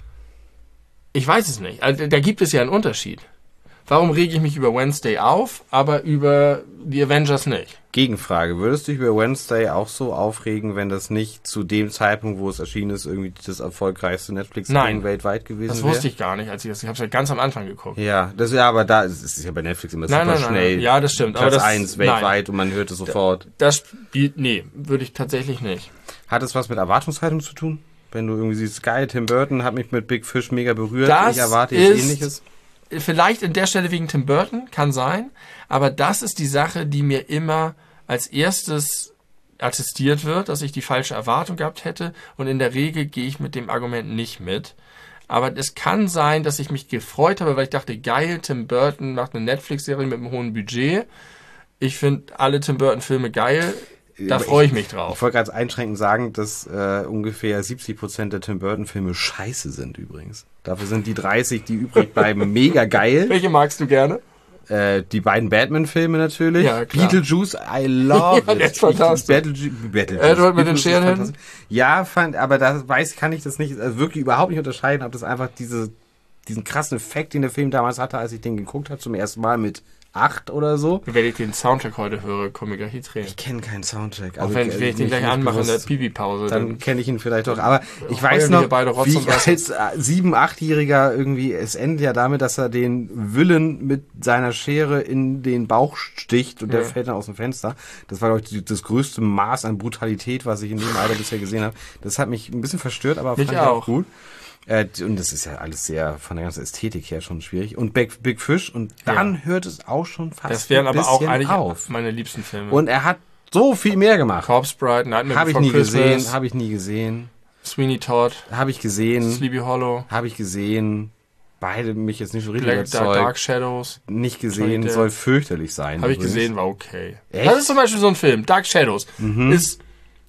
B: ich weiß es nicht, also, da gibt es ja einen Unterschied. Warum rege ich mich über Wednesday auf, aber über die Avengers nicht?
A: Gegenfrage, würdest du dich über Wednesday auch so aufregen, wenn das nicht zu dem Zeitpunkt, wo es erschienen ist, irgendwie das erfolgreichste Netflix-Ding
B: Nein.
A: weltweit gewesen
B: Das
A: wäre?
B: wusste ich gar nicht, als ich das, ich habe es ja ganz am Anfang geguckt.
A: Ja, das ja, aber da es ist ja bei Netflix immer
B: Nein,
A: super
B: nein, nein,
A: schnell.
B: nein. Ja, das stimmt.
A: Platz
B: aber das,
A: eins weltweit und man hört es sofort.
B: Das spielt, nee, würde ich tatsächlich nicht.
A: Hat es was mit Erwartungshaltung zu tun? Wenn du irgendwie siehst, geil, Tim Burton hat mich mit Big Fish mega berührt,
B: Das
A: ich erwarte jetzt
B: ist-
A: Ähnliches.
B: Vielleicht an der Stelle wegen Tim Burton, kann sein, aber das ist die Sache, die mir immer als erstes attestiert wird, dass ich die falsche Erwartung gehabt hätte, und in der Regel gehe ich mit dem Argument nicht mit. Aber es kann sein, dass ich mich gefreut habe, weil ich dachte, geil, Tim Burton macht eine Netflix-Serie mit einem hohen Budget. Ich finde alle Tim Burton-Filme geil, da
A: Aber
B: freue ich mich
A: Ich
B: drauf.
A: wollte gerade einschränkend sagen, dass äh, ungefähr siebzig Prozent der Tim Burton-Filme scheiße sind übrigens. Dafür sind die dreißig, die übrig bleiben, mega geil.
B: Welche magst du gerne?
A: Äh, die beiden Batman-Filme natürlich.
B: Ja, klar.
A: Beetlejuice, I love
B: Ja,
A: it.
B: der ist fantastisch.
A: Battle, Beetlejuice.
B: Edward mit den
A: Beetlejuice ist
B: Scherenhänden?
A: fantastisch. Ja, fand, aber da weiß, kann ich das nicht, also wirklich überhaupt nicht unterscheiden, ob das einfach diese, diesen krassen Effekt, den der Film damals hatte, als ich den geguckt habe, zum ersten Mal mit acht oder so.
B: Wenn ich den Soundtrack heute höre, komme ich gleich die Tränen.
A: Ich kenne keinen Soundtrack.
B: Auch wenn,
A: äh,
B: wenn ich den
A: nicht-
B: gleich
A: nicht
B: anmache in der
A: bewusst.
B: Pipi-Pause,
A: Dann kenne ich ihn vielleicht doch. Aber ich weiß
B: heulen wir
A: noch,
B: beide Rotz
A: wie
B: und
A: ich
B: Wasser.
A: als äh, sieben-, achtjähriger irgendwie, es endet ja damit, dass er den Willen mit seiner Schere in den Bauch sticht und der
B: Ja.
A: fällt dann aus dem Fenster. Das war, glaube ich, die- das größte Maß an Brutalität, was ich in dem Alter bisher gesehen habe. Das hat mich ein bisschen verstört, aber
B: Mich
A: fand ich auch
B: auch.
A: gut. Äh, und das ist ja alles sehr von der ganzen Ästhetik her schon schwierig. Und Big, Big Fish, und dann
B: Ja.
A: hört es auch schon fast
B: das wären
A: ein
B: aber auch
A: bisschen
B: eigentlich
A: auf.
B: meine liebsten Filme.
A: Und er hat so viel mehr gemacht.
B: Corpse Bride, Nightmare
A: Habe ich
B: Before
A: nie
B: Christmas,
A: gesehen, habe ich nie gesehen.
B: Sweeney Todd,
A: Habe ich gesehen,
B: Sleepy Hollow,
A: habe ich gesehen. Beide mich jetzt nicht so richtig
B: Black, Dark,
A: überzeugt.
B: Dark Shadows.
A: Nicht gesehen,
B: Depp.
A: soll fürchterlich sein.
B: Habe ich
A: übrigens.
B: gesehen, war okay.
A: Echt? Mhm.
B: Das ist zum Beispiel so ein Film, Dark Shadows. Ist,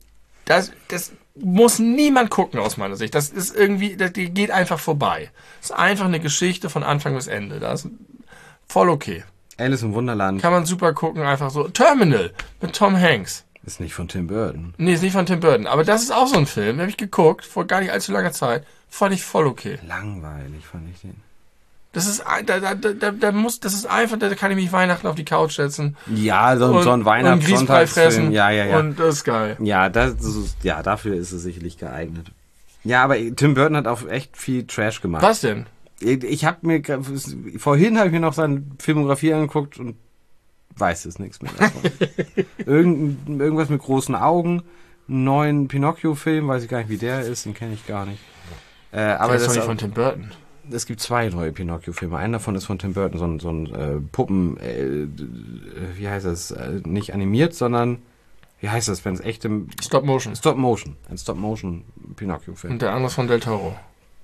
B: das, das muss niemand gucken aus meiner Sicht. Das ist irgendwie, das die geht einfach vorbei. Das ist einfach eine Geschichte von Anfang bis Ende. Das ist voll okay.
A: Alice im Wunderland
B: Kann man super gucken, einfach so. Terminal mit Tom Hanks.
A: ist nicht von Tim Burton.
B: Nee, ist nicht von Tim Burton. Aber das ist auch so ein Film, den habe ich geguckt, vor gar nicht allzu langer Zeit. Fand ich voll okay.
A: Langweilig fand ich den.
B: Das ist, da, da, da, da muss, das ist einfach, da kann ich mich Weihnachten auf die Couch setzen.
A: Ja, so,
B: und,
A: so ein Weihnachtssonntagsfilm. Ja, ja, ja.
B: Und das ist geil.
A: Ja, das ist, ja, dafür ist es sicherlich geeignet. Ja, aber Tim Burton hat auch echt viel Trash gemacht.
B: Was denn?
A: Ich habe mir, vorhin habe ich mir noch seine Filmografie angeguckt und weiß es nichts mehr davon. Irgend, irgendwas mit großen Augen, einen neuen Pinocchio-Film, weiß ich gar nicht, wie der ist, den kenne ich gar nicht. Äh, aber
B: das ist
A: das
B: doch nicht von Tim Burton.
A: Es gibt zwei neue Pinocchio-Filme. Einer davon ist von Tim Burton, so ein, so ein äh, Puppen, äh, wie heißt das, äh, nicht animiert, sondern, wie heißt das, wenn es echt im...
B: Stop Motion.
A: Stop Motion. Ein Stop Motion Pinocchio-Film.
B: Und der andere ist von Del Toro.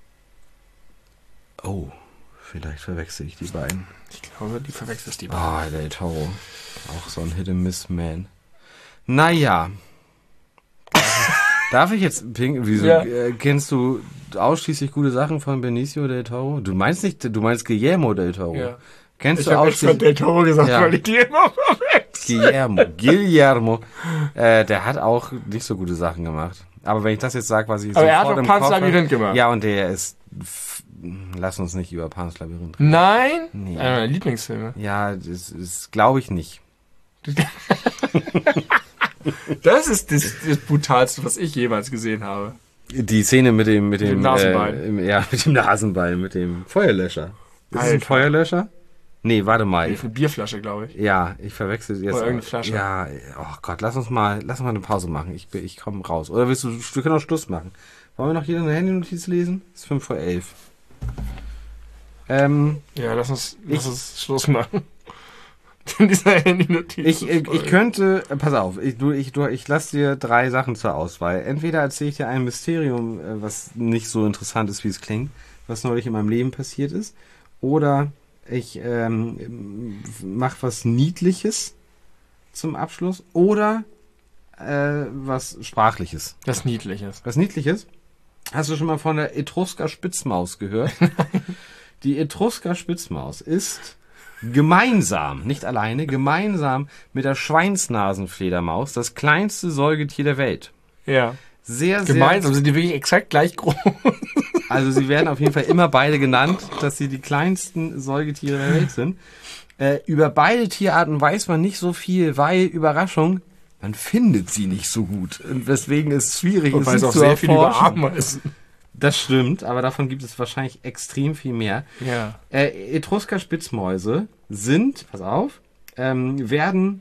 A: Oh, vielleicht verwechsel ich die beiden.
B: Ich glaube, die verwechselst die beiden.
A: Ah, oh, Del Toro. Auch so ein Hit-and-Miss-Man. Naja. Darf ich jetzt ping? Wieso
B: Ja.
A: äh, kennst du ausschließlich gute Sachen von Benicio del Toro? Du meinst nicht, du meinst Guillermo del Toro.
B: Ja.
A: Kennst
B: Ich
A: du
B: habe extra
A: ausschließlich
B: Del Toro gesagt,
A: Ja.
B: weil ich die immer verwechsel.
A: Guillermo? Guillermo. Äh, der hat auch nicht so gute Sachen gemacht. Aber wenn ich das jetzt sage, was ich
B: Aber er hat
A: sofort
B: doch
A: im
B: Pan's
A: Kopf habe-
B: Labyrinth gemacht.
A: Ja, und der ist. f- Lass uns nicht über Pan's Labyrinth reden.
B: Nein?
A: Nee.
B: Einer meiner Lieblingsfilme.
A: Ja, das ist, glaube ich nicht.
B: Das ist das, das Brutalste, was ich jemals gesehen habe.
A: Die Szene mit dem mit dem,
B: dem Nasenbein.
A: Äh, im, ja, mit dem Nasenbein, mit dem Feuerlöscher. Ist es ein
B: Alter.
A: Feuerlöscher? Nee, warte mal.
B: Eine Bierflasche, glaube ich.
A: Ja, ich verwechsel jetzt.
B: Oder irgendeine Flasche.
A: Ja, oh Gott, lass uns mal, lass uns mal eine Pause machen. Ich, bin- ich komme raus. Oder willst du, wir können auch Schluss machen. Wollen wir noch jeder eine Handynotiz lesen? Es ist fünf vor elf. Ähm,
B: Ja, lass uns,
A: Ich-
B: lass uns Schluss machen. Dieser Handy-Notiz.
A: ich, ich, ich könnte, äh, pass auf, ich, du, ich, du, ich lasse dir drei Sachen zur Auswahl. Entweder erzähle ich dir ein Mysterium, äh, was nicht so interessant ist, wie es klingt, was neulich in meinem Leben passiert ist, oder ich ähm, mache was Niedliches zum Abschluss, oder äh, was Sprachliches.
B: Das Niedliches.
A: Was Niedliches? Hast du schon mal von der Etrusker-Spitzmaus gehört? Die Etrusker-Spitzmaus ist gemeinsam, nicht alleine, gemeinsam mit der Schweinsnasenfledermaus das kleinste Säugetier der Welt.
B: Ja.
A: Sehr, sehr...
B: Gemeinsam sind die wirklich exakt gleich groß.
A: Also sie werden auf jeden Fall immer beide genannt, dass sie die kleinsten Säugetiere der Welt sind. Äh, über beide Tierarten weiß man nicht so viel, weil, Überraschung, man findet sie nicht so gut. Und weswegen es schwierig
B: Und
A: ist,
B: weiß
A: sie
B: auch
A: zu
B: sehr viel über
A: erforschen.
B: Ameisen.
A: Das stimmt, aber davon gibt es wahrscheinlich extrem viel mehr.
B: Ja.
A: Äh, Etrusker-Spitzmäuse sind, pass auf, ähm, werden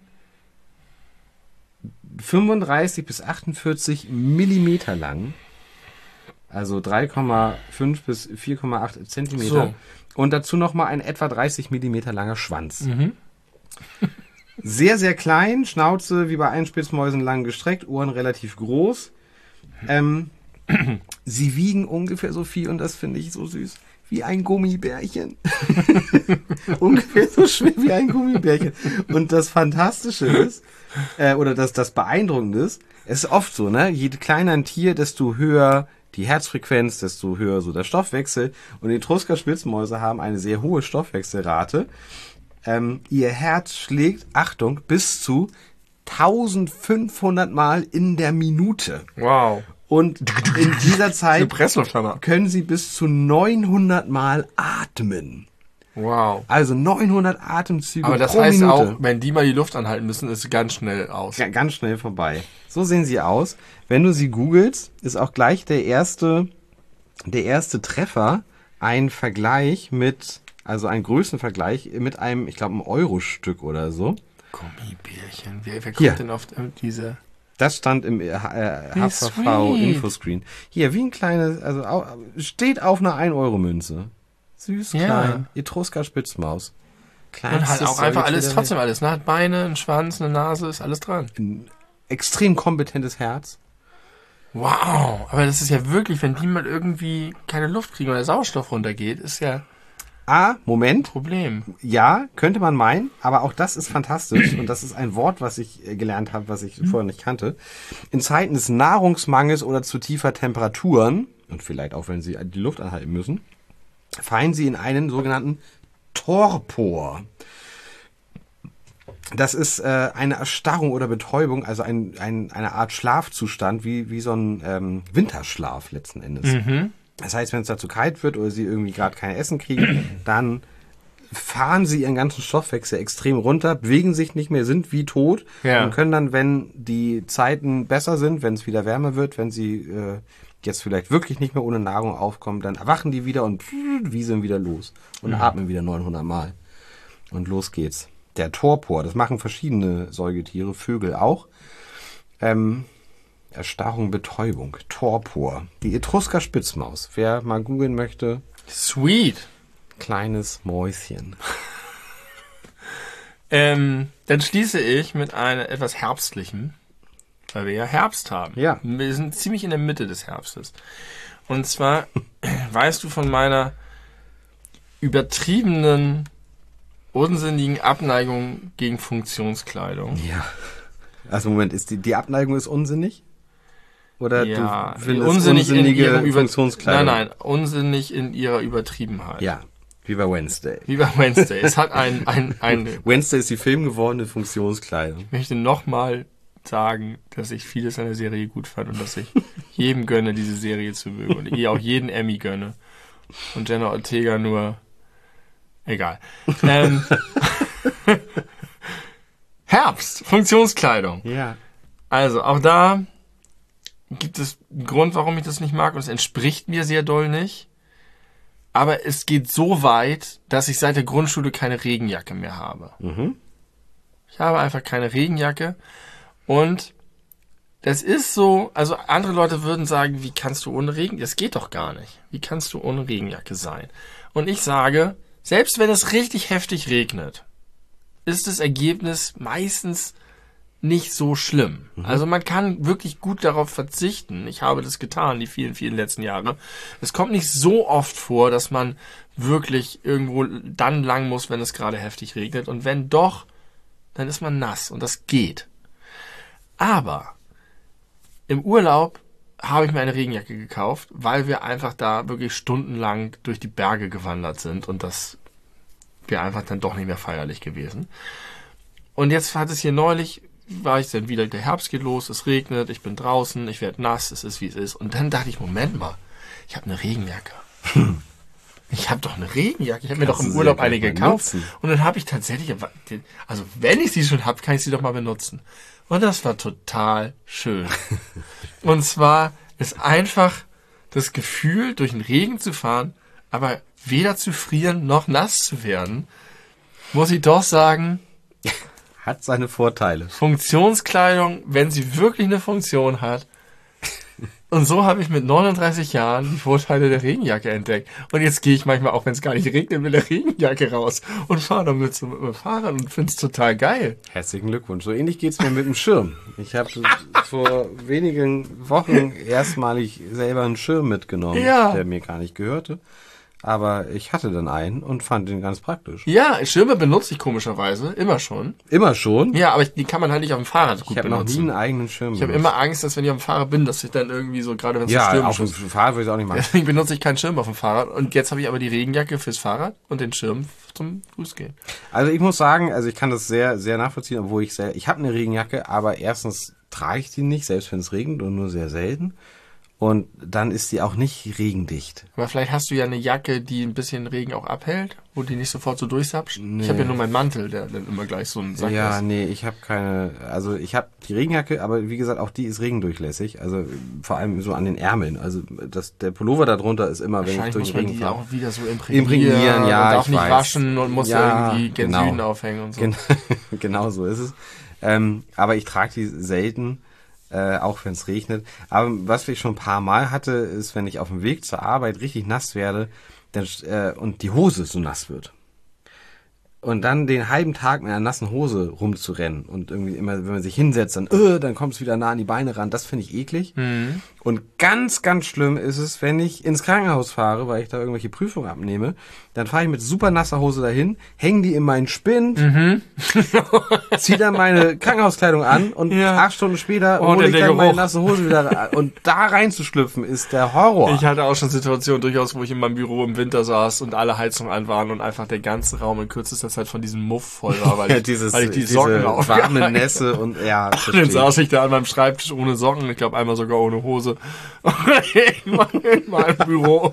A: fünfunddreißig bis achtundvierzig Millimeter lang, also drei Komma fünf bis vier Komma acht Zentimeter,
B: So.
A: und dazu nochmal ein etwa dreißig Millimeter langer Schwanz.
B: Mhm.
A: Sehr, sehr klein, Schnauze wie bei allen Spitzmäusen lang gestreckt, Ohren relativ groß. Ähm, sie wiegen ungefähr so viel, und das finde ich so süß, wie ein Gummibärchen. Ungefähr so schwer wie ein Gummibärchen. Und das Fantastische ist, äh, oder das, das Beeindruckende ist, es ist oft so, ne? Je kleiner ein Tier, desto höher die Herzfrequenz, desto höher so der Stoffwechsel. Und die Etrusker-Spitzmäuse haben eine sehr hohe Stoffwechselrate. Ähm, ihr Herz schlägt, Achtung, bis zu eintausendfünfhundert Mal in der Minute.
B: Wow.
A: Und in dieser
B: Eine
A: Zeit
B: Presslufthammer.
A: können sie bis zu neunhundert Mal atmen.
B: Wow.
A: Also neunhundert Atemzüge
B: Aber das
A: pro
B: heißt
A: Minute.
B: auch, wenn die mal die Luft anhalten müssen, ist es ganz schnell aus.
A: Ja, ganz schnell vorbei. So sehen sie aus. Wenn du sie googelst, ist auch gleich der erste, der erste Treffer ein Vergleich mit, also ein Größenvergleich mit einem, ich glaube, ein Euro-Stück oder so.
B: Gummibärchen. Wer, wer kommt
A: Hier.
B: denn auf äh, diese?
A: Das stand im äh, H
B: Wie
A: V V
B: sweet.
A: Infoscreen. Hier, wie ein kleines, also au, steht auf einer ein Euro Münze. Süß,
B: Ja.
A: klein. Etrusker Spitzmaus.
B: Und halt
A: Kleinstes
B: auch einfach
A: Säugetier
B: alles,
A: der
B: trotzdem alles. Ne? Hat Beine, ein Schwanz, eine Nase, ist alles dran.
A: Welt. Ein extrem kompetentes Herz.
B: Wow. Aber das ist ja wirklich, wenn die mal irgendwie keine Luft kriegen oder Sauerstoff runtergeht, ist ja
A: Ah, Moment.
B: ein Problem.
A: Ja, könnte man meinen, aber auch das ist fantastisch und das ist ein Wort, was ich äh, gelernt habe, was ich vorher nicht kannte. In Zeiten des Nahrungsmangels oder zu tiefer Temperaturen, und vielleicht auch, wenn sie die Luft anhalten müssen, fallen sie in einen sogenannten Torpor. Das ist äh, eine Erstarrung oder Betäubung, also ein, ein, eine Art Schlafzustand, wie, wie so ein ähm, Winterschlaf letzten Endes.
B: Mhm.
A: Das heißt, wenn es da zu kalt wird oder sie irgendwie gerade kein Essen kriegen, dann fahren sie ihren ganzen Stoffwechsel extrem runter, bewegen sich nicht mehr, sind wie tot
B: Ja.
A: und können dann, wenn die Zeiten besser sind, wenn es wieder wärmer wird, wenn sie äh, jetzt vielleicht wirklich nicht mehr ohne Nahrung aufkommen, dann erwachen die wieder und wieseln wieder los und
B: Mhm.
A: atmen wieder neunhundert Mal. Und los geht's. Der Torpor, das machen verschiedene Säugetiere, Vögel auch. Ähm, Erstarrung, Betäubung, Torpor. Die Etrusker-Spitzmaus. Wer mal googeln möchte,
B: Sweet.
A: kleines Mäuschen.
B: Ähm, dann schließe ich mit einem etwas Herbstlichen, weil wir ja Herbst haben.
A: Ja.
B: Wir sind ziemlich in der Mitte des Herbstes. Und zwar weißt du von meiner übertriebenen, unsinnigen Abneigung gegen Funktionskleidung.
A: Ja. Also Moment, ist die, die Abneigung ist unsinnig? Oder
B: Ja,
A: du findest
B: unsinnig in
A: unsinnige
B: ihrem Über-
A: Funktionskleidung?
B: Nein, nein, unsinnig in ihrer Übertriebenheit.
A: Ja, wie bei Wednesday.
B: Wie bei Wednesday. Es hat ein, ein, ein,
A: Wednesday ist die filmgewordene Funktionskleidung.
B: ich möchte nochmal sagen, dass ich vieles an der Serie gut fand und dass ich jedem gönne, diese Serie zu mögen und ich auch jeden Emmy gönne. Und Jenna Ortega nur, egal. Ähm, Herbst, Funktionskleidung.
A: Ja.
B: Also, auch da gibt es einen Grund, warum ich das nicht mag und es entspricht mir sehr doll nicht. Aber es geht so weit, dass ich seit der Grundschule keine Regenjacke mehr habe.
A: Mhm.
B: Ich habe einfach keine Regenjacke und das ist so, also andere Leute würden sagen, wie kannst du ohne Regen? Das geht doch gar nicht. Wie kannst du ohne Regenjacke sein? Und ich sage, selbst wenn es richtig heftig regnet, ist das Ergebnis meistens nicht so schlimm. Mhm. Also man kann wirklich gut darauf verzichten. Ich habe das getan, die vielen, vielen letzten Jahre. Es kommt nicht so oft vor, dass man wirklich irgendwo dann lang muss, wenn es gerade heftig regnet. Und wenn doch, dann ist man nass und das geht. Aber im Urlaub habe ich mir eine Regenjacke gekauft, weil wir einfach da wirklich stundenlang durch die Berge gewandert sind und das wäre einfach dann doch nicht mehr feierlich gewesen. Und jetzt hat es hier neulich, war ich dann wieder, der Herbst geht los, es regnet, ich bin draußen, ich werde nass, es ist wie es ist. Und dann dachte ich, Moment mal, ich habe eine Regenjacke. Ich habe doch eine Regenjacke, ich habe mir doch im Urlaub eine gekauft. Und dann habe ich tatsächlich, also wenn ich sie schon habe, kann ich sie doch mal benutzen. Und das war total schön. Und zwar ist einfach das Gefühl, durch den Regen zu fahren, aber weder zu frieren noch nass zu werden, muss ich doch sagen,
A: hat seine Vorteile.
B: Funktionskleidung, wenn sie wirklich eine Funktion hat. Und so habe ich mit neununddreißig Jahren die Vorteile der Regenjacke entdeckt. Und jetzt gehe ich manchmal, auch wenn es gar nicht regnet, mit der Regenjacke raus und fahre damit so mit dem Fahrrad und finde es total geil.
A: Herzlichen Glückwunsch. So ähnlich geht's mir mit dem Schirm. Ich habe vor wenigen Wochen erstmalig selber einen Schirm mitgenommen,
B: Ja.
A: der mir gar nicht gehörte. Aber ich hatte dann einen und fand den ganz praktisch.
B: Ja, Schirme benutze ich komischerweise, immer schon.
A: Immer schon?
B: Ja, aber ich, die kann man halt nicht auf dem Fahrrad gut
A: Ich habe noch nie
B: benutzen.
A: einen eigenen Schirm
B: Ich habe immer Angst, dass wenn ich auf dem Fahrrad bin, dass ich dann irgendwie so, gerade wenn es so
A: Ja,
B: stürmisch
A: auf dem
B: ist.
A: Fahrrad würde ich es auch nicht machen.
B: Deswegen benutze ich keinen Schirm auf dem Fahrrad. Und jetzt habe ich aber die Regenjacke fürs Fahrrad und den Schirm zum Fußgehen.
A: Also ich muss sagen, also ich kann das sehr, sehr nachvollziehen, obwohl ich sehr, ich habe eine Regenjacke, aber erstens trage ich die nicht, selbst wenn es regnet und nur sehr selten. Und dann ist die auch nicht regendicht.
B: Aber vielleicht hast du ja eine Jacke, die ein bisschen Regen auch abhält, wo die nicht sofort so durchsapscht.
A: Nee.
B: Ich habe ja nur meinen Mantel, der dann immer gleich so einen Sack
A: Ja,
B: ist.
A: nee, ich habe keine, also ich habe die Regenjacke, aber wie gesagt, auch die ist regendurchlässig, also vor allem so an den Ärmeln. Also das, der Pullover da drunter ist immer, wenn ich
B: Wahrscheinlich
A: durch
B: muss
A: den
B: man
A: Regen
B: die
A: fahre.
B: auch wieder so imprägnieren,
A: Imprägnieren, ja,
B: und darf
A: ich
B: nicht
A: weiß.
B: waschen und muss
A: Ja,
B: da irgendwie gen
A: genau.
B: Süden aufhängen und so.
A: Gen genau so ist es. Ähm, aber ich trage die selten, äh, auch wenn es regnet. Aber was ich schon ein paar Mal hatte, ist, wenn ich auf dem Weg zur Arbeit richtig nass werde dann, äh, und die Hose so nass wird. Und dann den halben Tag mit einer nassen Hose rumzurennen und irgendwie immer, wenn man sich hinsetzt, dann, äh, dann kommt es wieder nah an die Beine ran. Das finde ich eklig.
B: Mhm.
A: Und ganz, ganz schlimm ist es, wenn ich ins Krankenhaus fahre, weil ich da irgendwelche Prüfungen abnehme. Dann fahre ich mit super nasser Hose dahin, hänge die in meinen Spind,
B: Mhm.
A: zieh dann meine Krankenhauskleidung an und
B: Ja.
A: acht Stunden später
B: Oh,
A: hole ich
B: der
A: dann meine
B: Geruch.
A: nasse Hose wieder rein. Und da reinzuschlüpfen ist der Horror.
B: Ich hatte auch schon Situationen durchaus, wo ich in meinem Büro im Winter saß und alle Heizungen an waren und einfach der ganze Raum in kürzester Zeit Zeit von diesem Muff voll war, weil ich,
A: Dieses,
B: weil ich die
A: diese
B: Socken aufgehalten
A: warme Nässe und ja.
B: Und dann saß ich da an meinem Schreibtisch ohne Socken, ich glaube einmal sogar ohne Hose. in meinem Büro.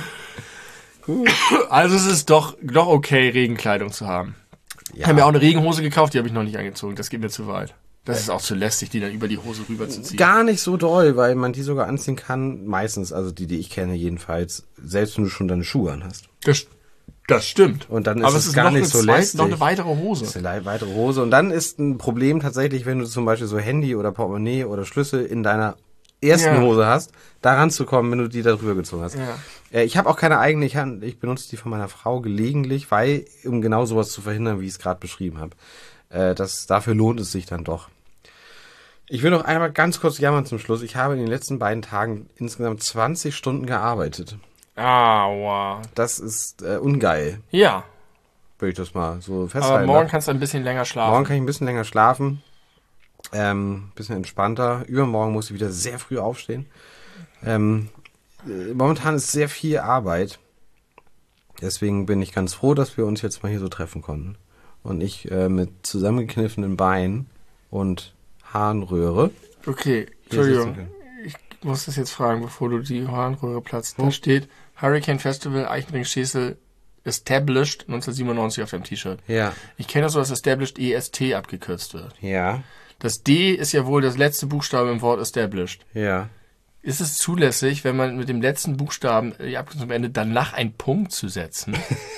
B: Also es ist doch, doch okay, Regenkleidung zu haben. Ja. Ich habe mir auch eine Regenhose gekauft, die habe ich noch nicht angezogen. Das geht mir zu weit. Das ist auch zu lästig, die dann über die Hose rüberzuziehen.
A: Gar nicht so doll, weil man die sogar anziehen kann. Meistens, also die, die ich kenne jedenfalls, selbst wenn du schon deine Schuhe an hast.
B: Das, das stimmt.
A: Und dann ist
B: Aber
A: es,
B: es ist
A: gar
B: noch
A: nicht so
B: eine
A: lästig.
B: Noch eine weitere Hose.
A: Das ist eine weitere Hose. Und dann ist ein Problem tatsächlich, wenn du zum Beispiel so Handy oder Portemonnaie oder Schlüssel in deiner ersten
B: Ja.
A: Hose hast, da ranzukommen, wenn du die da drüber gezogen hast.
B: Ja.
A: Äh, Ich habe auch keine eigene, ich, han- ich benutze die von meiner Frau gelegentlich, weil, um genau sowas zu verhindern, wie ich es gerade beschrieben habe. Äh, das, dafür lohnt es sich dann doch. Ich will noch einmal ganz kurz jammern zum Schluss. Ich habe in den letzten beiden Tagen insgesamt zwanzig Stunden gearbeitet.
B: Aua.
A: Das ist äh, ungeil,
B: Ja,
A: würde ich das mal so
B: aber
A: festhalten.
B: morgen kannst du ein bisschen länger schlafen.
A: Morgen kann ich ein bisschen länger schlafen, ähm, bisschen entspannter. Übermorgen muss ich wieder sehr früh aufstehen. Ähm, äh, momentan ist sehr viel Arbeit. Deswegen bin ich ganz froh, dass wir uns jetzt mal hier so treffen konnten. Und ich äh, mit zusammengekniffenen Beinen und Harnröhre.
B: Okay,
A: Hier sitzen
B: Entschuldigung.
A: können.
B: Ich muss das jetzt fragen, bevor du die Harnröhre platzt. Da steht Hurricane Festival Eichenring-Schesel Established neunzehnhundertsiebenundneunzig auf deinem T-Shirt.
A: Ja,
B: Ich kenne das so, dass Established E S T abgekürzt wird.
A: ja,
B: Das D ist ja wohl das letzte Buchstabe im Wort Established.
A: ja.
B: Ist es zulässig, wenn man mit dem letzten Buchstaben die Abkürzung am Ende danach einen Punkt zu setzen?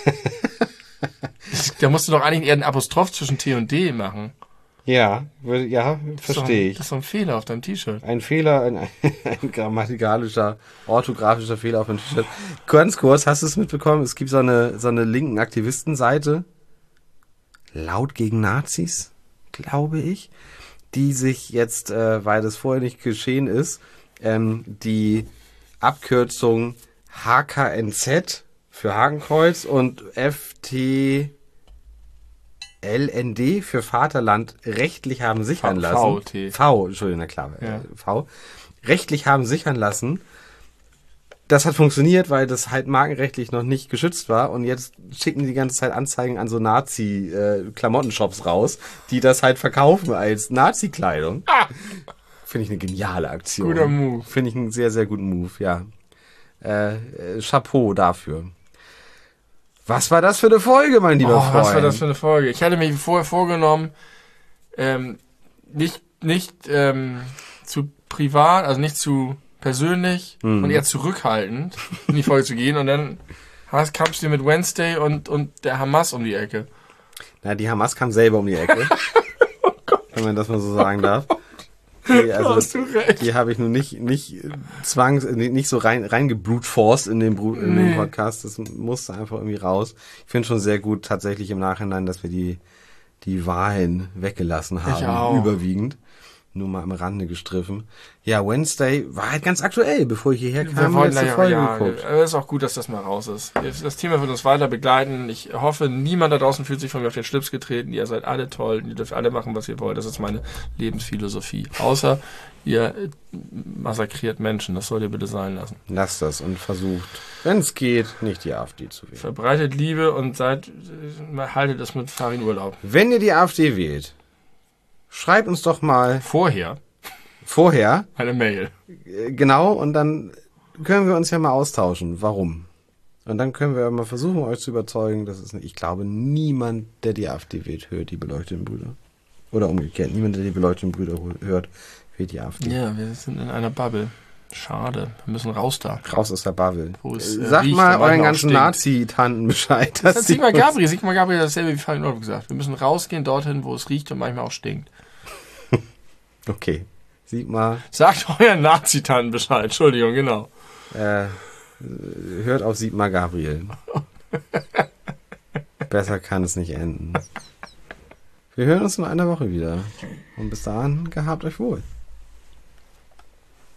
B: Da musst du doch eigentlich eher einen Apostroph zwischen T und D machen.
A: Ja, würde- ja,
B: Das ist doch-
A: verstehe ich.
B: Das ist doch ein Fehler auf deinem T-Shirt.
A: Ein Fehler, ein, ein grammatikalischer, orthografischer Fehler auf dem T-Shirt. Ganz kurz, hast du es mitbekommen? Es gibt so eine, so eine linken Aktivistenseite, laut gegen Nazis, glaube ich, die sich jetzt, äh, weil das vorher nicht geschehen ist, ähm, die Abkürzung H K N Z für Hakenkreuz und F T L N D für Vaterland rechtlich haben sichern
B: V-
A: lassen.
B: V T.
A: V, Entschuldigung, na klar,
B: Ja.
A: äh, V. Rechtlich haben sichern lassen. Das hat funktioniert, weil das halt markenrechtlich noch nicht geschützt war und jetzt schicken die die ganze Zeit Anzeigen an so Nazi-Klamottenshops raus, die das halt verkaufen als Nazi-Kleidung.
B: Ah!
A: Finde ich eine geniale Aktion.
B: Guter Move.
A: Finde ich einen sehr, sehr guten Move, ja. Äh, äh, Chapeau dafür. Was war das für eine Folge, mein lieber
B: Oh,
A: Freund?
B: was war das für eine Folge? Ich hatte mir vorher vorgenommen, ähm, nicht, nicht ähm, zu privat, also nicht zu persönlich
A: Hm.
B: und eher zurückhaltend in die Folge zu gehen und dann hast- kamst du mit Wednesday und, und der Hamas um die Ecke.
A: Na, die Hamas kam selber um die Ecke. Wenn man das mal so sagen darf. Die, also,
B: Hast du recht.
A: die habe ich nun nicht, nicht zwangs, nicht so rein, reingebrutforced in den, Bru- in den
B: Nee.
A: Podcast. Das musste einfach irgendwie raus. Ich finde schon sehr gut tatsächlich im Nachhinein, dass wir die, die Wahlen weggelassen haben.
B: Ich auch.
A: Überwiegend. Nur mal am Rande gestriffen. Ja, Wednesday war halt ganz aktuell, bevor ich hierher
B: Wir
A: kam.
B: wollten
A: letzte
B: ja,
A: Folge
B: ja,
A: geguckt.
B: aber es ist auch gut, dass das mal raus ist. Das Thema wird uns weiter begleiten. Ich hoffe, niemand da draußen fühlt sich von mir auf den Schlips getreten. Ihr seid alle toll. Ihr dürft alle machen, was ihr wollt. Das ist meine Lebensphilosophie. Außer ihr äh, massakriert Menschen. Das sollt ihr bitte sein lassen.
A: Lasst das und versucht, wenn es geht, nicht die AfD zu wählen.
B: Verbreitet Liebe und seid, äh, haltet es mit Farin Urlaub.
A: Wenn ihr die AfD wählt, schreibt uns doch mal
B: Vorher
A: vorher,
B: eine Mail.
A: äh, genau, und dann können wir uns ja mal austauschen. Warum? Und dann können wir mal versuchen, euch zu überzeugen, dass es nicht, ich glaube, niemand, der die AfD wählt, hört die beleuchteten Brüder. Oder umgekehrt, niemand, der die beleuchteten Brüder hört, wählt die AfD.
B: Ja, wir sind in einer Bubble. Schade. Wir müssen raus da.
A: Raus aus der Bubble.
B: Wo es,
A: Äh,
B: äh,
A: Sagt
B: riecht
A: mal
B: und
A: euren
B: manchmal auch
A: ganzen
B: stinkt.
A: Nazi-Tanten Bescheid.
B: Das
A: dass
B: hat
A: sie
B: Sigmar
A: uns-
B: Gabriel, Sigmar Gabriel hat dasselbe wie Farin Urlaub gesagt. Wir müssen rausgehen dorthin, wo es riecht und manchmal auch stinkt.
A: Okay. Sigmar,
B: Sagt euren Nazi-Tanten Bescheid. Entschuldigung, genau.
A: äh, hört auf Sigmar Gabriel. Besser kann es nicht enden. Wir hören uns in einer Woche wieder. Und bis dahin, gehabt euch wohl.